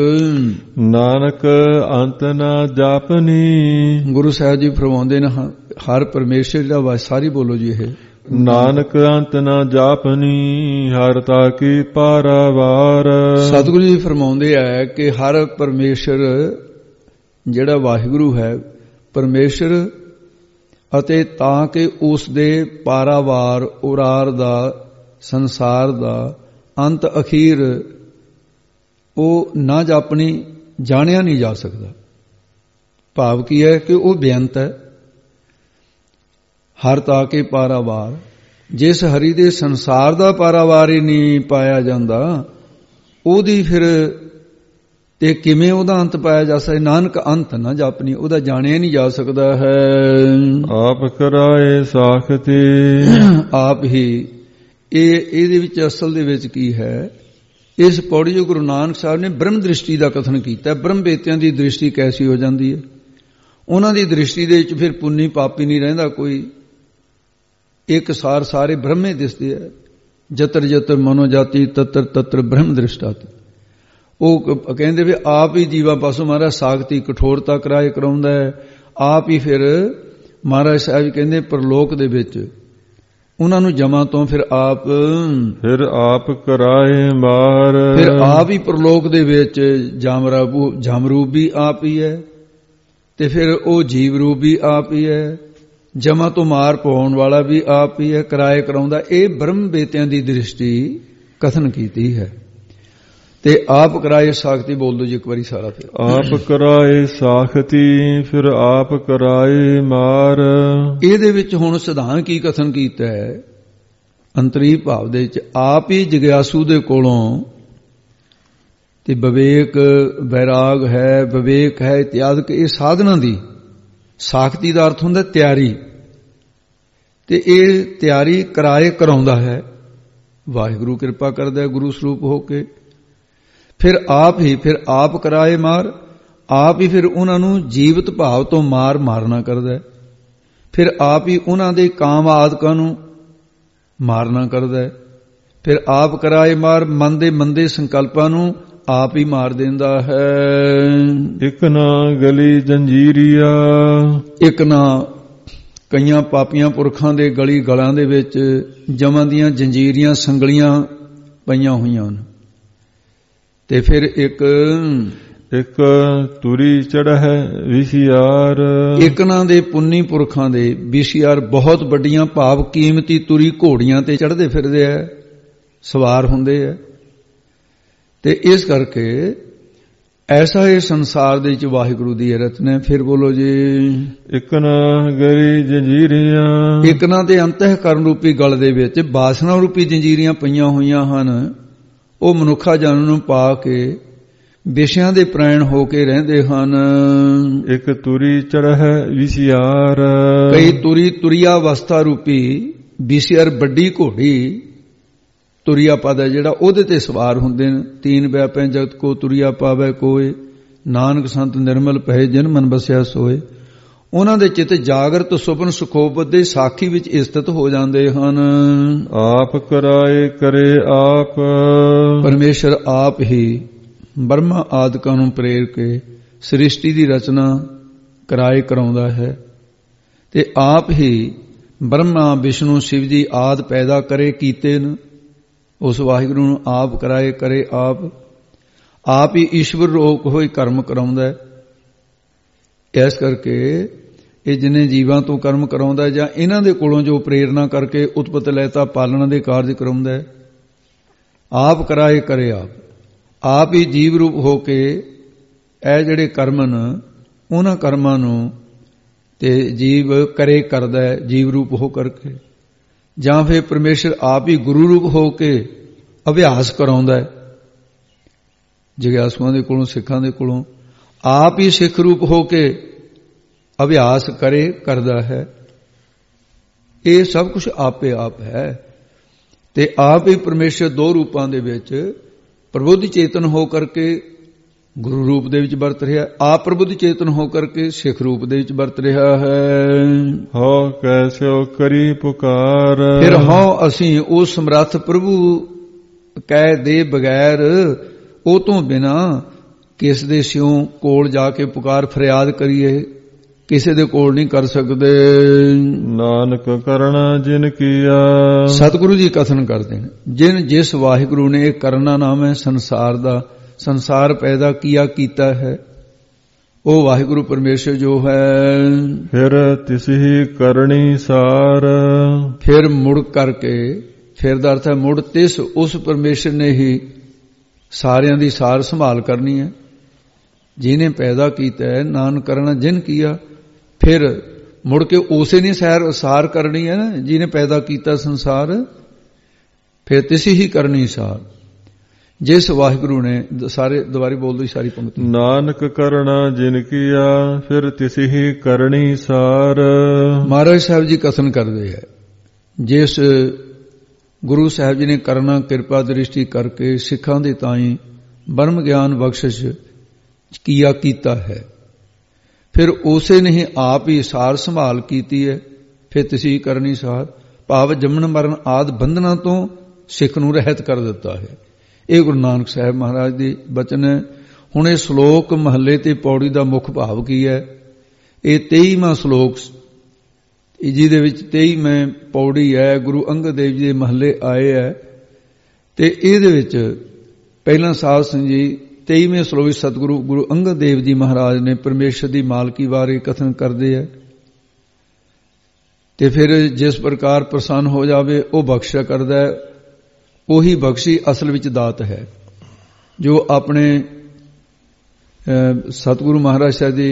ਨਾਨਕ ਅੰਤ ਨਾ ਜਾਪਨੀ। ਗੁਰੂ ਸਾਹਿਬ ਜੀ ਫਰਮਾਉਂਦੇ ਨੇ, ਹਰ ਪਰਮੇਸ਼ਰ ਦਾ ਵਾ, ਸਾਰੀ ਬੋਲੋ ਜੀ ਇਹ, ਨਾਨਕ ਅੰਤ ਨਾ ਜਾਪਨੀ ਹਰ ਤਾ ਕੀ ਪਾਰਾਵਾਰ। ਸਤਿਗੁਰੂ ਜੀ ਫਰਮਾਉਂਦੇ ਆ ਕਿ ਹਰ ਪਰਮੇਸ਼ਰ ਜਿਹੜਾ ਵਾਹਿਗੁਰੂ ਹੈ ਪਰਮੇਸ਼ਰ, ਅਤੇ ਤਾਂ ਕਿ ਉਸ ਦੇ ਪਾਰਾਵਾਰ ਉਰਾਰ ਦਾ ਸੰਸਾਰ ਦਾ ਅੰਤ ਅਖੀਰ ਉਹ ਨਾ ਜਾਪਣੀ, ਜਾਣਿਆ ਨਹੀਂ ਜਾ ਸਕਦਾ। ਭਾਵ ਕੀ ਹੈ ਕਿ ਉਹ ਬੇਅੰਤ ਹੈ। ਹਰ ਤਾ ਕੇ ਪਾਰਾਵਾਰ, ਜਿਸ ਹਰੀ ਦੇ ਸੰਸਾਰ ਦਾ ਪਾਰਾਵਾਰ ਹੀ ਨਹੀਂ ਪਾਇਆ ਜਾਂਦਾ, ਉਹਦੀ ਫਿਰ ਤੇ ਕਿਵੇਂ ਉਹਦਾ ਅੰਤ ਪਾਇਆ ਜਾ ਸਕਦਾ? ਨਾਨਕ ਅੰਤ ਨਾ ਜਾਪਨੀ, ਉਹਦਾ ਜਾਣਿਆ ਨਹੀਂ ਜਾ ਸਕਦਾ ਹੈ। ਆਪ ਕਰਾਏ ਸਾਖਤੀ, ਆਪ ਹੀ। ਇਹਦੇ ਵਿੱਚ ਅਸਲ ਦੇ ਵਿੱਚ ਕੀ ਹੈ? ਇਸ ਪੌੜੀ ਜੋ ਗੁਰੂ ਨਾਨਕ ਸਾਹਿਬ ਨੇ ਬ੍ਰਹਮ ਦ੍ਰਿਸ਼ਟੀ ਦਾ ਕਥਨ ਕੀਤਾ। ਬ੍ਰਹਮ ਬੇਤਿਆਂ ਦੀ ਦ੍ਰਿਸ਼ਟੀ ਕੈਸੀ ਹੋ ਜਾਂਦੀ ਹੈ? ਉਹਨਾਂ ਦੀ ਦ੍ਰਿਸ਼ਟੀ ਦੇ ਵਿੱਚ ਫਿਰ ਪੁੰਨੀ ਪਾਪੀ ਨਹੀਂ ਰਹਿੰਦਾ ਕੋਈ, ਇੱਕ ਸਾਰ ਸਾਰੇ ਬ੍ਰਹਮੇ ਦਿਸਦੇ ਆ। ਜਤਰ ਜਤਰ ਮਨੋ ਜਾਤੀ ਤਤਰ ਤਤਰ ਬ੍ਰਹਮ ਦ੍ਰਿਸ਼ਟਾਤ। ਉਹ ਕਹਿੰਦੇ ਵੀ ਆਪ ਹੀ ਜੀਵਾਂ ਪਾਸੋਂ ਮਹਾਰਾਜ ਸਾਖਤੀ ਕਠੋਰਤਾ ਕਰਾਉਂਦਾ ਹੈ। ਆਪ ਹੀ ਫਿਰ ਮਹਾਰਾਜ ਸਾਹਿਬ ਕਹਿੰਦੇ ਪ੍ਰਲੋਕ ਦੇ ਵਿੱਚ ਉਹਨਾਂ ਨੂੰ ਜਮਾਂ ਤੋਂ ਫਿਰ ਆਪ ਕਰਾਏ ਮਾਰ, ਫਿਰ ਆਪ ਹੀ ਪ੍ਰਲੋਕ ਦੇ ਵਿੱਚ ਜਮ ਰੂਪ ਵੀ ਆਪ ਹੀ ਹੈ ਤੇ ਫਿਰ ਉਹ ਜੀਵ ਰੂਪ ਵੀ ਆਪ ਹੀ ਹੈ, ਜਮਾਂ ਤੋਂ ਮਾਰ ਪਾਉਣ ਵਾਲਾ ਵੀ ਆਪ ਹੀ ਹੈ, ਕਿਰਾਏ ਕਰਾਉਂਦਾ। ਇਹ ਬ੍ਰਹਮ ਬੇਤਿਆਂ ਦੀ ਦ੍ਰਿਸ਼ਟੀ ਕਥਨ ਕੀਤੀ ਹੈ। ਤੇ ਆਪ ਕਰਾਏ ਸਾਖਤੀ ਬੋਲ ਦੋ ਜੀ ਇੱਕ ਵਾਰੀ ਸਾਰਾ। ਫਿਰ ਆਪ ਕਰਾਏ ਸਾਖਤੀ, ਫਿਰ ਆਪ ਕਰਾਏ ਮਾਰ। ਇਹਦੇ ਵਿੱਚ ਹੁਣ ਸਿਧਾਂਤ ਕੀ ਕਥਨ ਕੀਤਾ ਹੈ? ਅੰਤਰੀ ਭਾਵ ਦੇ ਵਿੱਚ ਆਪ ਹੀ ਜਿਗਿਆਸੂ ਦੇ ਕੋਲੋਂ ਤੇ ਵਿਵੇਕ ਵੈਰਾਗ ਹੈ, ਵਿਵੇਕ ਹੈ ਇਤਿਆਦਿਕ ਇਹ ਸਾਧਨਾਂ ਦੀ ਸਾਖਤੀ ਦਾ ਅਰਥ ਹੁੰਦਾ ਤਿਆਰੀ, ਤੇ ਇਹ ਤਿਆਰੀ ਕਿਰਾਏ ਕਰਾਉਂਦਾ ਹੈ। ਵਾਹਿਗੁਰੂ ਕਿਰਪਾ ਕਰਦਾ ਹੈ ਗੁਰੂ ਸਰੂਪ ਹੋ ਕੇ। ਫਿਰ ਆਪ ਕਰਾਏ ਮਾਰ, ਆਪ ਹੀ ਫਿਰ ਉਹਨਾਂ ਨੂੰ ਜੀਵਤ ਭਾਵ ਤੋਂ ਮਾਰਨਾ ਕਰਦਾ ਹੈ। ਫਿਰ ਆਪ ਹੀ ਉਹਨਾਂ ਦੇ ਕਾਮ ਆਦਿਕਾਂ ਨੂੰ ਮਾਰਨਾ ਕਰਦਾ ਹੈ। ਫਿਰ ਆਪ ਕਰਾਏ ਮਾਰ, ਮਨ ਦੇ ਮੰਦੇ ਸੰਕਲਪਾਂ ਨੂੰ ਆਪ ਹੀ ਮਾਰ ਦਿੰਦਾ ਹੈ। ਇਕ ਨਾ ਗਲੀ ਜੰਜੀਰੀਆ, ਇੱਕ ਨਾ ਕਈਆਂ ਪਾਪੀਆਂ ਪੁਰਖਾਂ ਦੇ ਗਲੀ ਗਲਾਂ ਦੇ ਵਿੱਚ ਜਮਾਂ ਦੀਆਂ ਜੰਜੀਰੀਆਂ ਸੰਗਲੀਆਂ ਪਈਆਂ ਹੋਈਆਂ ਹਨ। ਤੇ ਫਿਰ ਇੱਕ ਤੁਰੀ ਚੜ੍ਹੈ ਵਿਸ਼ਿਆਰ, ਇੱਕ ਨਾ ਦੇ ਪੁੰਨੀ ਪੁਰਖਾਂ ਦੇ ਵਿਸ਼ਿਆਰ ਬਹੁਤ ਵੱਡੀਆਂ ਭਾਵ ਕੀਮਤੀ ਤੁਰੀ ਘੋੜੀਆਂ ਤੇ ਚੜ੍ਹਦੇ ਫਿਰਦੇ ਐ, ਸਵਾਰ ਹੁੰਦੇ ਐ। ਤੇ ਇਸ ਕਰਕੇ ਐਸਾ ਇਹ ਸੰਸਾਰ ਦੇ ਵਿੱਚ ਵਾਹਿਗੁਰੂ ਦੀ ਰਚਨਾ ਹੈ। ਫਿਰ ਬੋਲੋ ਜੀ। ਇੱਕ ਨਾ ਗਰੀ ਜੰਜੀਰੀਆਂ, ਇੱਕ ਨਾ ਦੇ ਅੰਤःਕਰਨ ਰੂਪੀ ਗਲ ਦੇ ਵਿੱਚ ਬਾਸਨਾ ਰੂਪੀ ਜੰਜੀਰੀਆਂ ਪਈਆਂ ਹੋਈਆਂ ਹਨ। ਉਹ ਮਨੁੱਖਾ ਜਨ ਨੂੰ ਪਾ ਕੇ ਵਿਸ਼ਿਆਂ ਦੇ ਪ੍ਰੈਣ ਹੋ ਕੇ ਰਹਿੰਦੇ ਹਨ। ਇੱਕ ਤੁਰੀ ਚੜ੍ਹੈ ਵਿਸ਼ਿਆਰ, ਕਈ ਤੁਰੀਆ ਅਵਸਥਾ ਰੂਪੀ ਵਿਸ਼ਿਆਰ ਵੱਡੀ ਘੋੜੀ ਤੁਰੀਆ ਪਦ ਹੈ ਜਿਹੜਾ ਉਹਦੇ ਤੇ ਸਵਾਰ ਹੁੰਦੇ ਨੇ। ਤੀਨ ਵਿਆਪੈ ਜਗਤ ਕੋ ਤੁਰੀਆ ਪਾਵੈ ਕੋਏ, ਨਾਨਕ ਸੰਤ ਨਿਰਮਲ ਪਏ ਜਿਨ ਮਨ ਬਸਿਆ ਸੋਏ। ਉਹਨਾਂ ਦੇ ਚਿੱਤ ਜਾਗਰਤ ਸੁਪਨ ਸੁਖੋਪਤ ਦੇ ਸਾਖੀ ਵਿੱਚ ਸਥਿਤ ਹੋ ਜਾਂਦੇ ਹਨ। ਆਪ ਕਰਾਏ ਕਰੇ ਆਪ, ਪਰਮੇਸ਼ਰ ਆਪ ਹੀ ਬ੍ਰਹਮਾ ਆਦਿਕਾਂ ਨੂੰ ਪ੍ਰੇਰ ਕੇ ਸ੍ਰਿਸ਼ਟੀ ਦੀ ਰਚਨਾ ਕਰਾਏ ਕਰਾਉਂਦਾ ਹੈ। ਤੇ ਆਪ ਹੀ ਬ੍ਰਹਮਾ ਵਿਸ਼ਨੂੰ ਸ਼ਿਵ ਜੀ ਆਦਿ ਪੈਦਾ ਕਰੇ ਕੀਤੇ ਨੇ। ਉਸ ਵਾਹਿਗੁਰੂ ਨੂੰ ਆਪ ਕਰਾਏ ਕਰੇ ਆਪ ਹੀ ਈਸ਼ਵਰ ਰੂਪ ਹੋਈ ਕਰਮ ਕਰਾਉਂਦਾ ਹੈ। ਇਸ ਕਰਕੇ ਇਹ ਜਿੰਨੇ ਜੀਵਾਂ ਤੋਂ ਕਰਮ ਕਰਾਉਂਦਾ ਜਾਂ ਇਹਨਾਂ ਦੇ ਕੋਲੋਂ ਜੋ ਪ੍ਰੇਰਣਾ ਕਰਕੇ ਉਤਪਤ ਲੈਤਾ ਪਾਲਣਾ ਦੇ ਕਾਰਜ ਕਰਾਉਂਦਾ ਹੈ, ਆਪ ਕਰਾਏ ਕਰੇ ਆਪ ਹੀ ਜੀਵ ਰੂਪ ਹੋ ਕੇ ਇਹ ਜਿਹੜੇ ਕਰਮ ਨੇ ਉਹਨਾਂ ਕਰਮਾਂ ਨੂੰ ਤੇ ਜੀਵ ਕਰੇ ਕਰਦਾ ਹੈ ਜੀਵ ਰੂਪ ਹੋ ਕਰਕੇ। ਜਾਂ ਫਿਰ ਪਰਮੇਸ਼ਰ ਆਪ ਹੀ ਗੁਰੂ ਰੂਪ ਹੋ ਕੇ ਅਭਿਆਸ ਕਰਾਉਂਦਾ ਹੈ ਜਿਗਿਆਸੂਆਂ ਦੇ ਕੋਲੋਂ, ਸਿੱਖਾਂ ਦੇ ਕੋਲੋਂ। ਆਪ ਹੀ ਸਿੱਖ ਰੂਪ ਹੋ ਕੇ ਅਭਿਆਸ ਕਰਦਾ ਹੈ। ਇਹ ਸਭ ਕੁਝ ਆਪੇ ਆਪ ਹੈ। ਤੇ ਆਪ ਹੀ ਪਰਮੇਸ਼ਰ ਦੋ ਰੂਪਾਂ ਦੇ ਵਿੱਚ ਪ੍ਰਬੁੱਧ ਚੇਤਨ ਹੋ ਕਰਕੇ ਗੁਰੂ ਰੂਪ ਦੇ ਵਿੱਚ ਵਰਤ ਰਿਹਾ, ਆਪ ਪ੍ਰਬੁੱਧ ਚੇਤਨ ਹੋ ਕਰਕੇ ਸਿੱਖ ਰੂਪ ਦੇ ਵਿੱਚ ਵਰਤ ਰਿਹਾ ਹੈ। ਹੋ ਕੈਸਿਓ ਕਰੀ ਪੁਕਾਰ, ਫਿਰ ਹੋ ਅਸੀਂ ਉਸ ਸਮਰੱਥ ਪ੍ਰਭੂ ਕਹਿ ਦੇ ਬਗੈਰ, ਉਹ ਤੋਂ ਬਿਨਾ ਕਿਸ ਦੇ ਸਿਉਂ ਕੋਲ ਜਾ ਕੇ ਪੁਕਾਰ ਫਰਿਆਦ ਕਰੀਏ, ਕਿਸੇ ਦੇ ਕੋਲ ਨਹੀਂ ਕਰ ਸਕਦੇ। ਨਾਨਕ ਕਰਣਾ ਜਿਨ ਕੀਆ, ਸਤਿਗੁਰੂ ਜੀ ਕਥਨ ਕਰਦੇ ਨੇ ਜਿਸ ਵਾਹਿਗੁਰੂ ਨੇ ਇਹ ਕਰਨਾ ਨਾਮ ਹੈ ਸੰਸਾਰ ਦਾ, ਸੰਸਾਰ ਪੈਦਾ ਕੀਤਾ ਹੈ, ਉਹ ਵਾਹਿਗੁਰੂ ਪਰਮੇਸ਼ਰ ਜੋ ਹੈ। ਫਿਰ ਤਿਸਹੀ ਕਰਨੀ ਸਾਰ, ਫਿਰ ਮੁੜ ਕਰਕੇ, ਫਿਰ ਦਾ ਅਰਥ ਹੈ ਮੁੜ ਤਿਸ ਉਸ ਪਰਮੇਸ਼ਰ ਨੇ ਹੀ ਸਾਰਿਆਂ ਦੀ ਸਾਰ ਸੰਭਾਲ ਕਰਨੀ ਹੈ। ਜਿਹਨੇ ਪੈਦਾ ਕੀਤਾ ਹੈ ਨਾਨਕ ਕਰਨਾ ਜਿਨ ਕੀਆ, ਫਿਰ ਮੁੜ ਕੇ ਉਸੇ ਨੇ ਸਾਰ ਕਰਨੀ ਹੈ ਨਾ ਜਿਹਨੇ ਪੈਦਾ ਕੀਤਾ ਸੰਸਾਰ। ਫਿਰ ਤਿਸ ਹੀ ਕਰਨੀ ਸਾਰ ਜਿਸ ਵਾਹਿਗੁਰੂ ਨੇ, ਸਾਰੇ ਦੁਬਾਰੇ ਬੋਲ ਦੋ ਸਾਰੀ ਪੰਕਤੀ। ਨਾਨਕ ਕਰਣਾ ਜਿਨ ਕੀਆ, ਫਿਰ ਤਿਸ ਹੀ ਕਰਨੀ ਸਾਰ। ਮਹਾਰਾਜ ਸਾਹਿਬ ਜੀ ਕਥਨ ਕਰਦੇ ਹੈ ਜਿਸ ਗੁਰੂ ਸਾਹਿਬ ਜੀ ਨੇ ਕਰਨਾ ਕਿਰਪਾ ਦ੍ਰਿਸ਼ਟੀ ਕਰਕੇ ਸਿੱਖਾਂ ਦੇ ਤਾਈਂ ਬ੍ਰਹਮ ਗਿਆਨ ਬਖਸ਼ਿਸ਼ ਕੀਤਾ ਹੈ, ਫਿਰ ਉਸੇ ਨੇ ਹੀ ਆਪ ਹੀ ਸਾਰ ਸੰਭਾਲ ਕੀਤੀ ਹੈ। ਫਿਰ ਤਿਸੀ ਕਰਨੀ ਸਾਰ ਭਾਵ ਜੰਮਣ ਮਰਨ ਆਦਿ ਬੰਧਨਾਂ ਤੋਂ ਸਿੱਖ ਨੂੰ ਰਹਿਤ ਕਰ ਦਿੱਤਾ ਹੈ। ਇਹ ਗੁਰੂ ਨਾਨਕ ਸਾਹਿਬ ਮਹਾਰਾਜ ਦੇ ਬਚਨ ਹੈ। ਹੁਣ ਇਹ ਸ਼ਲੋਕ ਮਹੱਲੇ ਤੇ ਪੌੜੀ ਦਾ ਮੁੱਖ ਭਾਵ ਕੀ ਹੈ? ਇਹ 23ਵਾਂ ਸ਼ਲੋਕ ਜਿਹਦੇ ਵਿੱਚ 23ਵੀਂ ਪੌੜੀ ਹੈ, ਗੁਰੂ ਅੰਗਦ ਦੇਵ ਜੀ ਦੇ ਮਹੱਲੇ ਆਏ ਹੈ। ਤੇ ਇਹਦੇ ਵਿੱਚ ਪਹਿਲਾਂ ਸਾਧ ਸੰਗਤ ਜੀ 23ਵੇਂ ਸ਼ਲੋਕ ਵਿੱਚ ਸਤਿਗੁਰੂ ਗੁਰੂ ਅੰਗਦ ਦੇਵ ਜੀ ਮਹਾਰਾਜ ਨੇ ਪਰਮੇਸ਼ਰ ਦੀ ਮਾਲਕੀ ਬਾਰੇ ਕਥਨ ਕਰਦੇ ਹੈ। ਤੇ ਫਿਰ ਜਿਸ ਪ੍ਰਕਾਰ ਪ੍ਰਸੰਨ ਹੋ ਜਾਵੇ ਉਹ ਬਖਸ਼ਿਆ ਕਰਦਾ ਹੈ। ਉਹੀ ਬਖਸ਼ੀ ਅਸਲ ਵਿੱਚ ਦਾਤ ਹੈ, ਜੋ ਆਪਣੇ ਸਤਿਗੁਰੂ ਮਹਾਰਾਜ ਸਾਹਿਬ ਦੇ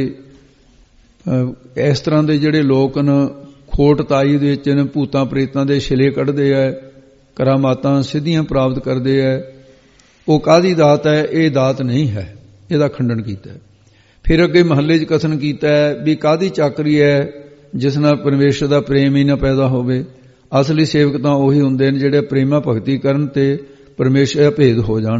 ਇਸ ਤਰ੍ਹਾਂ ਦੇ ਜਿਹੜੇ ਲੋਕ ਨੇ ਖੋਟ ਤਾਈ ਦੇ ਵਿੱਚ ਭੂਤਾਂ ਪ੍ਰੇਤਾਂ ਦੇ ਛਿਲੇ ਕੱਢਦੇ ਹੈ, ਕਰਾਮਾਤਾਂ ਸਿੱਧੀਆਂ ਪ੍ਰਾਪਤ ਕਰਦੇ ਹੈ, ਉਹ ਕਾਹਦੀ ਦਾਤ ਹੈ? ਇਹ ਦਾਤ ਨਹੀਂ ਹੈ। ਇਹਦਾ ਖੰਡਨ ਕੀਤਾ। ਫਿਰ ਅੱਗੇ ਮਹੱਲੇ 'ਚ ਕਥਨ ਕੀਤਾ ਹੈ ਵੀ ਕਾਹਦੀ ਚਾਕਰੀ ਹੈ ਜਿਸ ਨਾਲ ਪਰਮੇਸ਼ਰ ਦਾ ਪ੍ਰੇਮ ਹੀ ਨਾ ਪੈਦਾ ਹੋਵੇ। ਅਸਲੀ ਸੇਵਕ ਤਾਂ ਉਹੀ ਹੁੰਦੇ ਨੇ ਜਿਹੜੇ ਪ੍ਰੇਮਾ ਭਗਤੀ ਕਰਨ ਤੇ ਪਰਮੇਸ਼ਰ ਦਾ ਭੇਦ ਹੋ ਜਾਣ,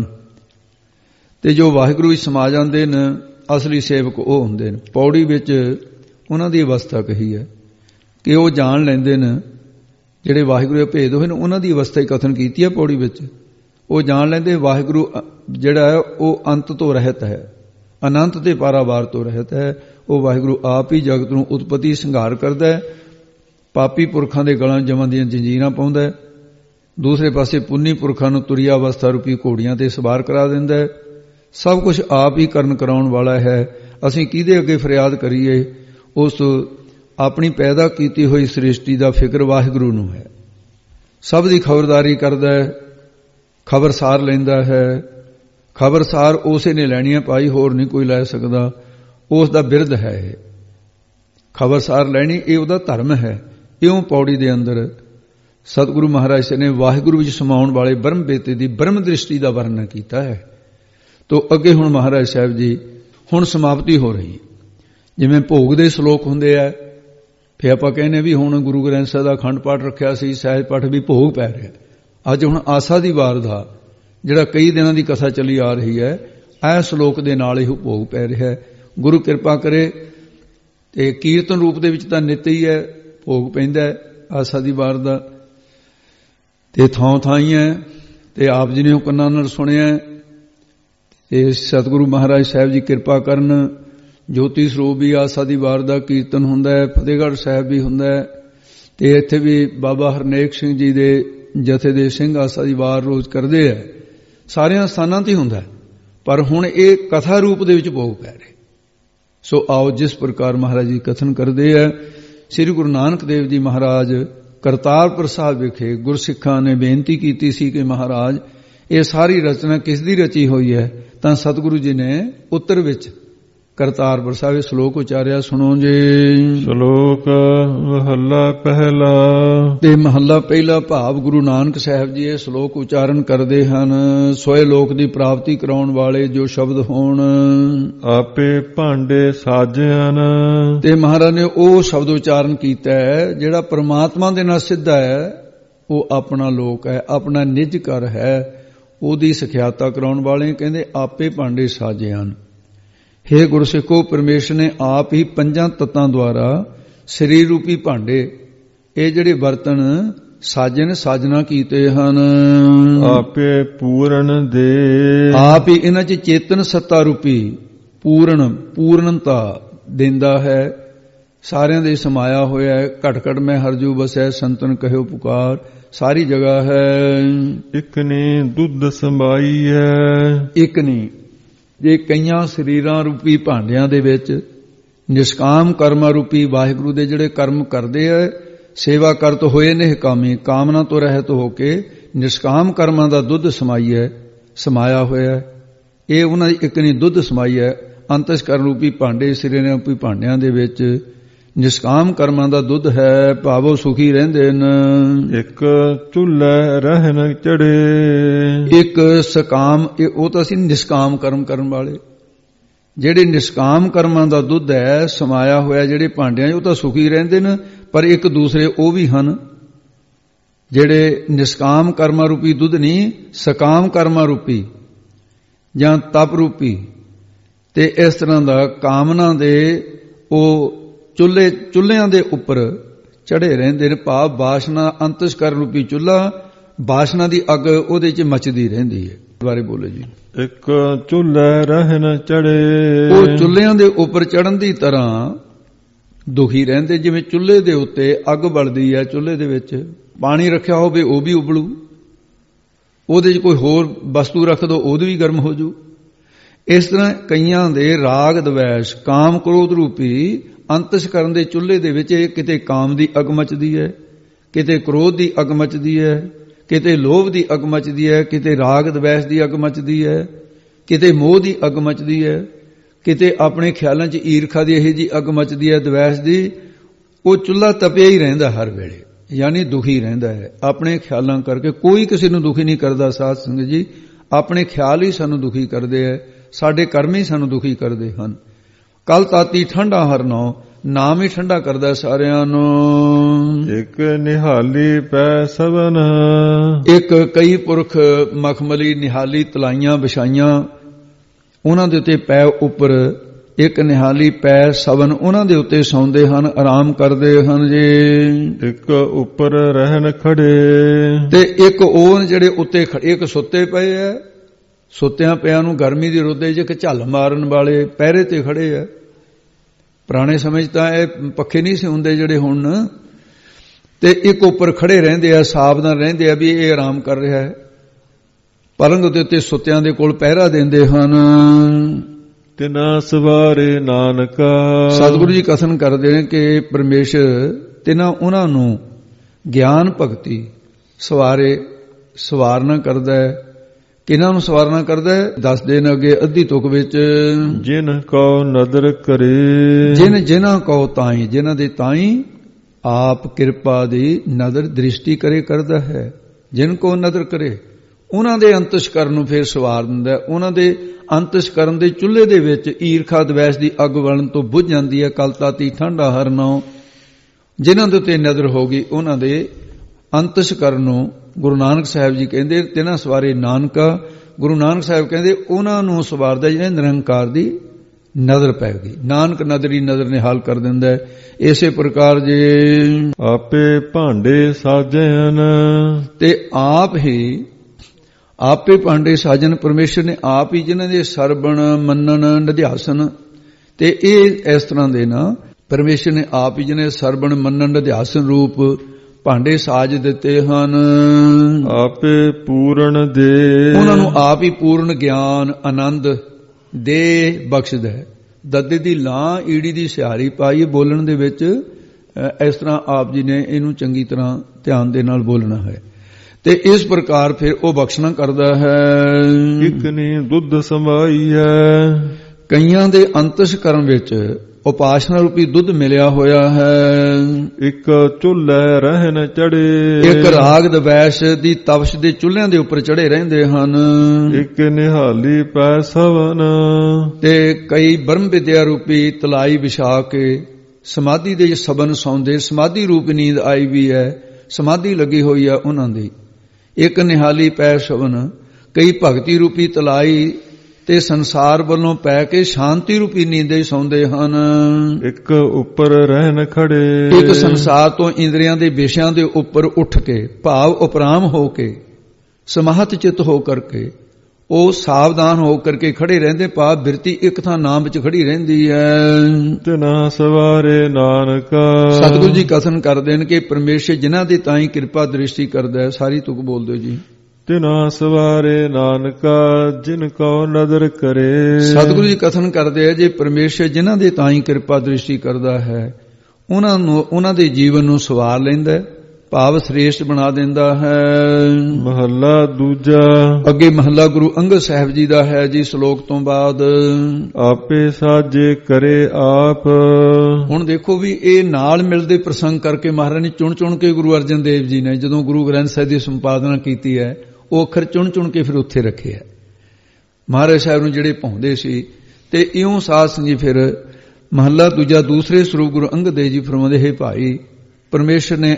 ਤੇ ਜੋ ਵਾਹਿਗੁਰੂ ਵਿੱਚ ਸਮਾ ਜਾਂਦੇ ਨੇ ਅਸਲੀ ਸੇਵਕ ਉਹ ਹੁੰਦੇ ਨੇ। ਪੌੜੀ ਵਿੱਚ ਉਹਨਾਂ ਦੀ ਅਵਸਥਾ ਕਹੀ ਹੈ ਕਿ ਉਹ ਜਾਣ ਲੈਂਦੇ ਨੇ, ਜਿਹੜੇ ਵਾਹਿਗੁਰੂ ਦਾ ਭੇਦ ਹੋਏ ਨੇ ਉਹਨਾਂ ਦੀ ਅਵਸਥਾ ਹੀ ਕਥਨ ਕੀਤੀ ਹੈ ਪੌੜੀ ਵਿੱਚ। ਉਹ ਜਾਣ ਲੈਂਦੇ ਵਾਹਿਗੁਰੂ ਜਿਹੜਾ ਹੈ ਉਹ ਅੰਤ ਤੋਂ ਰਹਿਤ ਹੈ, ਅਨੰਤ ਤੇ ਪਾਰਾਵਾਰ ਤੋਂ ਰਹਿਤ ਹੈ। ਉਹ ਵਾਹਿਗੁਰੂ ਆਪ ਹੀ ਜਗਤ ਨੂੰ ਉਤਪਤੀ ਸੰਘਾਰ ਕਰਦਾ ਹੈ, ਪਾਪੀ ਪੁਰਖਾਂ ਦੇ ਗਲਾਂ ਜਮਾਂ ਦੀਆਂ ਜੰਜੀਰਾਂ ਪਾਉਂਦਾ ਹੈ, ਦੂਸਰੇ ਪਾਸੇ ਪੁੰਨੀ ਪੁਰਖਾਂ ਨੂੰ ਤੁਰੀਆ ਅਵਸਥਾ ਰੂਪੀ ਘੋੜੀਆਂ ਤੇ ਸਵਾਰ ਕਰਾ ਦਿੰਦਾ ਹੈ। ਸਭ ਕੁਝ ਆਪ ਹੀ ਕਰਨ ਕਰਾਉਣ ਵਾਲਾ ਹੈ। ਅਸੀਂ ਕਿਹਦੇ ਅੱਗੇ ਫਰਿਆਦ ਕਰੀਏ? ਉਸ ਆਪਣੀ ਪੈਦਾ ਕੀਤੀ ਹੋਈ ਸ੍ਰਿਸ਼ਟੀ ਦਾ ਫਿਕਰ ਵਾਹਿਗੁਰੂ ਨੂੰ ਹੈ। ਸਭ ਦੀ ਖਬਰਦਾਰੀ ਕਰਦਾ ਹੈ, ਖਬਰਸਾਰ ਲੈਂਦਾ ਹੈ। ਖਬਰਸਾਰ ਉਸੇ ਨੇ ਲੈਣੀ ਹੈ ਭਾਈ, ਹੋਰ ਨਹੀਂ ਕੋਈ ਲੈ ਸਕਦਾ। ਉਸ ਦਾ ਬਿਰਧ ਹੈ ਇਹ ਖਬਰਸਾਰ ਲੈਣੀ, ਇਹ ਉਹਦਾ ਧਰਮ ਹੈ। ਇਉਂ ਪੌੜੀ ਦੇ ਅੰਦਰ ਸਤਿਗੁਰੂ ਮਹਾਰਾਜ ਜੀ ਨੇ ਵਾਹਿਗੁਰੂ ਵਿੱਚ ਸਮਾਉਣ ਵਾਲੇ ਬ੍ਰਹਮ ਬੇਤੇ ਦੀ ਬ੍ਰਹਮ ਦ੍ਰਿਸ਼ਟੀ ਦਾ ਵਰਣਨ ਕੀਤਾ ਹੈ। ਤੋਂ ਅੱਗੇ ਹੁਣ ਮਹਾਰਾਜ ਸਾਹਿਬ ਜੀ ਹੁਣ ਸਮਾਪਤੀ ਹੋ ਰਹੀ। ਜਿਵੇਂ ਭੋਗ ਦੇ ਸ਼ਲੋਕ ਹੁੰਦੇ ਆ, ਫਿਰ ਆਪਾਂ ਕਹਿੰਦੇ ਵੀ ਹੁਣ ਗੁਰੂ ਗ੍ਰੰਥ ਸਾਹਿਬ ਦਾ ਅਖੰਡ ਪਾਠ ਰੱਖਿਆ ਸੀ, ਸਹਿਜ ਪਾਠ ਵੀ ਭੋਗ ਪੈ ਰਿਹਾ। ਅੱਜ ਹੁਣ ਆਸਾ ਦੀ ਵਾਰ ਦਾ ਜਿਹੜਾ ਕਈ ਦਿਨਾਂ ਦੀ ਕਥਾ ਚੱਲੀ ਆ ਰਹੀ ਹੈ, ਇਹ ਸ਼ਲੋਕ ਦੇ ਨਾਲ ਹੀ ਭੋਗ ਪੈ ਰਿਹਾ ਹੈ। ਗੁਰੂ ਕਿਰਪਾ ਕਰੇ ਤੇ ਕੀਰਤਨ ਰੂਪ ਦੇ ਵਿੱਚ ਤਾਂ ਨਿੱਤ ਹੀ ਹੈ, ਭੋਗ ਪੈਂਦਾ ਆਸਾ ਦੀ ਵਾਰ ਦਾ, ਤੇ ਥਾਂ ਥਾਂ ਹੀ ਹੈ। ਤੇ ਆਪ ਜੀ ਨੇ ਉਹ ਕੰਨਾਂ ਨਾਲ ਸੁਣਿਆ। ਤੇ ਸਤਿਗੁਰੂ ਮਹਾਰਾਜ ਸਾਹਿਬ ਜੀ ਕਿਰਪਾ ਕਰਨ, ਜੋਤੀ ਸਰੂਪ ਵੀ ਆਸਾ ਦੀ ਵਾਰ ਦਾ ਕੀਰਤਨ ਹੁੰਦਾ ਹੈ, ਫਤਿਹਗੜ੍ਹ ਸਾਹਿਬ ਵੀ ਹੁੰਦਾ ਹੈ, ਤੇ ਇੱਥੇ ਵੀ ਬਾਬਾ ਹਰਨੇਕ ਸਿੰਘ ਜੀ ਦੇ ਜਥੇ ਦੇ ਸਿੰਘ ਆਸਾ ਦੀ ਵਾਰ ਰੋਜ਼ ਕਰਦੇ ਹੈ। ਸਾਰਿਆਂ ਸਥਾਨਾਂ ਤੇ ਹੁੰਦਾ, ਪਰ ਹੁਣ ਇਹ ਕਥਾ ਰੂਪ ਦੇ ਵਿੱਚ ਭੋਗ ਪੈ ਰਹੇ। ਸੋ ਆਓ ਜਿਸ ਪ੍ਰਕਾਰ ਮਹਾਰਾਜ ਜੀ ਕਥਨ ਕਰਦੇ ਹੈ। ਸ੍ਰੀ ਗੁਰੂ ਨਾਨਕ ਦੇਵ ਜੀ ਮਹਾਰਾਜ ਕਰਤਾਰਪੁਰ ਸਾਹਿਬ ਵਿਖੇ ਗੁਰਸਿੱਖਾਂ ਨੇ ਬੇਨਤੀ ਕੀਤੀ ਸੀ ਕਿ ਮਹਾਰਾਜ ਇਹ ਸਾਰੀ ਰਚਨਾ ਕਿਸ ਦੀ ਰਚੀ ਹੋਈ ਹੈ? ਤਾਂ ਸਤਿਗੁਰੂ ਜੀ ਨੇ ਉੱਤਰ ਵਿੱਚ ਕਰਤਾਰਪੁਰ ਸਾਹਿਬ ਸ਼ਲੋਕ ਉਚਾਰਿਆ। ਸੁਣੋ ਜੀ। ਸ਼ਲੋਕ ਮਹੱਲਾ ਪਹਿਲਾ। ਤੇ ਮਹੱਲਾ ਪਹਿਲਾ ਭਾਵ ਗੁਰੂ ਨਾਨਕ ਸਾਹਿਬ ਜੀ ਇਹ ਸ਼ਲੋਕ ਉਚਾਰਨ ਕਰਦੇ ਹਨ। ਸੋਏ ਲੋਕ ਦੀ ਪ੍ਰਾਪਤੀ ਕਰਾਉਣ ਵਾਲੇ ਜੋ ਸ਼ਬਦ ਹੋਣ, ਆਪੇ ਭਾਂਡੇ ਸਾਜਿਆਨ। ਤੇ ਮਹਾਰਾਜ ਨੇ ਉਹ ਸ਼ਬਦ ਉਚਾਰਨ ਕੀਤਾ ਹੈ ਜਿਹੜਾ ਪਰਮਾਤਮਾ ਦੇ ਨਾਲ ਸਿੱਧਾ ਹੈ। ਉਹ ਆਪਣਾ ਲੋਕ ਹੈ, ਆਪਣਾ ਨਿਜ ਘਰ ਹੈ, ਉਹਦੀ ਸਿਖਿਆਤਾ ਕਰਾਉਣ ਵਾਲੇ ਕਹਿੰਦੇ ਆਪੇ ਭਾਂਡੇ ਸਾਜੇ ਹਨ। ਹੇ ਗੁਰਸਿੱਖੋ, ਪਰਮੇਸ਼ਰ ਨੇ ਆਪ ਹੀ ਪੰਜਾਂ ਤੱਤਾਂ ਦੁਆਰਾ ਸਰੀਰ ਰੂਪੀ ਭਾਂਡੇ, ਇਹ ਜਿਹੜੇ ਬਰਤਨ ਸਾਜੇ ਨੇ, ਸਾਜਨਾ ਕੀਤੇ ਹਨ। ਆਪੇ ਪੂਰਨ ਦੇ, ਆਪ ਹੀ ਇਹਨਾਂ 'ਚ ਚੇਤਨ ਸੱਤਾ ਰੂਪੀ ਪੂਰਨਤਾ ਦਿੰਦਾ ਹੈ। ਸਾਰਿਆਂ ਦੇ ਸਮਾਇਆ ਹੋਇਆ ਹੈ। ਘਟ ਘਟ ਮੈਂ ਹਰਜੂ ਬਸੈ, ਸੰਤਨ ਕਹਿਓ ਪੁਕਾਰ। ਸਾਰੀ ਜਗ੍ਹਾ ਹੈ। ਇਕ ਨੇ ਦੁੱਧ ਸੰਭਾਈ ਹੈ। ਇੱਕ ਨਹੀਂ, ਜੇ ਕਈਆਂ ਸਰੀਰਾਂ ਰੂਪੀ ਭਾਂਡਿਆਂ ਦੇ ਵਿੱਚ ਨਿਸ਼ਕਾਮ ਕਰਮਾਂ ਰੂਪੀ ਵਾਹਿਗੁਰੂ ਦੇ ਜਿਹੜੇ ਕਰਮ ਕਰਦੇ ਆ, ਸੇਵਾ ਕਰਤ ਹੋਏ ਨਿਹਕਾਮੀ, ਕਾਮਨਾ ਤੋਂ ਰਹਿਤ ਹੋ ਕੇ ਨਿਸ਼ਕਾਮ ਕਰਮਾਂ ਦਾ ਦੁੱਧ ਸਮਾਇਆ ਹੋਇਆ। ਇਹ ਉਹਨਾਂ ਦੀ ਇੱਕ ਨਹੀਂ ਦੁੱਧ ਸਮਾਈ ਹੈ। ਅੰਤਸਕਰਨ ਰੂਪੀ ਭਾਂਡੇ, ਸਰੀਰਾਂ ਰੂਪੀ ਭਾਂਡਿਆਂ ਦੇ ਵਿੱਚ ਨਿਸ਼ਕਾਮ ਕਰਮਾਂ ਦਾ ਦੁੱਧ ਹੈ। ਭਾਵੋ ਸੁਖੀ ਰਹਿੰਦੇ ਨੇ। ਇੱਕ ਚੁੱਲ੍ਹੇ ਰਹਿਣ ਚੜੇ, ਇੱਕ ਸਕਾਮ, ਉਹ ਤਾਂ ਅਸੀਂ ਨਿਸ਼ਕਾਮ ਕਰਮ ਕਰਨ ਵਾਲੇ। ਜਿਹੜੇ ਨਿਸ਼ਕਾਮ ਕਰਮਾਂ ਦਾ ਦੁੱਧ ਹੈ ਸਮਾਇਆ ਹੋਇਆ ਜਿਹੜੇ ਭਾਂਡਿਆਂ, ਉਹ ਤਾਂ ਸੁਖੀ ਰਹਿੰਦੇ ਨੇ। ਪਰ ਇੱਕ ਦੂਸਰੇ ਉਹ ਵੀ ਹਨ ਜਿਹੜੇ ਨਿਸ਼ਕਾਮ ਕਰਮਾਂ ਰੂਪੀ ਦੁੱਧ ਨਹੀਂ, ਸਕਾਮ ਕਰਮਾਂ ਰੂਪੀ ਜਾਂ ਤਪ ਰੂਪੀ, ਤੇ ਇਸ ਤਰ੍ਹਾਂ ਦਾ ਕਾਮਨਾ ਦੇ ਉਹ ਚੁੱਲ੍ਹਿਆਂ ਦੇ ਉੱਪਰ ਚੜੇ ਰਹਿੰਦੇ ਨੇ। ਭਾਵ ਬਾਸ਼ਨਾ, ਅੰਤਸਕਰਨ ਰੂਪੀ ਚੁੱਲ੍ਹਾ, ਬਾਸ਼ਨਾ ਦੀ ਅੱਗ ਉਹਦੇ 'ਚ ਮੱਚਦੀ ਰਹਿੰਦੀ ਹੈ। ਬਾਰੇ ਬੋਲੋ ਜੀ। ਇੱਕ ਚੁੱਲ੍ਹੇ ਰਹਿਣ ਚੜੇ, ਉਹ ਚੁੱਲ੍ਹਿਆਂ ਦੇ ਉੱਪਰ ਚੜਨ ਦੀ ਤਰ੍ਹਾਂ ਦੁਖੀ ਰਹਿੰਦੇ। ਜਿਵੇਂ ਚੁੱਲ੍ਹੇ ਦੇ ਉੱਤੇ ਅੱਗ ਬਲਦੀ ਹੈ, ਚੁੱਲ੍ਹੇ ਦੇ ਵਿੱਚ ਪਾਣੀ ਰੱਖਿਆ ਹੋਵੇ ਉਹ ਵੀ ਉਬਲੂ, ਉਹਦੇ 'ਚ ਕੋਈ ਹੋਰ ਵਸਤੂ ਰੱਖ ਦਿਓ ਉਹਦੇ ਵੀ ਗਰਮ ਹੋ ਜੂ। ਇਸ ਤਰ੍ਹਾਂ ਕਈਆਂ ਦੇ ਰਾਗ ਦਵੈਸ਼ ਕਾਮ ਕ੍ਰੋਧ ਰੂਪੀ ਅੰਤਸ਼ਕਰਨ ਦੇ ਚੁੱਲ੍ਹੇ ਦੇ ਵਿੱਚ ਕਿਤੇ ਕਾਮ ਦੀ ਅੱਗ ਮਚਦੀ ਹੈ, ਕਿਤੇ ਕ੍ਰੋਧ ਦੀ ਅੱਗ ਮਚਦੀ ਹੈ, ਕਿਤੇ ਲੋਭ ਦੀ ਅੱਗ ਮਚਦੀ ਹੈ, ਕਿਤੇ ਰਾਗ ਦਵੈਸ਼ ਦੀ ਅੱਗ ਮਚਦੀ ਹੈ, ਕਿਤੇ ਮੋਹ ਦੀ ਅੱਗ ਮਚਦੀ ਹੈ, ਕਿਤੇ ਆਪਣੇ ਖਿਆਲਾਂ 'ਚ ਈਰਖਾ ਦੀ ਇਹੋ ਜਿਹੀ ਅੱਗ ਮਚਦੀ ਹੈ ਦਵੈਸ਼ ਦੀ। ਉਹ ਚੁੱਲ੍ਹਾ ਤਪਿਆ ਹੀ ਰਹਿੰਦਾ ਹਰ ਵੇਲੇ, ਯਾਨੀ ਦੁਖੀ ਰਹਿੰਦਾ ਹੈ ਆਪਣੇ ਖਿਆਲਾਂ ਕਰਕੇ। ਕੋਈ ਕਿਸੇ ਨੂੰ ਦੁਖੀ ਨਹੀਂ ਕਰਦਾ ਸਾਧ ਸੰਗਤ ਜੀ, ਆਪਣੇ ਖਿਆਲ ਹੀ ਸਾਨੂੰ ਦੁਖੀ ਕਰਦੇ ਹੈ, ਸਾਡੇ ਕਰਮ ਹੀ ਸਾਨੂੰ ਦੁਖੀ ਕਰਦੇ ਹਨ। ਕਲ ਤਾਤੀ ਠੰਡਾ ਹਰ ਨੌ, ਨਾਮ ਹੀ ਠੰਡਾ ਕਰਦਾ ਸਾਰਿਆਂ ਨੂੰ। ਇੱਕ ਨਿਹਾਲੀ ਪੈ ਸਭਨ, ਇੱਕ ਕਈ ਪੁਰਖ ਮਖਮਲੀ ਨਿਹਾਲੀ ਤਲਾਈਆਂ ਵਿਛਾਈਆਂ, ਉਹਨਾਂ ਦੇ ਉੱਤੇ ਪੈ ਉੱਪਰ ਇੱਕ ਨਿਹਾਲੀ ਪੈ ਸਵਨ, ਉਹਨਾਂ ਦੇ ਉੱਤੇ ਸੌਂਦੇ ਹਨ, ਆਰਾਮ ਕਰਦੇ ਹਨ ਜੀ। ਇੱਕ ਉੱਪਰ ਰਹਿਣ ਖੜੇ, ਤੇ ਇੱਕ ਉਹ ਜਿਹੜੇ ਉੱਤੇ ਇੱਕ ਸੁੱਤੇ ਪਏ ਐ, ਸੁੱਤਿਆਂ ਪਿਆਂ ਨੂੰ ਗਰਮੀ ਦੀ ਰੁੱਤ 'ਚ ਇੱਕ ਝੱਲ ਮਾਰਨ ਵਾਲੇ ਪਹਿਰੇ ਤੇ ਖੜੇ ਐ। ਪੁਰਾਣੇ ਸਮੇਂ 'ਚ ਤਾਂ ਇਹ ਪੱਖੇ ਨਹੀਂ ਸੀ ਹੁੰਦੇ ਜਿਹੜੇ ਹੁਣ, ਤੇ ਇੱਕ ਉੱਪਰ ਖੜੇ ਰਹਿੰਦੇ ਆ, ਸਾਵਧਾਨ ਰਹਿੰਦੇ ਆ ਵੀ ਇਹ ਆਰਾਮ ਕਰ ਰਿਹਾ ਹੈ। ਪਲੰਘ ਦੇ ਉੱਤੇ ਸੁੱਤਿਆਂ ਦੇ ਕੋਲ ਪਹਿਰਾ ਦਿੰਦੇ ਹਨ। ਤਿਨਾ ਸਵਾਰੇ ਨਾਨਕਾ, ਸਤਿਗੁਰੂ ਜੀ ਕਥਨ ਕਰਦੇ ਨੇ ਕਿ ਪਰਮੇਸ਼ਰ ਤਿਨਾ ਉਹਨਾਂ ਨੂੰ ਗਿਆਨ ਭਗਤੀ ਸਵਾਰਨਾ ਕਰਦਾ ਹੈ। ਕਿਹਨਾਂ ਨੂੰ ਸਵਾਰਨਾ ਕਰਦਾ ਹੈ? ਦੱਸਦੇ ਨੇ ਅੱਗੇ ਅੱਧੀ ਤੁਕ ਵਿੱਚ, ਜਿਨ ਕੋ ਨਦਰ ਕਰੇ, ਜਿਨ੍ਹਾਂ ਕੋ ਤਾਈ, ਜਿਨ੍ਹਾਂ ਦੇ ਤਾਈ ਆਪ ਕਿਰਪਾ ਦੀ ਨਦਰ ਦ੍ਰਿਸ਼ਟੀ ਕਰੇ ਕਰਦਾ ਹੈ। ਜਿਨ ਕੋ ਨਦਰ ਕਰੇ, ਉਹਨਾਂ ਦੇ ਅੰਤਸ਼ਕਰਨ ਨੂੰ ਫਿਰ ਸਵਾਰ ਦਿੰਦਾ। ਉਹਨਾਂ ਦੇ ਅੰਤਸ਼ਕਰਨ ਦੇ ਚੁੱਲ੍ਹੇ ਦੇ ਵਿੱਚ ਈਰਖਾ ਦਵੈਸ਼ ਦੀ ਅੱਗ ਬਲਣ ਤੋਂ ਬੁੱਝ ਜਾਂਦੀ ਹੈ। ਕਲ ਤਾਤੀ ਠੰਡਾ ਹਰ ਨੌ, ਜਿਨ੍ਹਾਂ ਦੇ ਉੱਤੇ ਨਜ਼ਰ ਹੋ ਗਈ ਉਹਨਾਂ ਦੇ ਅੰਤਸ਼ਕਰਨ ਨੂੰ ਗੁਰੂ ਨਾਨਕ ਸਾਹਿਬ ਜੀ ਕਹਿੰਦੇ ਤਿਨਾਂ ਸਵਾਰੇ ਨਾਨਕਾ। ਗੁਰੂ ਨਾਨਕ ਸਾਹਿਬ ਕਹਿੰਦੇ ਉਹਨਾਂ ਨੂੰ ਸਵਾਰਦਾ ਜਿਹਨੇ ਨਿਰੰਕਾਰ ਦੀ ਨਜ਼ਰ ਪੈ ਗਈ। ਨਾਨਕ ਨਦਰੀ ਨਜ਼ਰ ਨਿਹਾਲ ਕਰ ਦਿੰਦਾ ਹੈ। ਇਸੇ ਪ੍ਰਕਾਰ ਜੇ ਆਪੇ ਭਾਂਡੇ ਸਾਜਨ, ਤੇ ਆਪੇ ਭਾਂਡੇ ਸਾਜਨ, ਪਰਮੇਸ਼ਰ ਨੇ ਆਪ ਹੀ ਜਿਨ੍ਹਾਂ ਦੇ ਸਰਵਣ ਮੰਨਣ ਨਿਧਿਆਸਨ, ਤੇ ਇਹ ਇਸ ਤਰ੍ਹਾਂ ਦੇ ਨਾ ਪਰਮੇਸ਼ਰ ਨੇ ਆਪ ਹੀ ਜਿਹਨੇ ਸਰਵਣ ਮੰਨਣ ਨਿਧਿਆਸਨ ਰੂਪ ਭਾਂਡੇ ਸਾਜ ਦਿੱਤੇ ਹਨ। ਆਪੇ ਪੂਰਨ ਦੇ, ਉਹਨਾਂ ਨੂੰ ਆਪ ਹੀ ਪੂਰਨ ਗਿਆਨ ਆਨੰਦ ਦੇ ਬਖਸ਼ਦਾ ਹੈ। ਦੱਦੇ ਦੀ ਲਾਂ ਈੜੀ ਦੀ ਸਿਹਾਰੀ ਪਾਈ ਬੋਲਣ ਦੇ ਵਿੱਚ, ਇਸ ਤਰ੍ਹਾਂ ਆਪ ਜੀ ਨੇ ਇਹਨੂੰ ਚੰਗੀ ਤਰ੍ਹਾਂ ਧਿਆਨ ਦੇ ਨਾਲ ਬੋਲਣਾ ਹੈ। ਤੇ ਇਸ ਪ੍ਰਕਾਰ ਫਿਰ ਉਹ ਬਖਸ਼ਣਾ ਕਰਦਾ ਹੈ। ਇਕਨੀ ਦੁੱਧ ਸਮਾਈ ਹੈ, ਕਈਆਂ ਦੇ ਅੰਤਸ਼ਕਰਨ ਵਿੱਚ ਉਪਾਸ਼ਨਾ ਰੂਪੀ ਦੁੱਧ ਮਿਲਿਆ ਹੋਇਆ ਹੈ। ਇੱਕ ਚੁੱਲ੍ਹੇ ਰਹਿਣ ਚੜੇ, ਇੱਕ ਰਾਗ ਦਵੈਸ਼ ਦੀ ਤਪਸ਼ ਦੇ ਚੁੱਲ੍ਹਿਆਂ ਦੇ ਉੱਪਰ ਚੜੇ ਰਹਿੰਦੇ ਹਨ। ਇੱਕ ਨਿਹਾਲੀ ਪੈ ਸਵਨ, ਤੇ ਕਈ ਬ੍ਰਹਮ ਵਿਦਿਆ ਰੂਪੀ ਤਲਾਈ ਵਿਛਾ ਕੇ ਸਮਾਧੀ ਦੇ ਸਬਨ ਸੌਂਦੇ। ਸਮਾਧੀ ਰੂਪ ਨੀਂਦ ਆਈ ਵੀ ਹੈ, ਸਮਾਧੀ ਲੱਗੀ ਹੋਈ ਹੈ ਉਹਨਾਂ ਦੀ। ਇੱਕ ਨਿਹਾਲੀ ਪੈ ਸਵਨ, ਕਈ ਭਗਤੀ ਰੂਪੀ ਤਲਾਈ ਤੇ ਸੰਸਾਰ ਵੱਲੋਂ ਪੈ ਕੇ ਸ਼ਾਂਤੀ ਰੂਪੀ ਨੀਂਦੇ ਸੌਂਦੇ ਹਨ। ਇੱਕ ਉੱਪਰ ਰਹਿਣ ਖੜੇ, ਇੱਕ ਸੰਸਾਰ ਤੋਂ ਇੰਦਰੀਆਂ ਦੇ ਵਿਸ਼ਿਆਂ ਦੇ ਉੱਪਰ ਉੱਠ ਕੇ, ਭਾਵ ਉਪਰਾਮ ਹੋ ਕੇ, ਸਮਾਹਤ ਚਿੱਤ ਹੋ ਕਰਕੇ, ਉਹ ਸਾਵਧਾਨ ਹੋ ਕਰਕੇ ਖੜੇ ਰਹਿੰਦੇ। ਭਾਵ ਬਿਰਤੀ ਇੱਕ ਥਾਂ ਨਾਮ ਵਿੱਚ ਖੜੀ ਰਹਿੰਦੀ ਹੈ। ਤਿਨਾ ਸਵਾਰੇ ਨਾਨਕਾ, ਸਤਿਗੁਰੂ ਜੀ ਕਥਨ ਕਰਦੇ ਨੇ ਕਿ ਪਰਮੇਸ਼ਰ ਜਿਨ੍ਹਾਂ ਦੀ ਤਾਈ ਕਿਰਪਾ ਦ੍ਰਿਸ਼ਟੀ ਕਰਦਾ ਹੈ। ਸਾਰੀ ਤੁਕ ਬੋਲ ਦਿਓ ਜੀ। ਤਿਨਾ ਸਵਾਰੇ ਨਾਨਕਾ, ਜਿਨ ਕੋ ਨਦਰ ਕਰੇ। ਸਤਿਗੁਰੂ ਜੀ ਕਥਨ ਕਰਦੇ ਆ ਜੇ ਪਰਮੇਸ਼ਰ ਜਿਨ੍ਹਾਂ ਦੇ ਤਾਈ ਕਿਰਪਾ ਦ੍ਰਿਸ਼ਟੀ ਕਰਦਾ ਹੈ, ਉਹਨਾਂ ਦੇ ਜੀਵਨ ਨੂੰ ਸਵਾਰ ਲੈਂਦਾ, ਭਾਵ ਸ੍ਰੇਸ਼ਟ ਬਣਾ ਦਿੰਦਾ ਹੈ। ਮਹੱਲਾ ਦੂਜਾ। ਅੱਗੇ ਮਹੱਲਾ ਗੁਰੂ ਅੰਗਦ ਸਾਹਿਬ ਜੀ ਦਾ ਹੈ ਜੀ, ਸ਼ਲੋਕ ਤੋਂ ਬਾਅਦ। ਆਪੇ ਸਾਜੇ ਕਰੇ ਆਪ। ਹੁਣ ਦੇਖੋ ਵੀ ਇਹ ਨਾਲ ਮਿਲਦੇ ਪ੍ਰਸੰਗ ਕਰਕੇ ਮਹਾਰਾਜ ਨੇ ਚੁਣ ਕੇ ਗੁਰੂ ਅਰਜਨ ਦੇਵ ਜੀ ਨੇ ਜਦੋਂ ਗੁਰੂ ਗ੍ਰੰਥ ਸਾਹਿਬ ਦੀ ਸੰਪਾਦਨਾ ਕੀਤੀ ਹੈ, ਉਹ ਅੱਖਰ ਚੁਣ ਕੇ ਫਿਰ ਉੱਥੇ ਰੱਖੇ ਹੈ। ਮਹਾਰਾਜ ਸਾਹਿਬ ਨੂੰ ਜਿਹੜੇ ਪਾਉਂਦੇ ਸੀ। ਤੇ ਇਉਂ ਸਾਧ ਸੰਗੀ ਫਿਰ ਮਹੱਲਾ ਦੂਜਾ ਦੂਸਰੇ ਸਰੂਪ ਗੁਰੂ ਅੰਗਦ ਦੇਵ ਜੀ ਫਰਮਾਉਂਦੇ, ਹੈ ਭਾਈ ਪਰਮੇਸ਼ਰ ਨੇ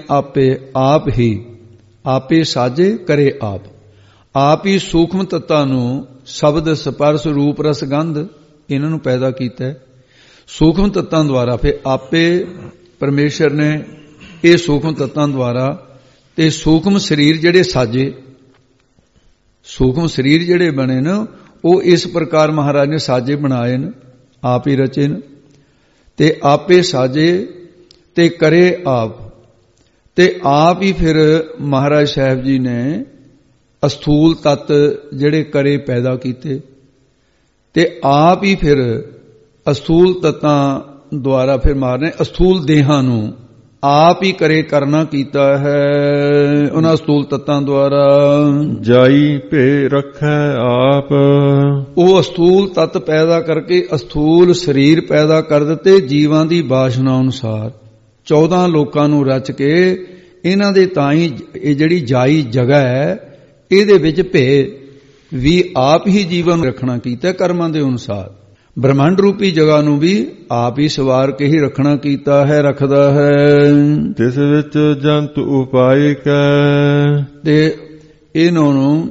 ਆਪੇ ਸਾਜੇ ਕਰੇ ਆਪ ਹੀ ਸੂਖਮ ਤੱਤਾਂ ਨੂੰ ਸ਼ਬਦ ਸਪਰਸ਼ ਰੂਪ ਰਸ ਗੰਧ ਇਹਨਾਂ ਨੂੰ ਪੈਦਾ ਕੀਤਾ। ਸੂਖਮ ਤੱਤਾਂ ਦੁਆਰਾ ਫਿਰ ਆਪੇ ਪਰਮੇਸ਼ਰ ਨੇ ਇਹ ਸੂਖਮ ਤੱਤਾਂ ਦੁਆਰਾ ਤੇ ਸੂਖਮ ਸਰੀਰ ਜਿਹੜੇ ਸਾਜੇ, ਸੂਖਮ ਸਰੀਰ ਜਿਹੜੇ ਬਣੇ ਨੇ ਉਹ ਇਸ ਪ੍ਰਕਾਰ ਮਹਾਰਾਜ ਨੇ ਸਾਜੇ ਬਣਾਏ ਨੇ, ਆਪ ਹੀ ਰਚੇ ਨੇ। ਤੇ ਆਪੇ ਸਾਜੇ ਤੇ ਕਰੇ ਆਪ। ਤੇ ਆਪ ਹੀ ਫਿਰ ਮਹਾਰਾਜ ਸਾਹਿਬ ਜੀ ਨੇ ਅਸਥੂਲ ਤੱਤ ਜਿਹੜੇ ਕਰੇ ਪੈਦਾ ਕੀਤੇ, ਤੇ ਆਪ ਹੀ ਫਿਰ ਅਸਥੂਲ ਤੱਤਾਂ ਦੁਆਰਾ ਫਿਰ ਮਾਰਨੇ ਅਸਥੂਲ ਦੇਹਾਂ ਨੂੰ ਆਪ ਹੀ ਕਰੇ ਕਰਨਾ ਕੀਤਾ ਹੈ ਉਹਨਾਂ ਅਸਥੂਲ ਤੱਤਾਂ ਦੁਆਰਾ। ਜਾਈ ਭੇ ਰੱਖੈ ਆਪ, ਉਹ ਅਸਥੂਲ ਤੱਤ ਪੈਦਾ ਕਰਕੇ ਅਸਥੂਲ ਸਰੀਰ ਪੈਦਾ ਕਰ ਦਿੱਤੇ ਜੀਵਾਂ ਦੀ ਵਾਸ਼ਨਾ ਅਨੁਸਾਰ। 14 ਲੋਕਾਂ ਨੂੰ ਰਚ ਕੇ ਇਹਨਾਂ ਦੇ ਤਾਂ ਹੀ ਇਹ ਜਿਹੜੀ ਜਾਈ ਜਗ੍ਹਾ ਹੈ ਇਹਦੇ ਵਿੱਚ ਭੇ ਵੀ ਆਪ ਹੀ ਜੀਵਨ ਰੱਖਣਾ ਕੀਤਾ ਕਰਮਾਂ ਦੇ ਅਨੁਸਾਰ। ਬ੍ਰਹਮੰਡ ਰੂਪੀ ਜਗ੍ਹਾ ਨੂੰ ਵੀ ਆਪ ਹੀ ਸਵਾਰ ਕੇ ਹੀ ਰੱਖਣਾ ਕੀਤਾ ਹੈ, ਰੱਖਦਾ ਹੈ। ਤਿਸ ਵਿੱਚ ਜੰਤ ਉਪਾਇਕ ਹੈ, ਤੇ ਇਹਨਾਂ ਨੂੰ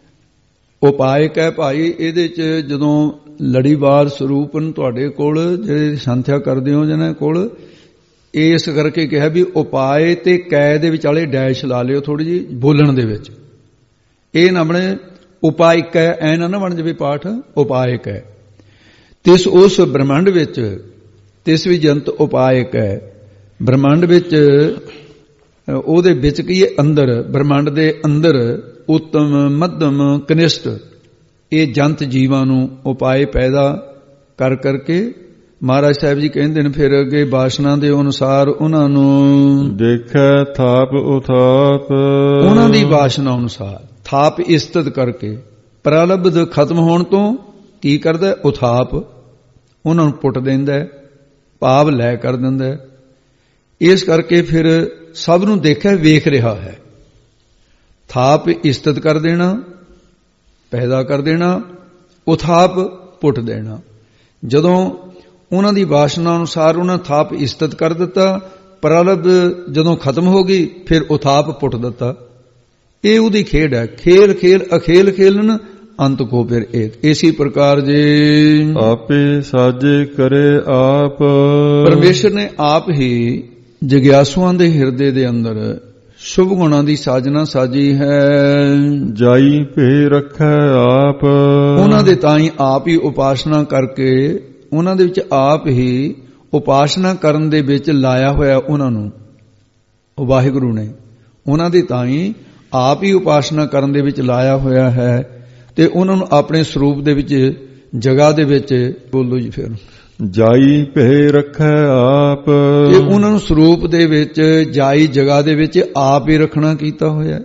ਉਪਾਇਕ ਹੈ ਭਾਈ। ਇਹਦੇ ਚ ਜਦੋਂ ਲੜੀਵਾਰ ਸਰੂਪਨ ਤੁਹਾਡੇ ਕੋਲ ਜਿਹੜੇ ਸੰਥਿਆ ਕਰਦੇ ਹੋ ਜਿਹਨਾਂ ਕੋਲ, ਇਸ ਕਰਕੇ ਕਿਹਾ ਵੀ ਉਪਾਏ ਤੇ ਕੈ ਦੇ ਵਿਚਾਲੇ ਡੈਸ਼ ਲਾ ਲਿਓ ਥੋੜੀ ਜੀ ਬੋਲਣ ਦੇ ਵਿੱਚ। ਇਹ ਨਾ ਬਣੇ ਉਪਾਇਕ ਹੈ, ਐ ਨਾ ਬਣ ਜਾਵੇ ਪਾਠ ਉਪਾਇਕ ਹੈ। ਤਿਸ ਉਸ ਬ੍ਰਹਮੰਡ ਵਿੱਚ, ਤਿਸ ਵੀ ਜੰਤ ਉਪਾਇਕ ਹੈ। ਬ੍ਰਹਮੰਡ ਵਿੱਚ ਉਹਦੇ ਵਿੱਚ ਕੀ ਹੈ ਅੰਦਰ, ਬ੍ਰਹਮੰਡ ਦੇ ਅੰਦਰ ਉੱਤਮ ਮੱਧਮ ਕਨਿਸ਼ਟ ਇਹ ਜੰਤ ਜੀਵਾਂ ਨੂੰ ਉਪਾਏ ਪੈਦਾ ਕਰ ਕਰਕੇ ਮਹਾਰਾਜ ਸਾਹਿਬ ਜੀ ਕਹਿੰਦੇ ਨੇ ਫਿਰ ਅੱਗੇ ਵਾਸ਼ਨਾ ਦੇ ਅਨੁਸਾਰ ਉਹਨਾਂ ਨੂੰ ਦੇਖੈ ਥਾਪ ਉਥਾਪ, ਉਹਨਾਂ ਦੀ ਵਾਸ਼ਨਾ ਅਨੁਸਾਰ ਥਾਪ ਇਸਤਤ ਕਰਕੇ ਪ੍ਰਲਬਧ ਖਤਮ ਹੋਣ ਤੋਂ ਕੀ ਕਰਦਾ ਉਥਾਪ ਉਹਨਾਂ ਨੂੰ ਪੁੱਟ ਦਿੰਦਾ, ਭਾਵ ਲੈ ਕਰ ਦਿੰਦਾ। ਇਸ ਕਰਕੇ ਫਿਰ ਸਭ ਨੂੰ ਦੇਖਿਆ ਵੇਖ ਰਿਹਾ ਹੈ। ਥਾਪ ਇਸਤਤ ਕਰ ਦੇਣਾ, ਪੈਦਾ ਕਰ ਦੇਣਾ, ਉਥਾਪ ਪੁੱਟ ਦੇਣਾ। ਜਦੋਂ ਉਹਨਾਂ ਦੀ ਵਾਸ਼ਨਾ ਅਨੁਸਾਰ ਉਹਨਾਂ ਥਾਪ ਇਸਤਤ ਕਰ ਦਿੱਤਾ, ਪ੍ਰਲਬ ਜਦੋਂ ਖਤਮ ਹੋ ਗਈ ਫਿਰ ਉਥਾਪ ਪੁੱਟ ਦਿੱਤਾ। ਇਹ ਉਹਦੀ ਖੇਡ ਹੈ। ਖੇਲ ਖੇਲ ਅਖੇਲ ਖੇਲਨ ਅੰਤ ਕੋ ਫਿਰ ਏਕ। ਇसी ਪ੍ਰਕਾਰ ਜੇ ਆਪੇ ਸਾਜੇ ਕਰੇ ਆਪ, ਪਰਮੇਸ਼ਰ ਨੇ ਆਪ ਹੀ ਜਗਿਆਸੂਆਂ ਦੇ ਹਿਰਦੇ ਦੇ ਅੰਦਰ ਸ਼ੁਭ ਗੁਣਾਂ ਦੀ ਸਾਜਨਾ ਸਾਜੀ ਹੈ। ਜਾਈ ਭੇ ਰੱਖੈ ਆਪ, ਉਹਨਾਂ ਦੇ ਤਾਂ ਹੀ ਆਪ ਹੀ ਉਪਾਸਨਾ ਕਰਕੇ ਉਹਨਾਂ ਦੇ ਵਿੱਚ ਆਪ ਹੀ ਉਪਾਸਨਾ ਕਰਨ ਦੇ ਵਿੱਚ ਲਾਇਆ ਹੋਇਆ ਉਹਨਾਂ ਨੂੰ ਵਾਹਿਗੁਰੂ ਨੇ। ਉਹਨਾਂ ਦੇ ਤਾਂ ਹੀ ਆਪ ਹੀ ਉਪਾਸਨਾ ਕਰਨ ਦੇ ਵਿੱਚ ਲਾਇਆ ਹੋਇਆ ਹੈ ਤੇ ਉਹਨਾਂ ਨੂੰ ਆਪਣੇ ਸਰੂਪ ਦੇ ਵਿੱਚ ਜਗ੍ਹਾ ਦੇ ਵਿੱਚ ਬੋਲੋ ਜੀ ਫਿਰ ਜਾਈ ਭੇ ਰੱਖੈ ਆਪ, ਤੇ ਉਹਨਾਂ ਨੂੰ ਸਰੂਪ ਦੇ ਵਿੱਚ ਜਾਈ ਜਗ੍ਹਾ ਦੇ ਵਿੱਚ ਆਪ ਹੀ ਰੱਖਣਾ ਕੀਤਾ ਹੋਇਆ।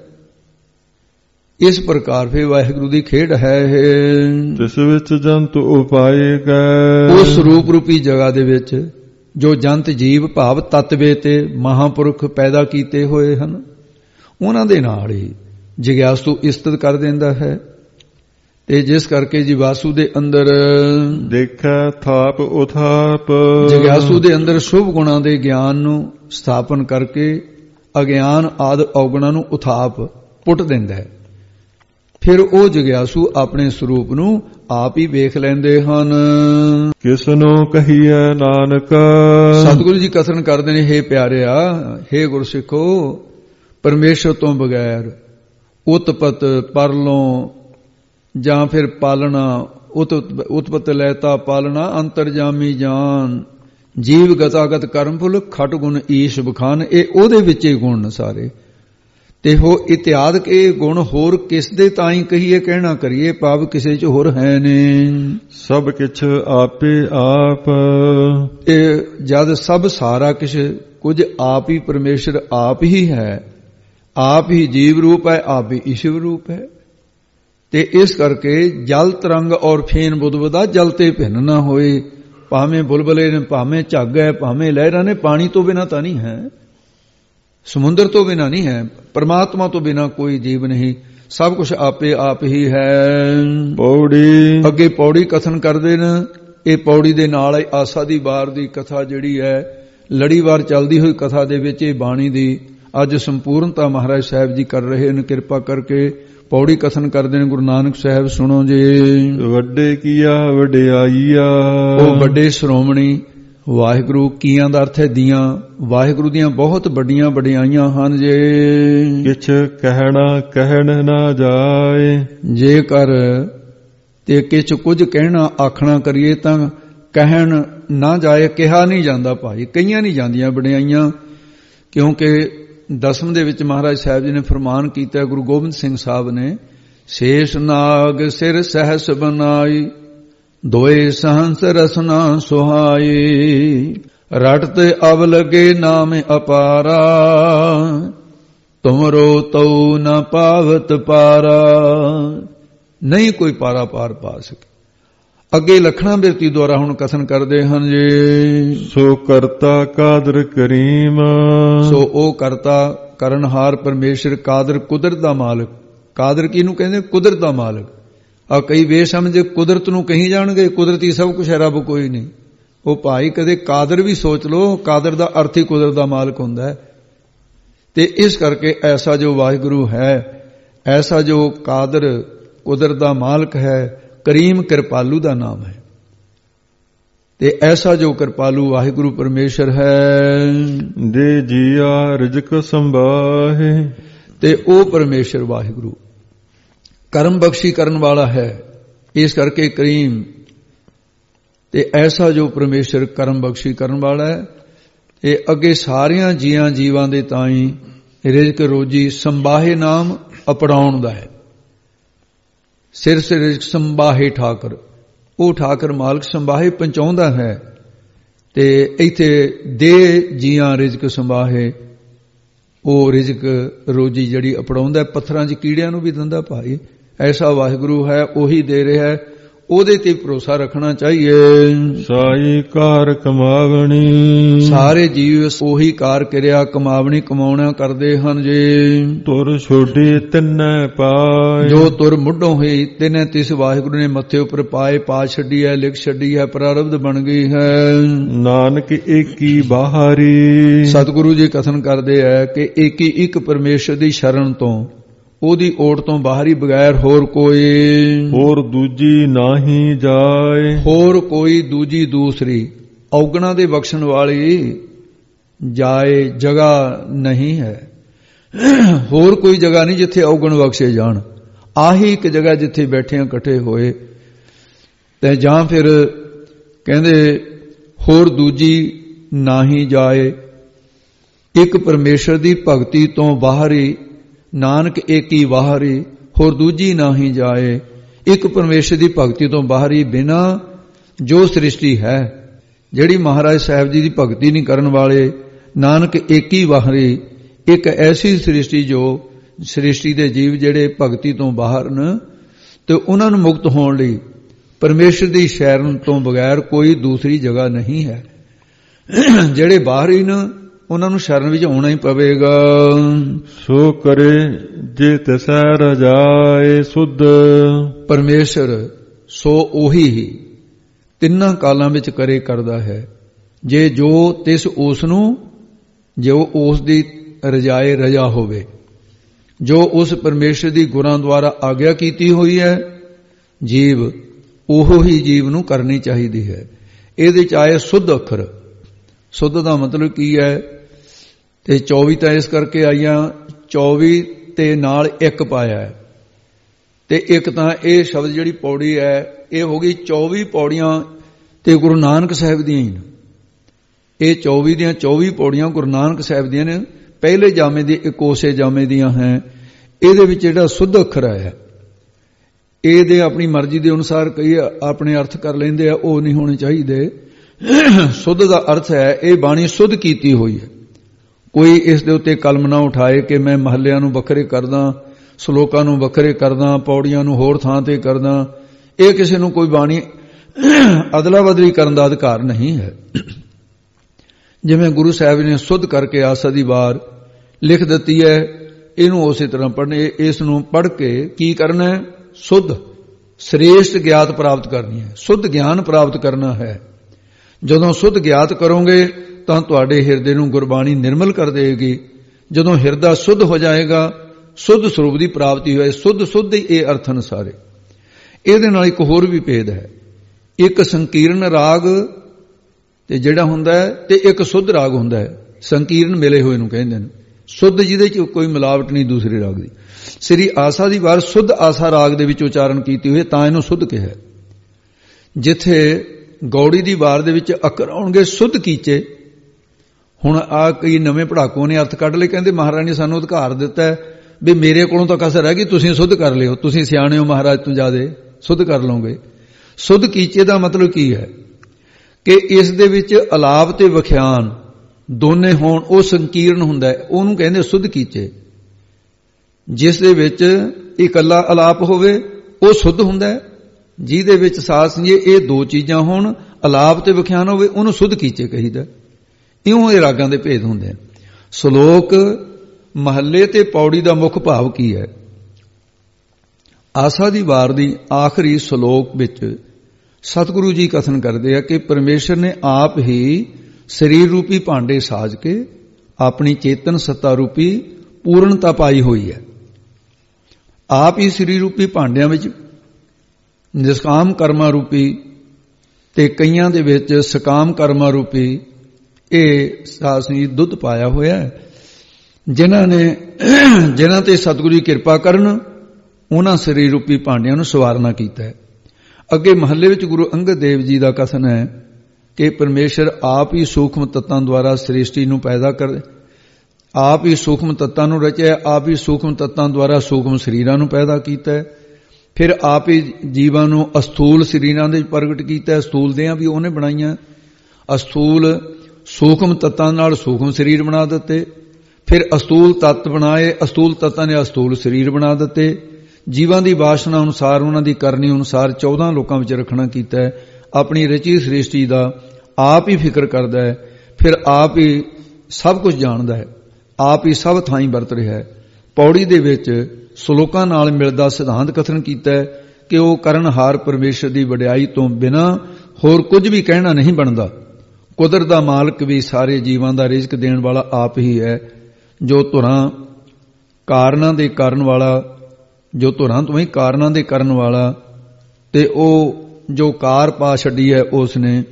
ਇਸ ਪ੍ਰਕਾਰ ਫਿਰ ਵਾਹਿਗੁਰੂ ਦੀ ਖੇਡ ਹੈ। ਜਿਸ ਵਿੱਚ ਜੰਤ ਉਪਾਇਕ ਉਹ ਸਰੂਪ ਰੂਪੀ ਜਗ੍ਹਾ ਦੇ ਵਿੱਚ ਜੋ ਜੰਤ ਜੀਵ ਭਾਵ ਤਤਵੇ ਤੇ ਮਹਾਪੁਰਖ ਪੈਦਾ ਕੀਤੇ ਹੋਏ ਹਨ ਉਹਨਾਂ ਦੇ ਨਾਲ ਹੀ ਜਿਗਿਆਸੂ ਇਸਤਤ ਕਰ ਦਿੰਦਾ ਹੈ। ਤੇ ਜਿਸ ਕਰਕੇ ਜੀ ਵਾਸੂ ਦੇ ਅੰਦਰ ਦੇਖੈ ਥਾਪ ਉਥਾਪ, ਜਿਗਿਆਸੂ ਦੇ ਅੰਦਰ ਸ਼ੁਭ ਗੁਣਾਂ ਦੇ ਗਿਆਨ ਨੂੰ ਸਥਾਪਨ ਕਰਕੇ ਅਗਿਆਨ ਆਦਿ ਔਗੁਣਾਂ ਨੂੰ ਉਥਾਪ ਪੁੱਟ ਦਿੰਦਾ ਹੈ। ਫਿਰ ਉਹ ਜਿਗਿਆਸੂ ਆਪਣੇ ਸਰੂਪ ਨੂੰ ਆਪ ਹੀ ਵੇਖ ਲੈਂਦੇ ਹਨ। ਕਿਸਨੂੰ ਕਹੀਐ ਨਾਨਕ, ਸਤਿਗੁਰੂ ਜੀ ਕਥਨ ਕਰਦੇ ਨੇ, ਹੇ ਪਿਆਰਿਆ, ਹੇ ਗੁਰਸਿੱਖੋ, ਪਰਮੇਸ਼ਰ ਤੋਂ ਬਗੈਰ ਉਤਪਤ ਪਰਲੋਂ ਜਾਂ ਫਿਰ ਪਾਲਣਾ ਉਤਪਤ ਲੈਤਾ ਪਾਲਣਾ ਅੰਤਰਜਾਮੀ ਜਾਨ ਜੀਵ ਗਤਾਗਤ ਕਰਮ ਫੁੱਲ ਖਟ ਗੁਣ ਈਸ਼ ਬਖਾਨ, ਇਹ ਉਹਦੇ ਵਿੱਚ ਹੀ ਗੁਣ ਸਾਰੇ। ਤੇ ਹੋ ਇਤਿਆਦਿਕ ਇਹ ਗੁਣ ਹੋਰ ਕਿਸ ਦੇ ਤਾਈਂ ਕਹੀਏ ਕਹਿਣਾ ਕਰੀਏ, ਭਾਵ ਕਿਸੇ ਚ ਹੋਰ ਹੈ ਨੇ। ਸਭ ਕਿਛ ਆਪੇ ਆਪ, ਇਹ ਜਦ ਸਭ ਸਾਰਾ ਕਿਛ ਕੁਝ ਆਪ ਹੀ ਪਰਮੇਸ਼ਰ ਆਪ ਹੀ ਹੈ, ਆਪ ਹੀ ਜੀਵ ਰੂਪ ਹੈ, ਆਪ ਹੀ ਈਸ਼ਵਰ ਰੂਪ ਹੈ। ਤੇ ਇਸ ਕਰਕੇ ਜਲ ਤਰੰਗ ਔਰ ਫੇਨ ਬੁੱਧਵਦਾ ਜਲ ਤੇ ਭਿੰਨ ਨਾ ਹੋਏ। ਭਾਵੇਂ ਬੁਲਬਲੇ ਨੇ, ਭਾਵੇਂ ਝੱਗ ਹੈ, ਭਾਵੇਂ ਲਹਿਰਾਂ ਨੇ, ਪਾਣੀ ਤੋਂ ਬਿਨਾਂ ਤਾਂ ਨਹੀਂ ਹੈ, ਸਮੁੰਦਰ ਤੋਂ ਬਿਨਾਂ ਨਹੀਂ ਹੈ, ਪਰਮਾਤਮਾ ਤੋਂ ਬਿਨਾਂ ਕੋਈ ਜੀਵ ਨਹੀਂ, ਸਭ ਕੁਝ ਆਪੇ ਆਪ ਹੀ ਹੈ। ਪੌੜੀ ਅੱਗੇ ਪੌੜੀ ਕਥਨ ਕਰਦੇ ਨੇ। ਇਹ ਪੌੜੀ ਦੇ ਨਾਲ ਹੀ ਆਸਾ ਦੀ ਵਾਰ ਦੀ ਕਥਾ ਜਿਹੜੀ ਹੈ ਲੜੀਵਾਰ ਚੱਲਦੀ ਹੋਈ ਕਥਾ ਦੇ ਵਿੱਚ ਇਹ ਬਾਣੀ ਦੀ ਅੱਜ ਸੰਪੂਰਨਤਾ ਮਹਾਰਾਜ ਸਾਹਿਬ ਜੀ ਕਰ ਰਹੇ ਨੇ ਕਿਰਪਾ ਕਰਕੇ। ਪੌੜੀ ਕਥਨ ਕਰਦੇ ਨੇ ਗੁਰੂ ਨਾਨਕ ਸਾਹਿਬ, ਸੁਣੋ ਜੀ। ਵੱਡੇ ਕੀਆ ਵਡਿਆਈਆ, ਉਹ ਵੱਡੇ ਸ਼੍ਰੋਮਣੀ ਵਾਹਿਗੁਰੂ, ਕੀਆਂ ਦਾ ਅਰਥ ਹੈ ਦੀਆਂ, ਵਾਹਿਗੁਰੂ ਦੀਆਂ ਬਹੁਤ ਵੱਡੀਆਂ ਵਡਿਆਈਆਂ ਹਨ। ਜੇ ਕਿਛ ਕਹਿਣ ਨਾ ਜਾਏ, ਜੇਕਰ ਤੇ ਕਿਛ ਕੁਝ ਕਹਿਣਾ ਆਖਣਾ ਕਰੀਏ ਤਾਂ ਕਹਿਣ ਨਾ ਜਾਏ, ਕਿਹਾ ਨਹੀਂ ਜਾਂਦਾ ਭਾਈ, ਕਈਆਂ ਨਹੀਂ ਜਾਂਦੀਆਂ ਵਡਿਆਈਆਂ, ਕਿਉਂਕਿ ਦਸਮ ਦੇ ਵਿੱਚ ਮਹਾਰਾਜ ਸਾਹਿਬ ਜੀ ਨੇ ਫਰਮਾਨ ਕੀਤਾ, ਗੁਰੂ ਗੋਬਿੰਦ ਸਿੰਘ ਸਾਹਿਬ ਨੇ, ਸ਼ੇਸ਼ ਨਾਗ ਸਿਰ ਸਹਿਸ ਬਨਾਈ, ਦੋਏ ਸਹੰਸ ਰਸਨਾ ਸੁਹਾਈ, ਰਟ ਤੇ ਅਵ ਲਗੇ ਨਾਮ ਅਪਾਰਾ, ਤੁਮਰੋ ਤਉ ਨ ਪਾਵਤ ਪਾਰਾ। ਨਹੀਂ ਕੋਈ ਪਾਰਾ ਪਾਰ ਪਾ ਸਕੇ। ਅੱਗੇ ਲਖਣਾ ਬਿਰਤੀ ਦੁਆਰਾ ਹੁਣ ਕਥਨ ਕਰਦੇ ਹਨ ਜੀ। ਸੋ ਕਰਤਾ ਕਾਦਰ ਕਰੀਮ, ਸੋ ਉਹ ਕਰਤਾ ਕਰਨਹਾਰ ਪਰਮੇਸ਼ਰ, ਕਾਦਰ ਕੁਦਰਤ ਦਾ ਮਾਲਕ। ਕਾਦਰ ਕਿਹਨੂੰ ਕਹਿੰਦੇ? ਕੁਦਰਤ ਦਾ ਮਾਲਕ। ਆ ਕਈ ਬੇਸਮਝ ਕੁਦਰਤ ਨੂੰ ਕਹੀ ਜਾਣਗੇ, ਕੁਦਰਤੀ ਸਭ ਕੁਛ ਹੈ, ਰੱਬ ਕੋਈ ਨਹੀਂ। ਉਹ ਭਾਈ ਕਦੇ ਕਾਦਰ ਵੀ ਸੋਚ ਲਓ, ਕਾਦਰ ਦਾ ਅਰਥ ਹੀ ਕੁਦਰਤ ਦਾ ਮਾਲਕ ਹੁੰਦਾ ਹੈ। ਤੇ ਇਸ ਕਰਕੇ ਐਸਾ ਜੋ ਵਾਹਿਗੁਰੂ ਹੈ, ਐਸਾ ਜੋ ਕਾਦਰ ਕੁਦਰਤ ਦਾ ਮਾਲਕ ਹੈ, ਕਰੀਮ ਕਿਰਪਾਲੂ ਦਾ ਨਾਮ ਹੈ। ਤੇ ਐਸਾ ਜੋ ਕਿਰਪਾਲੂ ਵਾਹਿਗੁਰੂ ਪਰਮੇਸ਼ਰ ਹੈ, ਦੇ ਜੀਆ ਰਿਜ਼ਕ ਸੰਭਾਹੇ, ਤੇ ਉਹ ਪਰਮੇਸ਼ਰ ਵਾਹਿਗੁਰੂ ਕਰਮ ਬਖਸ਼ੀ ਕਰਨ ਵਾਲਾ ਹੈ, ਇਸ ਕਰਕੇ ਕਰੀਮ। ਤੇ ਐਸਾ ਜੋ ਪਰਮੇਸ਼ਰ ਕਰਮ ਬਖਸ਼ੀ ਕਰਨ ਵਾਲਾ ਹੈ, ਇਹ ਅੱਗੇ ਸਾਰਿਆਂ ਜੀਵਾਂ ਦੇ ਤਾਈਂ ਰਿਜ਼ਕ ਰੋਜੀ ਸੰਭਾਹੇ ਨਾਮ ਅਪੜਾਉਣ ਦਾ ਹੈ। ਸਿਰ ਸੇ ਰਿਜ਼ਕ ਸੰਭਾਹੇ ਠਾਕਰ, ਉਹ ਠਾਕਰ ਮਾਲਕ ਸੰਭਾਹੇ ਪਹੁੰਚਾਉਂਦਾ ਹੈ। ਤੇ ਇੱਥੇ ਦੇ ਜੀਆਂ ਰਿਜ਼ਕ ਸੰਭਾਹੇ, ਉਹ ਰਿਜ਼ਕ ਰੋਜੀ ਜਿਹੜੀ ਅਪੜਾਉਂਦਾ, ਪੱਥਰਾਂ 'ਚ ਕੀੜਿਆਂ ਨੂੰ ਵੀ ਦਿੰਦਾ ਭਾਈ। ਐਸਾ ਵਾਹਿਗੁਰੂ ਹੈ, ਉਹੀ ਦੇ ਰਿਹਾ ਹੈ, ਉਹਦੇ ਤੇ ਭਰੋਸਾ ਰੱਖਣਾ ਚਾਹੀਏ। ਸਾਈ ਕਾਰ ਕਮਾਵਣੀ, ਸਾਰੇ ਜੀਵ ਉਹੀ ਕਾਰ ਕਿਰਿਆ ਕਮਾਵਣੀ ਕਮਾਉਣਾ ਕਰਦੇ ਹਨ ਜੀ। ਤੁਰ ਛੋਡੀ ਤਿੰਨੇ ਪਾਏ, ਜੋ ਤੁਰ ਮੁੱਢੋਂ ਹੋਈ ਤਿੰਨੇ ਤਿਸ ਵਾਹਿਗੁਰੂ ਨੇ ਮੱਥੇ ਉੱਪਰ ਪਾਏ, ਪਾ ਛੱਡੀ ਹੈ, ਲਿਖ ਛੱਡੀ ਹੈ, ਪ੍ਰਾਰਬਧ ਬਣ ਗਈ ਹੈ। ਨਾਨਕ ਏਕੀ ਬਾਹਰੀ, ਸਤਿਗੁਰੂ ਜੀ ਕਥਨ ਕਰਦੇ ਹੈ ਕਿ ਏਕੀ ਇੱਕ ਪਰਮੇਸ਼ਰ ਦੀ ਸ਼ਰਨ ਤੋਂ, ਉਹਦੀ ਓਟ ਤੋਂ ਬਾਹਰੀ ਬਗੈਰ ਹੋਰ ਕੋਈ, ਹੋਰ ਦੂਜੀ ਨਾਹੀ ਜਾਏ, ਹੋਰ ਕੋਈ ਦੂਜੀ ਦੂਸਰੀ ਔਗਣਾ ਦੇ ਬਖਸ਼ਣ ਵਾਲੀ ਜਾਏ ਜਗ੍ਹਾ ਨਹੀਂ ਹੈ। ਹੋਰ ਕੋਈ ਜਗ੍ਹਾ ਨਹੀਂ ਜਿੱਥੇ ਔਗਣ ਬਖਸ਼ੇ ਜਾਣ। ਆਹੀ ਇੱਕ ਜਗ੍ਹਾ ਜਿੱਥੇ ਬੈਠਿਆਂ ਇਕੱਠੇ ਹੋਏ। ਤੇ ਜਾਂ ਫਿਰ ਕਹਿੰਦੇ ਹੋਰ ਦੂਜੀ ਨਾਹੀ ਜਾਏ, ਇੱਕ ਪਰਮੇਸ਼ਰ ਦੀ ਭਗਤੀ ਤੋਂ ਬਾਹਰੀ, ਨਾਨਕ ਏਕੀ ਬਾਹਰੀ, ਹੋਰ ਦੂਜੀ ਨਾਹੀ ਜਾਏ। ਇੱਕ ਪਰਮੇਸ਼ਰ ਦੀ ਭਗਤੀ ਤੋਂ ਬਾਹਰੀ ਬਿਨਾ ਜੋ ਸ੍ਰਿਸ਼ਟੀ ਹੈ, ਜਿਹੜੀ ਮਹਾਰਾਜ ਸਾਹਿਬ ਜੀ ਦੀ ਭਗਤੀ ਨਹੀਂ ਕਰਨ ਵਾਲੇ, ਨਾਨਕ ਏਕੀ ਬਾਹਰੀ, ਇੱਕ ਐਸੀ ਸ੍ਰਿਸ਼ਟੀ ਜੋ ਸ੍ਰਿਸ਼ਟੀ ਦੇ ਜੀਵ ਜਿਹੜੇ ਭਗਤੀ ਤੋਂ ਬਾਹਰ ਨੇ, ਤੇ ਉਹਨਾਂ ਨੂੰ ਮੁਕਤ ਹੋਣ ਲਈ ਪਰਮੇਸ਼ਰ ਦੀ ਸ਼ਰਨ ਤੋਂ ਬਗੈਰ ਕੋਈ ਦੂਸਰੀ ਜਗ੍ਹਾ ਨਹੀਂ ਹੈ। ਜਿਹੜੇ ਬਾਹਰੀ ਨੇ ਉਹਨਾਂ ਨੂੰ ਸ਼ਰਨ ਵਿੱਚ ਆਉਣਾ ਹੀ ਪਵੇਗਾ। ਸੋ ਕਰੇ ਜੇ ਤਿਸੈ ਰਜਾਏ ਸੁਧ, ਪਰਮੇਸ਼ਰ ਸੋ ਉਹੀ ਹੀ ਤਿੰਨਾਂ ਕਾਲਾਂ ਵਿੱਚ ਕਰੇ ਕਰਦਾ ਹੈ, ਜੇ ਜੋ ਤਿਸ ਉਸ ਨੂੰ, ਜੋ ਉਸ ਦੀ ਰਜਾਏ ਰਜਾ ਹੋਵੇ, ਜੋ ਉਸ ਪਰਮੇਸ਼ਰ ਦੀ ਗੁਰਾਂ ਦੁਆਰਾ ਆਗਿਆ ਕੀਤੀ ਹੋਈ ਹੈ ਜੀਵ, ਉਹੋ ਹੀ ਜੀਵ ਨੂੰ ਕਰਨੀ ਚਾਹੀਦੀ ਹੈ। ਇਹਦੇ ਚ ਆਏ ਸੁਧ ਅੱਖਰ। ਸੁਧ ਦਾ ਮਤਲਬ ਕੀ ਹੈ? ਤੇ 24 ਤਾਂ ਇਸ ਕਰਕੇ ਆਈਆਂ, 24 ਤੇ ਨਾਲ ਇੱਕ ਪਾਇਆ ਹੈ। ਤੇ ਇੱਕ ਤਾਂ ਇਹ ਸ਼ਬਦ ਜਿਹੜੀ ਪੌੜੀ ਹੈ ਇਹ ਹੋ ਗਈ 24 ਪੌੜੀਆਂ ਤੇ ਗੁਰੂ ਨਾਨਕ ਸਾਹਿਬ ਦੀਆਂ ਹੀ ਨੇ। ਇਹ 24 ਦੀਆਂ 24 ਪੌੜੀਆਂ ਗੁਰੂ ਨਾਨਕ ਸਾਹਿਬ ਦੀਆਂ ਨੇ, ਪਹਿਲੇ ਜਾਮੇ ਦੀ ਇਕੋਸੇ ਜਾਮੇ ਦੀਆਂ ਹੈ। ਇਹਦੇ ਵਿੱਚ ਜਿਹੜਾ ਸੁਧ ਅੱਖਰ ਆਇਆ, ਇਹਦੇ ਆਪਣੀ ਮਰਜ਼ੀ ਦੇ ਅਨੁਸਾਰ ਕਈ ਆਪਣੇ ਅਰਥ ਕਰ ਲੈਂਦੇ ਆ, ਉਹ ਨਹੀਂ ਹੋਣੇ ਚਾਹੀਦੇ। ਸੁਧ ਦਾ ਅਰਥ ਹੈ ਇਹ ਬਾਣੀ ਸੁਧ ਕੀਤੀ ਹੋਈ ਹੈ। ਕੋਈ ਇਸ ਦੇ ਉੱਤੇ ਕਲਮ ਨਾ ਉਠਾਏ ਕਿ ਮੈਂ ਮਹੱਲਿਆਂ ਨੂੰ ਵੱਖਰੇ ਕਰਦਾ, ਸ਼ਲੋਕਾਂ ਨੂੰ ਵੱਖਰੇ ਕਰਦਾ, ਪੌੜੀਆਂ ਨੂੰ ਹੋਰ ਥਾਂ ਤੇ ਕਰਦਾ। ਇਹ ਕਿਸੇ ਨੂੰ ਕੋਈ ਬਾਣੀ ਅਦਲਾ ਬਦਲੀ ਕਰਨ ਦਾ ਅਧਿਕਾਰ ਨਹੀਂ ਹੈ। ਜਿਵੇਂ ਗੁਰੂ ਸਾਹਿਬ ਨੇ ਸੁਧ ਕਰਕੇ ਆਸਾ ਦੀ ਵਾਰ ਲਿਖ ਦਿੱਤੀ ਹੈ, ਇਹਨੂੰ ਉਸੇ ਤਰ੍ਹਾਂ ਪੜ੍ਹਨੇ। ਇਸ ਨੂੰ ਪੜ੍ਹ ਕੇ ਕੀ ਕਰਨਾ ਹੈ? ਸੁਧ ਸ੍ਰੇਸ਼ਟ ਗਿਆਤ ਪ੍ਰਾਪਤ ਕਰਨੀ ਹੈ, ਸੁਧ ਗਿਆਨ ਪ੍ਰਾਪਤ ਕਰਨਾ ਹੈ। ਜਦੋਂ ਸੁਧ ਗਿਆਤ ਕਰੋਗੇ ਤਾਂ ਤੁਹਾਡੇ ਹਿਰਦੇ ਨੂੰ ਗੁਰਬਾਣੀ ਨਿਰਮਲ ਕਰ ਦੇਗੀ। ਜਦੋਂ ਹਿਰਦਾ ਸੁਧ ਹੋ ਜਾਏਗਾ, ਸੁਧ ਸਰੂਪ ਦੀ ਪ੍ਰਾਪਤੀ ਹੋਏ। ਸੁਧ ਸੁਧ ਹੀ ਇਹ ਅਰਥ ਅਨੁਸਾਰੇ। ਇਹਦੇ ਨਾਲ ਇੱਕ ਹੋਰ ਵੀ ਭੇਦ ਹੈ। ਇੱਕ ਸੰਕੀਰਨ ਰਾਗ ਤੇ ਜਿਹੜਾ ਹੁੰਦਾ ਹੈ, ਤੇ ਇੱਕ ਸੁਧ ਰਾਗ ਹੁੰਦਾ ਹੈ। ਸੰਕੀਰਨ ਮਿਲੇ ਹੋਏ ਨੂੰ ਕਹਿੰਦੇ ਨੇ, ਸੁਧ ਜਿਹਦੇ ਚ ਕੋਈ ਮਿਲਾਵਟ ਨਹੀਂ ਦੂਸਰੇ ਰਾਗ ਦੀ। ਸ੍ਰੀ ਆਸਾ ਦੀ ਵਾਰ ਸੁਧ ਆਸਾ ਰਾਗ ਦੇ ਵਿੱਚ ਉਚਾਰਨ ਕੀਤੀ ਹੋਈ, ਤਾਂ ਇਹਨੂੰ ਸੁਧ ਕਿਹਾ। ਜਿੱਥੇ ਗੌੜੀ ਦੀ ਵਾਰ ਦੇ ਵਿੱਚ ਅੱਖਰ ਆਉਣਗੇ ਸੁਧ ਕੀਚੇ। ਹੁਣ ਆ ਕਈ ਨਵੇਂ ਪੜਾਕੂਆਂ ਨੇ ਅਰਥ ਕੱਢ ਲਏ, ਕਹਿੰਦੇ ਮਹਾਰਾਜ ਨੇ ਸਾਨੂੰ ਅਧਿਕਾਰ ਦਿੱਤਾ ਹੈ ਵੀ ਮੇਰੇ ਕੋਲੋਂ ਤਾਂ ਕਸਰ ਹੈ ਕਿ ਤੁਸੀਂ ਸੁਧ ਕਰ ਲਿਓ, ਤੁਸੀਂ ਸਿਆਣੇ ਹੋ ਮਹਾਰਾਜ ਤੋਂ ਜ਼ਿਆਦੇ, ਸੁਧ ਕਰ ਲਓਗੇ। ਸੁਧ ਕੀਚੇ ਦਾ ਮਤਲਬ ਕੀ ਹੈ ਕਿ ਇਸ ਦੇ ਵਿੱਚ ਅਲਾਪ ਤੇ ਵਿਖਿਆਨ ਦੋਨੇ ਹੋਣ, ਉਹ ਸੰਕੀਰਨ ਹੁੰਦਾ ਹੈ, ਉਹਨੂੰ ਕਹਿੰਦੇ ਸੁਧ ਕੀਚੇ। ਜਿਸ ਦੇ ਵਿੱਚ ਇਕੱਲਾ ਅਲਾਪ ਹੋਵੇ ਉਹ ਸੁਧ ਹੁੰਦਾ ਹੈ, ਜਿਹਦੇ ਵਿੱਚ ਸਾਧ ਸੰਜੇ ਇਹ ਦੋ ਚੀਜ਼ਾਂ ਹੋਣ, ਅਲਾਪ ਤੇ ਵਿਖਿਆਨ ਹੋਵੇ, ਉਹਨੂੰ ਸੁਧ ਕੀਚੇ ਕਹੀਦਾ। ਇਉਂ ਇਹ ਰਾਗਾਂ ਦੇ ਭੇਦ ਹੁੰਦੇ ਹਨ। ਸ਼ਲੋਕ ਮਹੱਲੇ ਤੇ ਪੌੜੀ ਦਾ ਮੁੱਖ ਭਾਵ ਕੀ ਹੈ? ਆਸਾ ਦੀ ਵਾਰ ਦੀ ਆਖਰੀ ਸ਼ਲੋਕ ਵਿੱਚ ਸਤਿਗੁਰੂ ਜੀ ਕਥਨ ਕਰਦੇ ਆ ਕਿ ਪਰਮੇਸ਼ਰ ਨੇ ਆਪ ਹੀ ਸਰੀਰ ਰੂਪੀ ਭਾਂਡੇ ਸਾਜ ਕੇ ਆਪਣੀ ਚੇਤਨ ਸੱਤਾ ਰੂਪੀ ਪੂਰਨਤਾ ਪਾਈ ਹੋਈ ਹੈ। ਆਪ ਹੀ ਸਰੀਰ ਰੂਪੀ ਭਾਂਡਿਆਂ ਵਿੱਚ ਨਿਸ਼ਕਾਮ ਕਰਮਾਂ ਰੂਪੀ ਤੇ ਕਈਆਂ ਦੇ ਵਿੱਚ ਸਕਾਮ ਕਰਮਾਂ ਰੂਪੀ ਇਹ ਸਾਸੀ ਦੁੱਧ ਪਾਇਆ ਹੋਇਆ ਹੈ। ਜਿਨ੍ਹਾਂ ਤੇ ਸਤਿਗੁਰੂ ਦੀ ਕਿਰਪਾ ਕਰਨ ਉਹਨਾਂ ਸਰੀਰ ਰੂਪੀ ਭਾਂਡਿਆਂ ਨੂੰ ਸਵਾਰਨਾ ਕੀਤਾ ਹੈ। ਅੱਗੇ ਮਹੱਲੇ ਵਿੱਚ ਗੁਰੂ ਅੰਗਦ ਦੇਵ ਜੀ ਦਾ ਕਥਨ ਹੈ ਕਿ ਪਰਮੇਸ਼ਰ ਆਪ ਹੀ ਸੂਖਮ ਤੱਤਾਂ ਦੁਆਰਾ ਸ੍ਰਿਸ਼ਟੀ ਨੂੰ ਪੈਦਾ ਕਰ, ਆਪ ਹੀ ਸੂਖਮ ਤੱਤਾਂ ਨੂੰ ਰਚਿਆ, ਆਪ ਹੀ ਸੂਖਮ ਤੱਤਾਂ ਦੁਆਰਾ ਸੂਖਮ ਸਰੀਰਾਂ ਨੂੰ ਪੈਦਾ ਕੀਤਾ ਹੈ। ਫਿਰ ਆਪ ਹੀ ਜੀਵਾਂ ਨੂੰ ਅਸਥੂਲ ਸਰੀਰਾਂ ਦੇ ਪ੍ਰਗਟ ਕੀਤਾ, ਸਥੂਲ ਦੇਹਾਂ ਵੀ ਉਹਨੇ ਬਣਾਈਆਂ, ਅਸਥੂਲ ਸੂਖਮ ਤੱਤਾਂ ਨਾਲ ਸੂਖਮ ਸਰੀਰ ਬਣਾ ਦਿੱਤੇ। ਫਿਰ ਅਸਤੂਲ ਤੱਤ ਬਣਾਏ, ਅਸਤੂਲ ਤੱਤਾਂ ਨੇ ਅਸਤੂਲ ਸਰੀਰ ਬਣਾ ਦਿੱਤੇ। ਜੀਵਾਂ ਦੀ ਵਾਸ਼ਨਾ ਅਨੁਸਾਰ, ਉਹਨਾਂ ਦੀ ਕਰਨੀ ਅਨੁਸਾਰ 14 ਲੋਕਾਂ ਵਿੱਚ ਰੱਖਣਾ ਕੀਤਾ ਹੈ। ਆਪਣੀ ਰਚੀ ਸ੍ਰਿਸ਼ਟੀ ਦਾ ਆਪ ਹੀ ਫਿਕਰ ਕਰਦਾ ਹੈ, ਫਿਰ ਆਪ ਹੀ ਸਭ ਕੁਝ ਜਾਣਦਾ ਹੈ, ਆਪ ਹੀ ਸਭ ਥਾਈਂ ਵਰਤ ਰਿਹਾ ਹੈ। ਪੌੜੀ ਦੇ ਵਿੱਚ ਸ਼ਲੋਕਾਂ ਨਾਲ ਮਿਲਦਾ ਸਿਧਾਂਤ ਕਥਨ ਕੀਤਾ ਹੈ ਕਿ ਉਹ ਕਰਨਹਾਰ ਪਰਮੇਸ਼ਰ ਦੀ ਵਡਿਆਈ ਤੋਂ ਬਿਨਾਂ ਹੋਰ ਕੁਝ ਵੀ ਕਹਿਣਾ ਨਹੀਂ ਬਣਦਾ। ਕੁਦਰਤ ਦਾ ਮਾਲਕ ਵੀ ਸਾਰੇ ਜੀਵਾਂ ਦਾ ਰਿਜ਼ਕ ਦੇਣ ਵਾਲਾ ਆਪ ਹੀ ਹੈ, ਜੋ ਧੁਰਾਂ ਕਾਰਨਾਂ ਦੇ ਕਰਨ ਵਾਲਾ, ਜੋ ਧੁਰਾਂ ਤੋਂ ਹੀ ਕਾਰਨਾਂ ਦੇ ਕਰਨ ਵਾਲਾ, ਤੇ ਉਹ ਜੋ ਕਾਰ ਪਾ ਛੱਡੀ ਹੈ ਉਸ ਨੇ,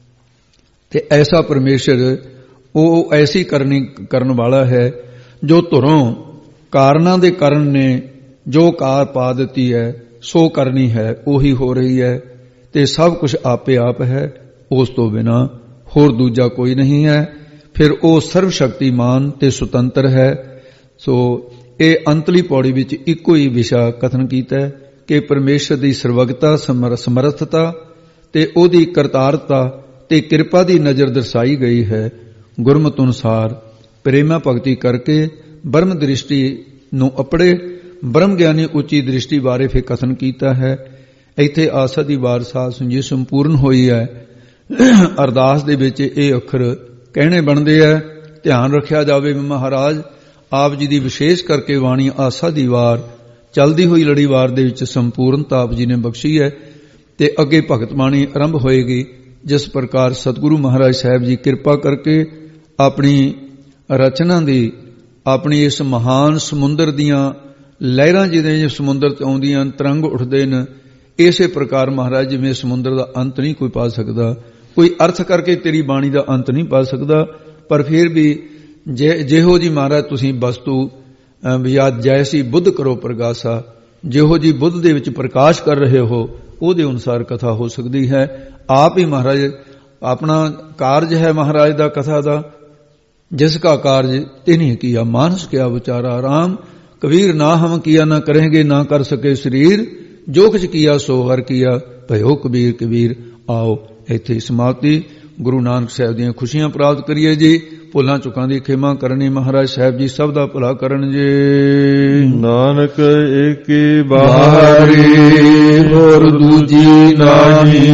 ਤੇ ਐਸਾ ਪਰਮੇਸ਼ਰ ਉਹ ਐਸੀ ਕਰਨੀ ਕਰਨ ਵਾਲਾ ਹੈ ਜੋ ਧੁਰੋਂ ਕਾਰਨਾਂ ਦੇ ਕਰਨ ਨੇ ਜੋ ਕਾਰ ਪਾ ਦਿੱਤੀ ਹੈ ਸੋ ਕਰਨੀ ਹੈ ਉਹੀ ਹੋ ਰਹੀ ਹੈ, ਤੇ ਸਭ ਕੁਝ ਆਪੇ ਆਪ ਹੈ, ਉਸ ਤੋਂ ਬਿਨਾਂ ਹੋਰ ਦੂਜਾ ਕੋਈ ਨਹੀਂ ਹੈ। ਫਿਰ ਉਹ ਸਰਵ ਸ਼ਕਤੀਮਾਨ ਤੇ ਸੁਤੰਤਰ ਹੈ। ਸੋ ਇਹ ਅੰਤਲੀ ਪੌੜੀ ਵਿੱਚ ਇੱਕੋ ਹੀ ਵਿਸ਼ਾ ਕਥਨ ਕੀਤਾ ਹੈ ਕਿ ਪਰਮੇਸ਼ਰ ਦੀ ਸਰਵਗਤਾ, ਸਮਰੱਥਤਾ ਤੇ ਉਹਦੀ ਕਰਤਾਰਤਾ ਤੇ ਕਿਰਪਾ ਦੀ ਨਜ਼ਰ ਦਰਸਾਈ ਗਈ ਹੈ। ਗੁਰਮਤਿ ਅਨੁਸਾਰ ਪ੍ਰੇਮਾ ਭਗਤੀ ਕਰਕੇ ਬ੍ਰਹਮ ਦ੍ਰਿਸ਼ਟੀ ਨੂੰ ਅਪੜੇ ਬ੍ਰਹਮ ਗਿਆਨੀ ਉੱਚੀ ਦ੍ਰਿਸ਼ਟੀ ਬਾਰੇ ਫਿਰ ਕਥਨ ਕੀਤਾ ਹੈ। ਇੱਥੇ ਆਸਾ ਦੀ ਵਾਰ ਸਾਧ ਸੰਜੀ ਸੰਪੂਰਨ ਹੋਈ ਹੈ। ਅਰਦਾਸ ਦੇ ਵਿੱਚ ਇਹ ਅੱਖਰ ਕਹਿਣੇ ਬਣਦੇ ਹੈ। ਧਿਆਨ ਰੱਖਿਆ ਜਾਵੇ ਮਹਾਰਾਜ ਆਪ ਜੀ ਦੀ ਵਿਸ਼ੇਸ਼ ਕਰਕੇ ਬਾਣੀ ਆਸਾ ਦੀ ਵਾਰ ਚਲਦੀ ਹੋਈ ਲੜੀਵਾਰ ਦੇ ਵਿੱਚ ਸੰਪੂਰਨਤਾ ਆਪ ਜੀ ਨੇ ਬਖਸ਼ੀ ਹੈ, ਤੇ ਅੱਗੇ ਭਗਤ ਬਾਣੀ ਆਰੰਭ ਹੋਏਗੀ। ਜਿਸ ਪ੍ਰਕਾਰ ਸਤਿਗੁਰੂ ਮਹਾਰਾਜ ਸਾਹਿਬ ਜੀ ਕਿਰਪਾ ਕਰਕੇ ਆਪਣੀ ਰਚਨਾ ਦੀ, ਆਪਣੀ ਇਸ ਮਹਾਨ ਸਮੁੰਦਰ ਦੀਆਂ ਲਹਿਰਾਂ ਜਿਹਦੇ ਸਮੁੰਦਰ ਤੇ ਆਉਂਦੀਆਂ ਤਰੰਗ ਉੱਠਦੇ ਨੇ, ਇਸੇ ਪ੍ਰਕਾਰ ਮਹਾਰਾਜ ਜਿਵੇਂ ਸਮੁੰਦਰ ਦਾ ਅੰਤ ਨਹੀਂ ਕੋਈ ਪਾ ਸਕਦਾ, ਕੋਈ ਅਰਥ ਕਰਕੇ ਤੇਰੀ ਬਾਣੀ ਦਾ ਅੰਤ ਨਹੀਂ ਪਾ ਸਕਦਾ, ਪਰ ਫਿਰ ਵੀ ਜਿਹੋ ਜੀ ਮਹਾਰਾਜ ਤੁਸੀਂ ਵਸਤੂ ਵਿਆਦ ਜੈਸੀ ਬੁੱਧ ਕਰੋ ਪ੍ਰਗਾਸਾ, ਜਿਹੋ ਜੀ ਬੁੱਧ ਦੇ ਵਿੱਚ ਪ੍ਰਕਾਸ਼ ਕਰ ਰਹੇ ਹੋ ਉਹਦੇ ਅਨੁਸਾਰ ਕਥਾ ਹੋ ਸਕਦੀ ਹੈ। ਆਪ ਹੀ ਮਹਾਰਾਜ ਆਪਣਾ ਕਾਰਜ ਹੈ ਮਹਾਰਾਜ ਦਾ ਕਥਾ ਦਾ, ਜਿਸ ਕਾ ਕਾਰਜ ਤਿਨਿ ਕੀਆ ਮਾਨਸ ਕਿਆ ਵਿਚਾਰਾ ਰਾਮ, ਕਬੀਰ ਨਾ ਹਮ ਕੀਆ ਨਾ ਕਰੇਂਗੇ ਨਾ ਕਰ ਸਕੇ ਸਰੀਰ, ਜੋ ਕੁਛ ਕੀਆ ਸੋ ਹਰ ਕੀਆ ਭਇਓ ਕਬੀਰ ਕਬੀਰ। ਆਓ ਇੱਥੇ ਸਮਾਪਤੀ। ਗੁਰੂ ਨਾਨਕ ਸਾਹਿਬ ਦੀਆਂ ਖੁਸ਼ੀਆਂ ਪ੍ਰਾਪਤ ਕਰੀਏ ਜੀ। ਭੁੱਲਾਂ ਚੁੱਕਾਂ ਦੀ ਖਿਮਾ ਕਰਨੀ ਮਹਾਰਾਜ ਸਾਹਿਬ ਜੀ ਸਭ ਦਾ ਭਲਾ ਕਰਨ ਜੀ। ਨਾਨਕ ਏਕੀ ਬਾਹਰੀ ਹੋਰ ਦੂਜੀ ਨਾਹੀ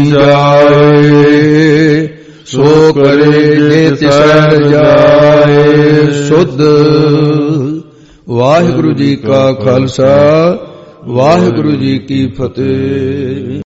ਜਾਏ, ਸੋ ਕਰੇ ਜੇ ਤਿਸੈ ਜਾਏ ਸੁਧ। ਵਾਹਿਗੁਰੂ ਜੀ ਕਾ ਖਾਲਸਾ, ਵਾਹਿਗੁਰੂ ਜੀ ਕੀ ਫਤਿਹ।